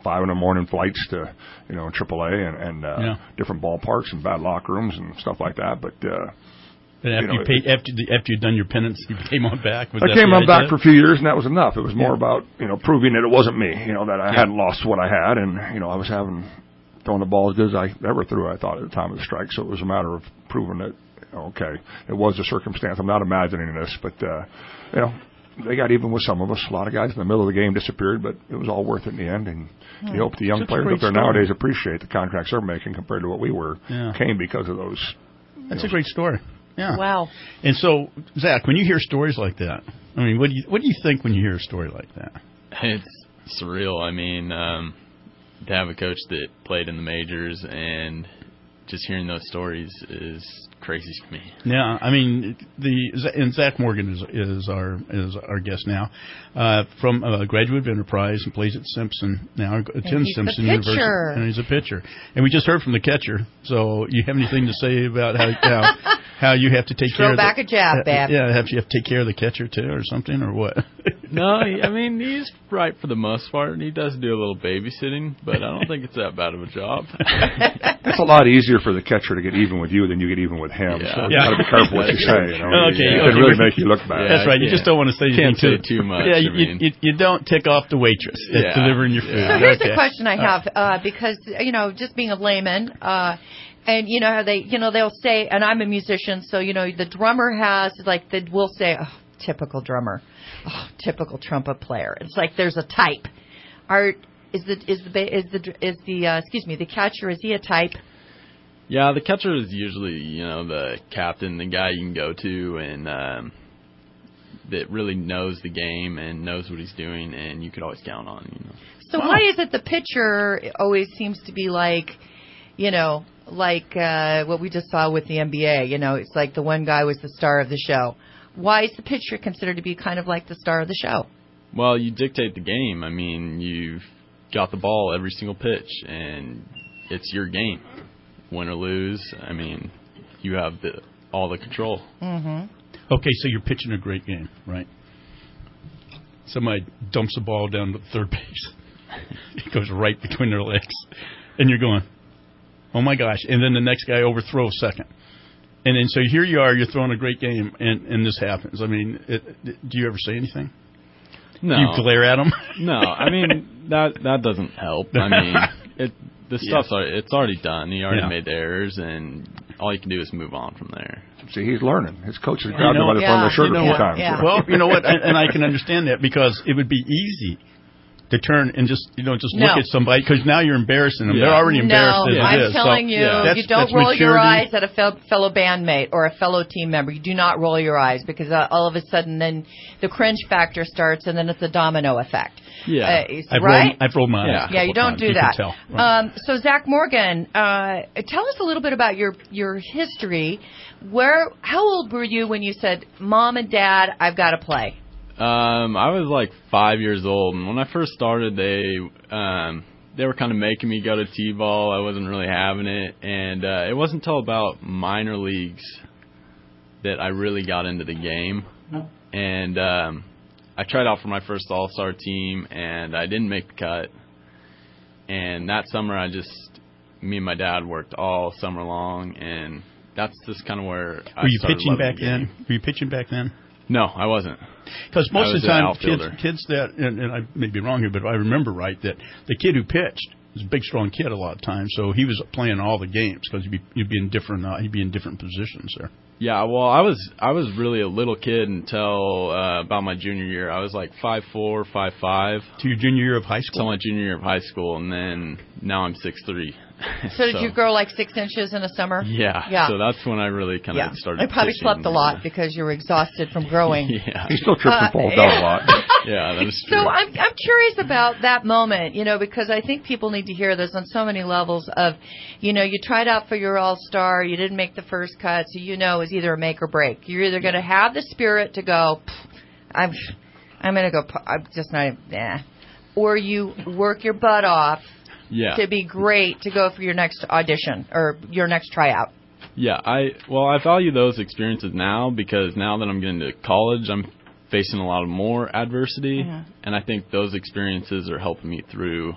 five in the morning flights to, you know, triple A and, and uh, Yeah. different ballparks and bad locker rooms and stuff like that. But uh, And after you, you, know, paid, after the, after you'd done your penance, you came on back. Was I that came the on back idea? for a few years, and that was enough. It was more Yeah. about, you know, proving that it wasn't me, you know, that I Yeah. hadn't lost what I had, and, you know, I was having, throwing the ball as good as I ever threw, I thought, at the time of the strike. So it was a matter of proving that, okay, it was a circumstance. I'm not imagining this, but, uh, you know, they got even with some of us. A lot of guys in the middle of the game disappeared, but it was all worth it in the end. And Hmm. you hope the young Such a players great up there story. nowadays appreciate the contracts they're making compared to what we were, Yeah. came because of those. That's a great story. Yeah. Wow. And so, Zach, when you hear stories like that, I mean, what do you what do you think when you hear a story like that? It's surreal. I mean, um, to have a coach that played in the majors and just hearing those stories is crazy to me. Yeah, I mean, the and Zach Morgan is is our is our guest now, uh, from uh, Graduate of Enterprise and plays at Simpson now, attends he's Simpson the University, pitcher. and he's a pitcher. And we just heard from the catcher. So, you have anything to say about how how, how you have to take Throw care back of a jab, the, Bab. Yeah, have you have to take care of the catcher too, or something, or what? No, he, I mean, he's right for the most part, and he does do a little babysitting, but I don't think it's that bad of a job. It's a lot easier for the catcher to get even with you than you get even with him. Yeah. So you Yeah. got to be careful what you say. You know, Okay, it okay. can really make you look bad. That's right. You just don't want to say Can't anything say too much, Yeah, I you, mean. you, you don't tick off the waitress that's Yeah. delivering your food. Yeah. So here's Okay. the question I All right. have, uh, because, you know, just being a layman, uh, and you know how they, you know, they'll say, and I'm a musician, so, you know, the drummer has, like, the, we'll say, oh, typical drummer, oh, typical trumpet player. It's like there's a type. Are, is the, is the, ba- is the, is the, uh, excuse me, the catcher, is he a type? Yeah, the catcher is usually, you know, the captain, the guy you can go to and um, that really knows the game and knows what he's doing, and you could always count on, you know. So why is it the pitcher always seems to be like, you know, like uh, what we just saw with the N B A? You know, it's like the one guy was the star of the show. Why is the pitcher considered to be kind of like the star of the show? Well, you dictate the game. I mean, you've got the ball every single pitch, and it's your game. Win or lose, I mean, you have the, all the control. Mm-hmm. Okay, so you're pitching a great game, right? Somebody dumps the ball down to third base. It goes right between their legs. And you're going, oh, my gosh. And then the next guy overthrows second. And then so here you are, you're throwing a great game, and, and this happens. I mean, it, it, do you ever say anything? No. Do you glare at them? No, I mean, that that doesn't help. I mean, it, the Yeah. stuff's already, it's already done. He already Yeah. made the errors, and all you can do is move on from there. See, he's learning. His coach is You grabbing know, him by the front of their shirt you a know few what? times. so. Well, you know what, and, and I can understand that because it would be easy to turn and just you know just No. look at somebody because now you're embarrassing them. Yeah. They're already embarrassed No, as it I'm is. telling so you, that's, you don't that's roll your maturity. eyes at a fel- fellow bandmate or a fellow team member. You do not roll your eyes because uh, all of a sudden then the cringe factor starts and then it's a domino effect. Yeah, Uh, it's- I've right? rolled I've rolled my eyes. Yeah, a yeah, you couple don't times. do You can that. tell, right. Um, so Zach Morgan, uh, tell us a little bit about your your history. Where, how old were you when you said, "Mom and Dad, I've got to play"? Um, I was like five years old, and when I first started, they um, they were kind of making me go to T-ball. I wasn't really having it, and uh, it wasn't until about minor leagues that I really got into the game. And um, I tried out for my first All-Star team, and I didn't make the cut. And that summer, I just me and my dad worked all summer long, and that's just kind of where I Were you started pitching loving back the game. then? Were you pitching back then? No, I wasn't. Because I most was of the an time, kids, outfielder. kids that, and, and I may be wrong here, but if I remember right, that the kid who pitched was a big, strong kid a lot of times, so he was playing all the games because he'd be, he'd be in different uh, he'd be in different positions there. Yeah, well, I was I was really a little kid until uh, about my junior year. I was like five four, five five. To your junior year of high school? Until my junior year of high school, and then now I'm six three. So did you grow like six inches in a summer? Yeah. Yeah. So that's when I really kind of Yeah. started. I probably pitching. slept a lot because you were exhausted from growing. Yeah. He still trips and Uh, falls down a lot. Yeah, that is So true. I'm I'm curious about that moment, you know, because I think people need to hear this on so many levels of, you know, you tried out for your All-Star, you didn't make the first cut, so you know it's either a make or break. You're either going to have the spirit to go, I'm I'm going to go, I'm just not, nah. Or you work your butt off Yeah. to be great to go for your next audition or your next tryout. Yeah, I well, I value those experiences now because now that I'm getting to college, I'm facing a lot of more adversity, Mhm. and I think those experiences are helping me through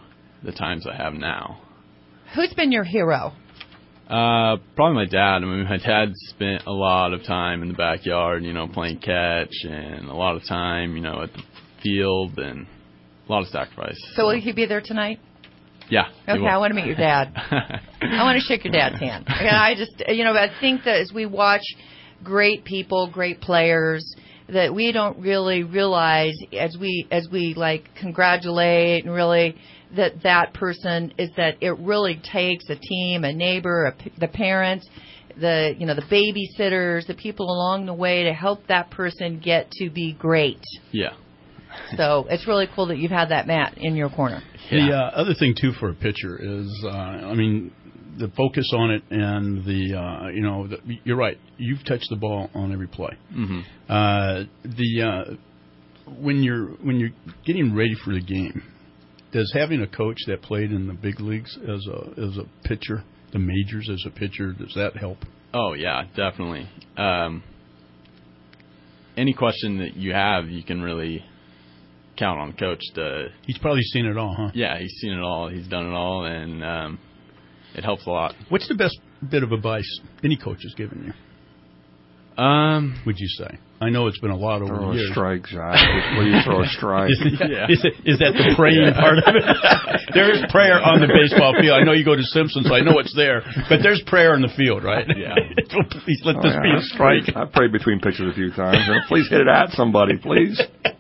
the times I have now. Who's been your hero? Uh, probably my dad. I mean, my dad spent a lot of time in the backyard, you know, playing catch, and a lot of time, you know, at the field, and a lot of sacrifice. So will he be there tonight? Yeah. Okay, I want to meet your dad. I want to shake your dad's hand. And I just, you know, I think that as we watch great people, great players, that we don't really realize as we as we like congratulate and really that that person is that it really takes a team, a neighbor, a, the parents, the you know the babysitters, the people along the way to help that person get to be great. Yeah. So it's really cool that you've had that Matt in your corner. Yeah. The uh, other thing too for a pitcher is, uh, I mean, the focus on it and the, uh, you know, the, you're right. You've touched the ball on every play. Mm-hmm. Uh, the uh, when you're when you're getting ready for the game, does having a coach that played in the big leagues as a as a pitcher, the majors as a pitcher, does that help? Oh yeah, definitely. Um, any question that you have, you can really count on coach to. He's probably seen it all, huh? Yeah, he's seen it all. He's done it all, and um, it helps a lot. What's the best bit of advice any coach has given you? Um, would you say? I know it's been a lot over throw the years. A strike, Zach. Will you throw a strike? is, yeah. is, it, is that the praying part of it? There is prayer on the baseball field. I know you go to Simpson, so I know it's there. But there's prayer in the field, right? Yeah. So please let oh, this yeah. be a strike. I've prayed between pitches a few times. Please hit it at somebody, please.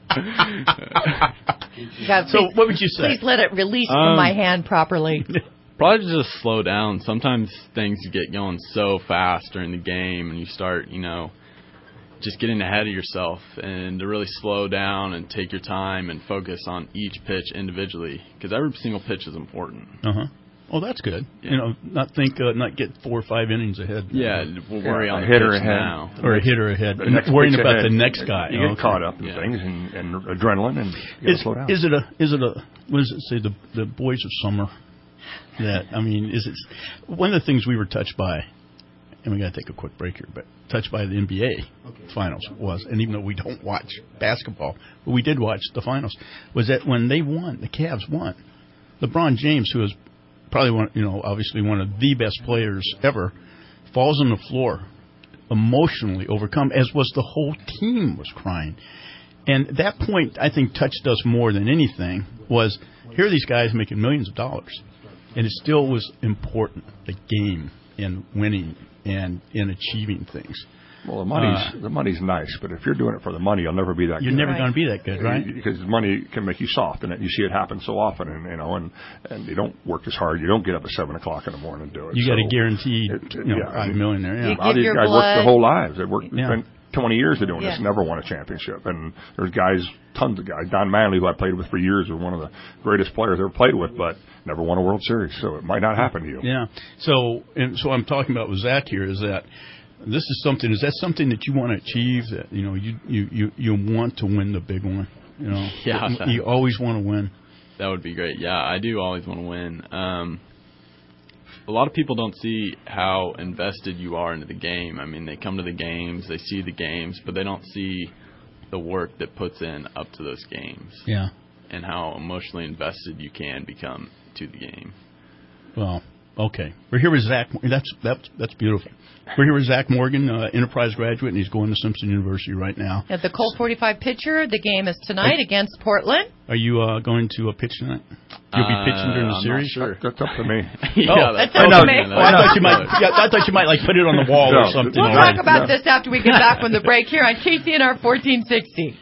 God, so please, what would you say? Please let it release um, from my hand properly. Probably just slow down. Sometimes things get going so fast during the game, and you start, you know, just getting ahead of yourself, and to really slow down and take your time and focus on each pitch individually, because every single pitch is important. Uh huh. Well, that's good. Yeah. You know, not think, uh, not get four or five innings ahead. Yeah, we'll worry yeah, on a the hitter pitch ahead, now, or a hitter ahead, the next worrying about ahead. the next guy. You okay. get caught up in yeah. things and, and adrenaline, and you is, slow down. Is it a? Is it a? What does it say? The the boys of summer. That I mean, is it one of the things we were touched by, and we got to take a quick break here, but touched by the N B A okay. finals was, and even though we don't watch basketball, but we did watch the finals, was that when they won, the Cavs won, LeBron James, who is probably one, you know, obviously one of the best players ever, falls on the floor, emotionally overcome, as was the whole team was crying. And that point, I think, touched us more than anything, was here are these guys making millions of dollars, and it still was important, the game and winning and in achieving things. Well, the money's uh, the money's nice, but if you're doing it for the money, you'll never be that you're good. You're never right. going to be that good, right? Because money can make you soft, and you see it happen so often, and you know, and and you don't work as hard. You don't get up at seven o'clock in the morning and do it. You so got a guaranteed, it, you know, yeah, five million there. Yeah. You a lot of these your guys blood. work their whole lives. They work Yeah. spent twenty years of doing Yeah. this, never won a championship. And there's guys, tons of guys. Don Manley, who I played with for years, was one of the greatest players I ever played with, but never won a World Series. So it might not happen to you. Yeah. So and so I'm talking about with Zach here is that. This is something. Is that something that you want to achieve? That you know, you you you, you want to win the big one. You know, yeah, you always want to win. That would be great. Yeah, I do always want to win. Um, a lot of people don't see how invested you are into the game. I mean, they come to the games, they see the games, but they don't see the work that puts in up to those games. Yeah, and how emotionally invested you can become to the game. Well, okay, we're here with Zach. That's that's that's beautiful. We're here with Zach Morgan, uh, Enterprise graduate, and he's going to Simpson University right now. At the Colt forty-five pitcher, the game is tonight are, against Portland. Are you uh, going to a pitch tonight? You'll be pitching during the uh, series. Sure. That's up to me. yeah, oh, that's up to me. Oh, I thought you might. Yeah, I thought you might like put it on the wall no, or something. We'll already. talk about no. this after we get back from the break here on K C N R fourteen sixty.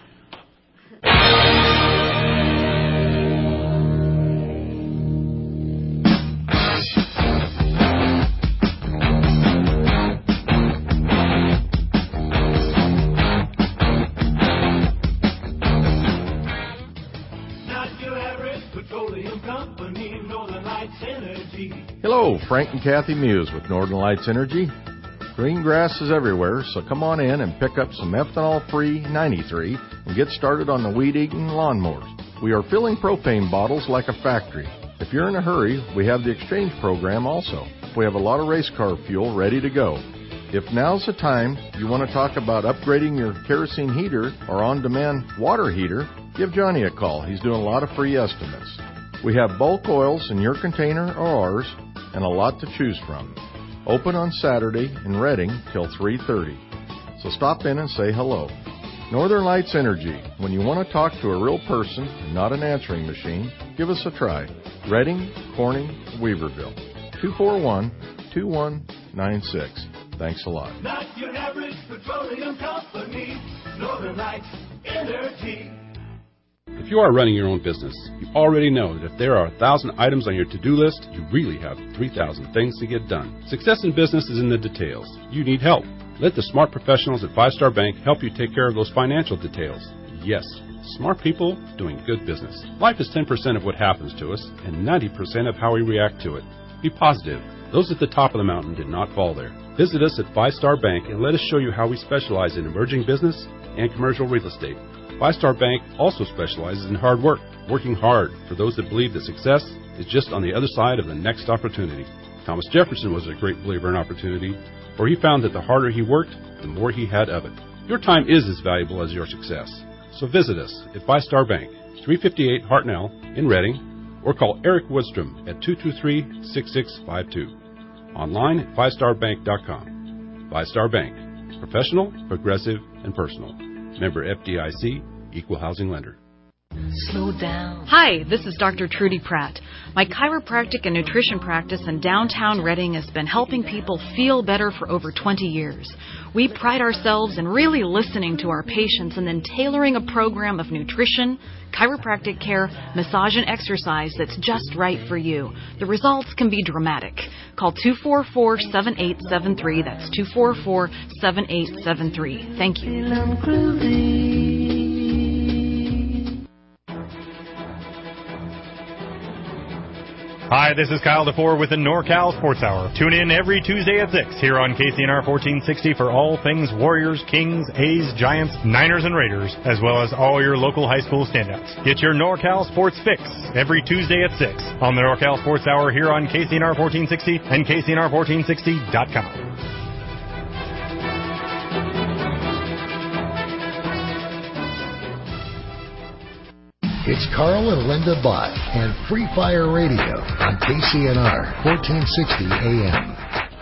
Hello, Frank and Kathy Muse with Northern Lights Energy. Green grass is everywhere, so come on in and pick up some ethanol-free ninety-three and get started on the weed-eating lawnmowers. We are filling propane bottles like a factory. If you're in a hurry, we have the exchange program also. We have a lot of race car fuel ready to go. If now's the time you want to talk about upgrading your kerosene heater or on-demand water heater, give Johnny a call. He's doing a lot of free estimates. We have bulk oils in your container or ours, and a lot to choose from. Open on Saturday in Reading till three thirty. So stop in and say hello. Northern Lights Energy. When you want to talk to a real person and not an answering machine, give us a try. Reading, Corning, Weaverville. two four one, two one nine six. Thanks a lot. Not your average petroleum company. Northern Lights Energy. If you are running your own business, you already know that if there are a thousand items on your to-do list, you really have three thousand things to get done. Success in business is in the details. You need help. Let the smart professionals at Five Star Bank help you take care of those financial details. Yes, smart people doing good business. Life is ten percent of what happens to us and ninety percent of how we react to it. Be positive. Those at the top of the mountain did not fall there. Visit us at Five Star Bank and let us show you how we specialize in emerging business and commercial real estate. Five Star Bank also specializes in hard work, working hard for those that believe that success is just on the other side of the next opportunity. Thomas Jefferson was a great believer in opportunity, for he found that the harder he worked, the more he had of it. Your time is as valuable as your success. So visit us at Five Star Bank, three fifty-eight Hartnell in Reading, or call Eric Woodstrom at two two three, six six five two. Online at five star bank dot com. Five Star Bank. Professional, progressive, and personal. Member F D I C, Equal Housing Lender. Slow down. Hi, this is Doctor Trudy Pratt. My chiropractic and nutrition practice in downtown Reading has been helping people feel better for over twenty years. We pride ourselves in really listening to our patients and then tailoring a program of nutrition, chiropractic care, massage, and exercise that's just right for you. The results can be dramatic. Call two four four, seven eight seven three. That's two four four, seven eight seven three. Thank you. Hi, this is Kyle DeFore with the NorCal Sports Hour. Tune in every Tuesday at six here on K C N R fourteen sixty for all things Warriors, Kings, A's, Giants, Niners, and Raiders, as well as all your local high school standouts. Get your NorCal Sports fix every Tuesday at six on the NorCal Sports Hour here on K C N R fourteen sixty and K C N R fourteen sixty dot com. It's Carl and Linda Bott and Free Fire Radio on K C N R fourteen sixty A M.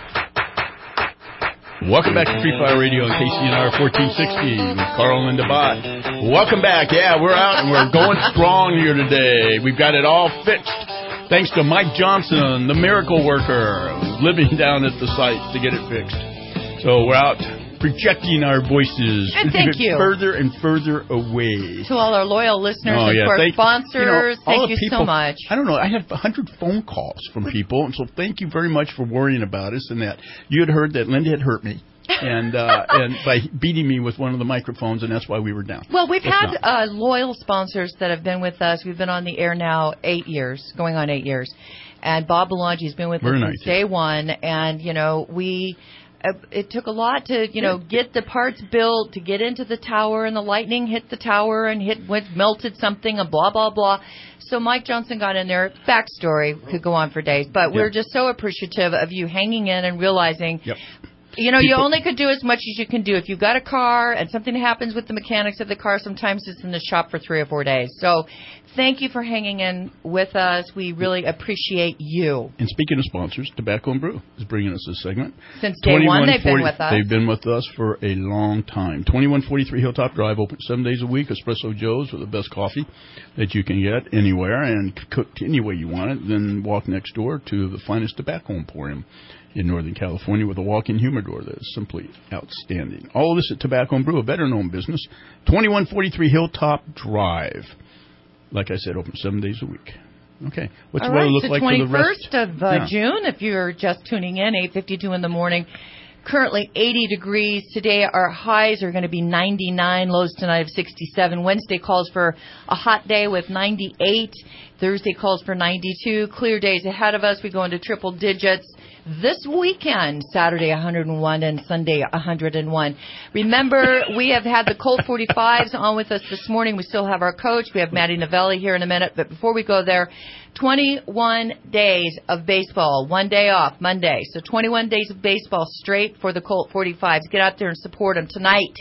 Welcome back to Free Fire Radio on K C N R fourteen sixty with Carl and Linda Bott. Welcome back. Yeah, we're out and we're going strong here today. We've got it all fixed. Thanks to Mike Johnson, the miracle worker, living down at the site to get it fixed. So we're out projecting our voices and thank you. further and further away. To all our loyal listeners oh, and yeah. to our thank, sponsors, you know, thank you people, so much. I don't know, I have one hundred phone calls from people, and so thank you very much for worrying about us and that. You had heard that Linda had hurt me. and uh, and by beating me with one of the microphones, and that's why we were down. Well, we've That's had uh, loyal sponsors that have been with us. We've been on the air now eight years, going on eight years. And Bob Belangi's been with Very us nice, since day one. And, you know, we... Uh, it took a lot to, you know, get the parts built, to get into the tower, and the lightning hit the tower and hit went, melted something, and blah, blah, blah. So Mike Johnson got in there. Backstory could go on for days. But we're Yep. just so appreciative of you hanging in and realizing... Yep. You know, People, you only could do as much as you can do. If you've got a car and something happens with the mechanics of the car, sometimes it's in the shop for three or four days. So thank you for hanging in with us. We really appreciate you. And speaking of sponsors, Tobacco and Brew is bringing us this segment. Since day one, they've been with us. They've been with us for a long time. twenty-one forty-three Hilltop Drive, open seven days a week. Espresso Joe's with the best coffee that you can get anywhere and cooked any way you want it. Then walk next door to the finest tobacco emporium in Northern California with a walk-in humidor that is simply outstanding. All of this at Tobacco and Brew, a better-known business. twenty-one forty-three Hilltop Drive. Like I said, open seven days a week. Okay. What's All the weather right, look the like for the rest? twenty-first of uh, Yeah. June, if you're just tuning in, eight fifty-two in the morning. Currently eighty degrees. Today our highs are going to be ninety-nine, lows tonight of sixty-seven. Wednesday calls for a hot day with ninety-eight. Thursday calls for ninety-two. Clear days ahead of us. We go into triple digits. This weekend, Saturday one hundred one and Sunday one hundred one. Remember, we have had the Colt forty-fives on with us this morning. We still have our coach. We have Maddie Novelli here in a minute. But before we go there, twenty-one days of baseball, one day off, Monday. So twenty-one days of baseball straight for the Colt forty-fives. Get out there and support them tonight.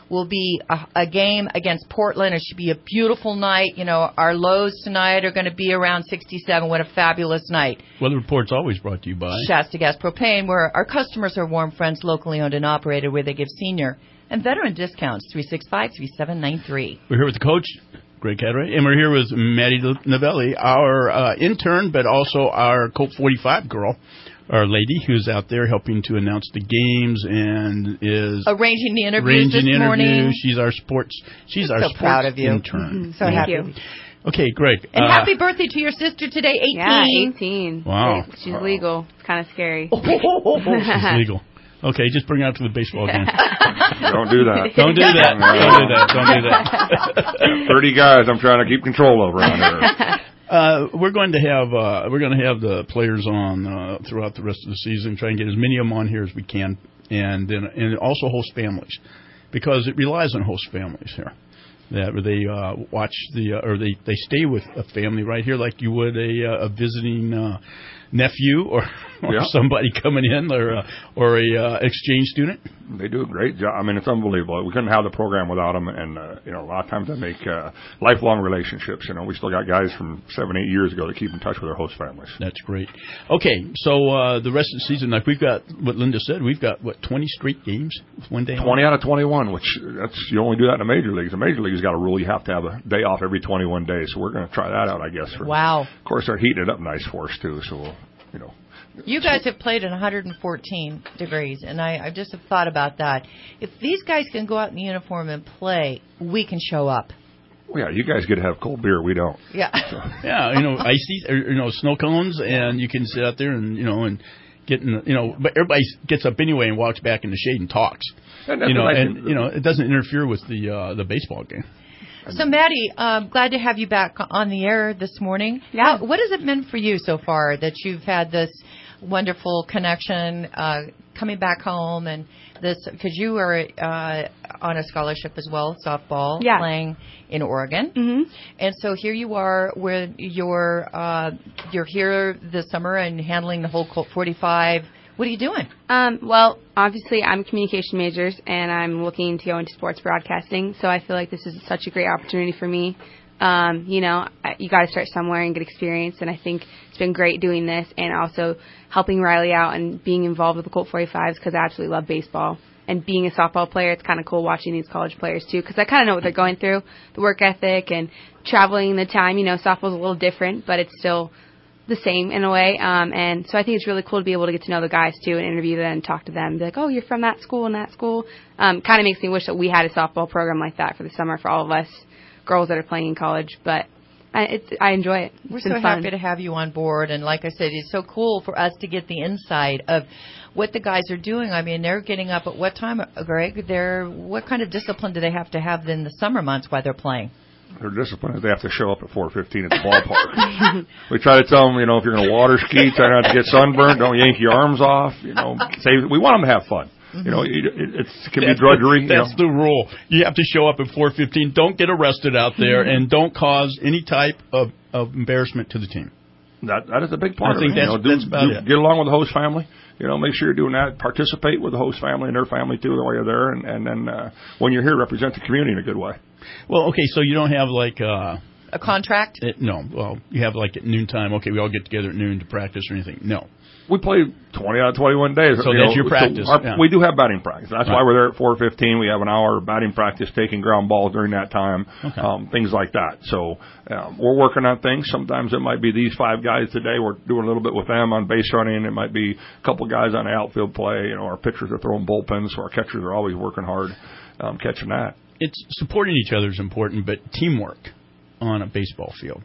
will be a, a game against Portland. It should be a beautiful night. You know, our lows tonight are going to be around sixty-seven. What a fabulous night. Weather Report's always brought to you by Shasta Gas Propane, where our customers are warm friends, locally owned and operated, where they give senior and veteran discounts. three six five, three seven nine three. We're here with the coach, Greg Cadray, and we're here with Maddie Novelli, our uh, intern, but also our Colt forty-five girl, our lady who's out there helping to announce the games and is arranging the interviews arranging this morning. Interviews. She's our sports. She's I'm our so sports proud of you. intern. Mm-hmm. So Thank happy. you. Okay, Greg. And uh, happy birthday to your sister today, eighteen. Yeah, eighteen. Wow. She's legal. It's kind of scary. She's legal. Okay, just bring her out to the baseball game. Don't do that. Don't do that. Don't do that. Don't do that. Thirty guys I'm trying to keep control of around here. Uh, we're going to have uh, we're going to have the players on uh, throughout the rest of the season. Try and get as many of them on here as we can, and then and also host families, because it relies on host families here. That they uh, watch the uh, or they, they stay with a family right here, like you would a uh, a visiting uh, nephew or, or Yeah. somebody coming in or uh, or a uh, exchange student. They do a great job. I mean, it's unbelievable. We couldn't have the program without them, and uh, you know, a lot of times they make uh, lifelong relationships. You know, we still got guys from seven, eight years ago that keep in touch with their host families. That's great. Okay, so uh, the rest of the season, like we've got what Linda said, we've got what twenty straight games with one day. Twenty out of twenty-one, which that's you only do that in the major leagues. The major leagues got a rule you have to have a day off every twenty-one days. So we're going to try that out, I guess. For, Wow. Of course, they're heating it up nice for us too. So we'll, you know. You guys have played at one hundred fourteen degrees, and I, I just have thought about that. If these guys can go out in uniform and play, we can show up. Well, yeah, you guys get to have cold beer. We don't. Yeah. So. Yeah, you know, icy, or, you know, snow cones, and you can sit out there and, you know, and get in, the, you know, but everybody gets up anyway and walks back in the shade and talks. And that's you know, what I and, think. you know, it doesn't interfere with the uh, the baseball game. So, Maddie, um, glad to have you back on the air this morning. Yeah. Uh, what has it meant for you so far that you've had this wonderful connection uh, coming back home and this, because you are uh, on a scholarship as well, softball, Yeah. playing in Oregon. Mm-hmm. And so here you are where you're, uh, you're here this summer and handling the whole Colt forty-five. What are you doing? Um, well, obviously, I'm communication majors, and I'm looking to go into sports broadcasting. So I feel like this is such a great opportunity for me. Um, you know, I- you got to start somewhere and get experience, and I think it's been great doing this and also helping Riley out and being involved with the Colt forty-fives because I absolutely love baseball. And being a softball player, it's kind of cool watching these college players, too, because I kind of know what they're going through, the work ethic and traveling the time. You know, softball's a little different, but it's still the same in a way. Um, and so I think it's really cool to be able to get to know the guys, too, and interview them and talk to them. Be like, oh, you're from that school and that school. Um, kind of makes me wish that we had a softball program like that for the summer for all of us girls that are playing in college. But I, it's, I enjoy it. We're It's so been fun. happy to have you on board. And like I said, it's so cool for us to get the insight of what the guys are doing. I mean, they're getting up at what time, uh, Greg? They're, what kind of discipline do they have to have in the summer months while they're playing? Their discipline is they have to show up at four fifteen at the ballpark. We try to tell them, you know, if you're going to water ski, try not to get sunburned, don't yank your arms off. You know, save, we want them to have fun. You know, it, it, it can That's be drudgery. The, that's you know. the rule. You have to show up at four fifteen. Don't get arrested out there, and don't cause any type of, of embarrassment to the team. That that is a big part I think of it. that's, you know, do, that's about do, it. Get along with the host family. You know, make sure you're doing that. Participate with the host family and their family too while you're there, and, and then uh, when you're here, represent the community in a good way. Well, okay, so you don't have like uh, a contract? It, no. Well, you have like at noontime. Okay, we all get together at noon to practice or anything. No. We play twenty out of twenty-one days. So you that's know, your practice. So our, yeah. We do have batting practice. That's Right. why we're there at four fifteen. We have an hour of batting practice, taking ground balls during that time, Okay. um, things like that. So um, we're working on things. Sometimes it might be these five guys today. We're doing a little bit with them on base running. It might be a couple guys on the outfield play. You know, our pitchers are throwing bullpens, so our catchers are always working hard um, catching that. It's supporting each other is important, but teamwork on a baseball field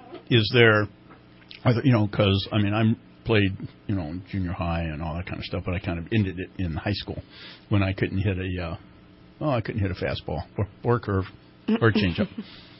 is there. Are there you know, because I mean, I'm played you know junior high and all that kind of stuff, but I kind of ended it in high school when I couldn't hit a uh, oh I couldn't hit a fastball or, or a curve or a changeup.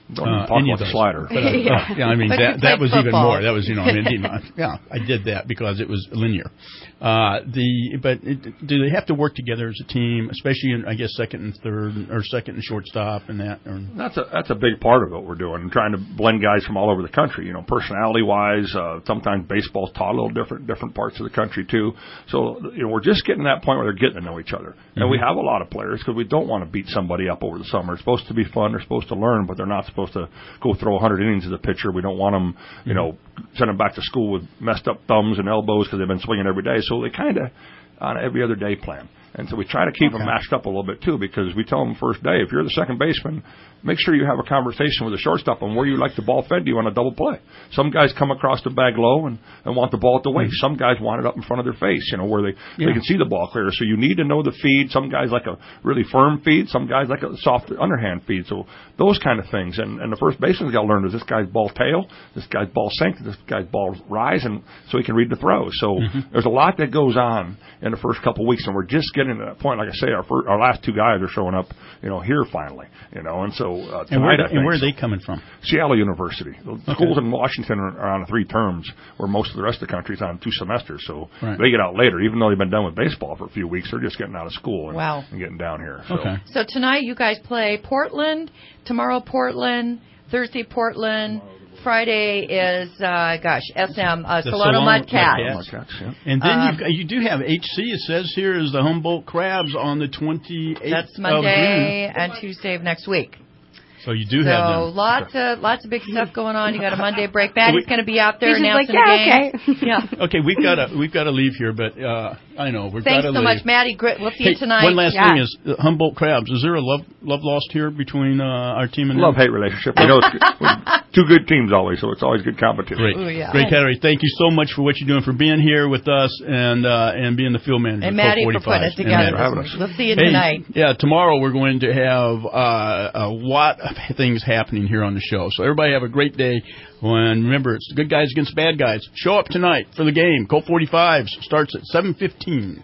Don't even uh, talk any about of the those. slider. But, uh, Yeah. uh, yeah, I mean But you that that played was even football. more. That was you know I mean yeah I did that because it was linear. Uh, the but it, do they have to work together as a team, especially in I guess second and third or second and shortstop and that? Or? That's a that's a big part of what we're doing, trying to blend guys from all over the country. You know, personality wise, uh, sometimes baseball's taught a little different different parts of the country too. So you know, we're just getting to that point where they're getting to know each other, and Mm-hmm. we have a lot of players because we don't want to beat somebody up over the summer. It's supposed to be fun. They're supposed to learn, but they're not supposed to go throw one hundred innings as a pitcher. We don't want them, you know, send them back to school with messed up thumbs and elbows because they've been swinging every day. So they kind of on an every other day plan. And so we try to keep Okay. them matched up a little bit, too, because we tell them first day, if you're the second baseman, make sure you have a conversation with the shortstop on where you like the ball fed to you on a double play. Some guys come across the bag low and, and want the ball at the waist. Some guys want it up in front of their face, you know, where they, Yeah. they can see the ball clear. So you need to know the feed. Some guys like a really firm feed. Some guys like a soft underhand feed. So those kind of things. And, and the first baseman's got to learn, is this guy's ball tail? This guy's ball sink? This guy's ball rise? And so he can read the throw. So Mm-hmm. there's a lot that goes on in the first couple of weeks, and we're just getting to that point. Like I say, our first, our last two guys are showing up, you know, here finally, you know, and so uh, And where, tonight, I and where are think, they coming from? Seattle University. The Okay. schools in Washington are, are on three terms, where most of the rest of the country is on two semesters. So Right. they get out later, even though they've been done with baseball for a few weeks. They're just getting out of school and, Wow. and getting down here. So. Okay. So tonight you guys play Portland, tomorrow Portland, Thursday Portland, Friday is, uh, gosh, S M, uh, The Solano Solano Mudcats. Mudcats, yeah. And then Um, you've got, you do have H C. It says here is the Humboldt Crabs on the twenty-eighth That's of June. Monday and Tuesday of next week. So you do so have them. lots of lots of big stuff going on. You got a Monday break. Maddie's going to be out there He's just announcing like, the game. yeah, yeah. Okay, we've got to we've got to leave here, but uh, I know we've Thanks got to so leave. much, Maddie. Great. We'll see Hey, you tonight. one last Yeah. thing is uh, Humboldt Crabs. Is there a love love lost here between uh, our team and them? Love-hate relationship. We know it's we're two good teams always, so it's always good competition. Great, Ooh, yeah. great, Harry. Thank you so much for what you're doing, for being here with us, and uh, and being the field manager. And of Maddie Colt for putting forty-five. it together. And this week. We'll see you Hey, tonight. yeah, tomorrow we're going to have uh, a lot of things happening here on the show. So everybody have a great day. And remember, it's the good guys against the bad guys. Show up tonight for the game. Colt forty-fives starts at seven fifteen.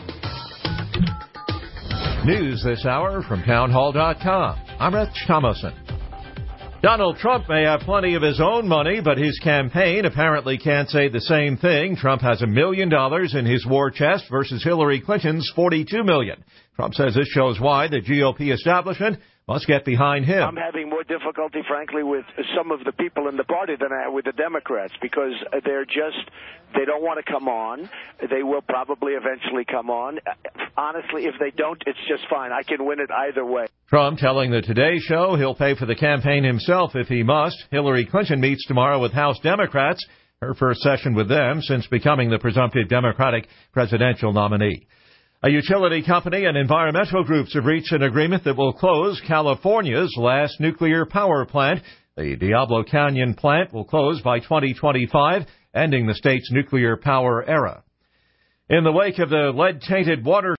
News this hour from townhall dot com. I'm Rich Thomason. Donald Trump may have plenty of his own money, but his campaign apparently can't say the same thing. Trump has a million dollars in his war chest versus Hillary Clinton's forty-two million. Trump says this shows why the G O P establishment must get behind him. I'm having more difficulty, frankly, with some of the people in the party than I have with the Democrats, because they're just, they don't want to come on. They will probably eventually come on. Honestly, if they don't, it's just fine. I can win it either way. Trump telling the Today Show he'll pay for the campaign himself if he must. Hillary Clinton meets tomorrow with House Democrats, her first session with them since becoming the presumptive Democratic presidential nominee. A utility company and environmental groups have reached an agreement that will close California's last nuclear power plant. The Diablo Canyon plant will close by twenty twenty-five, ending the state's nuclear power era. In the wake of the lead-tainted water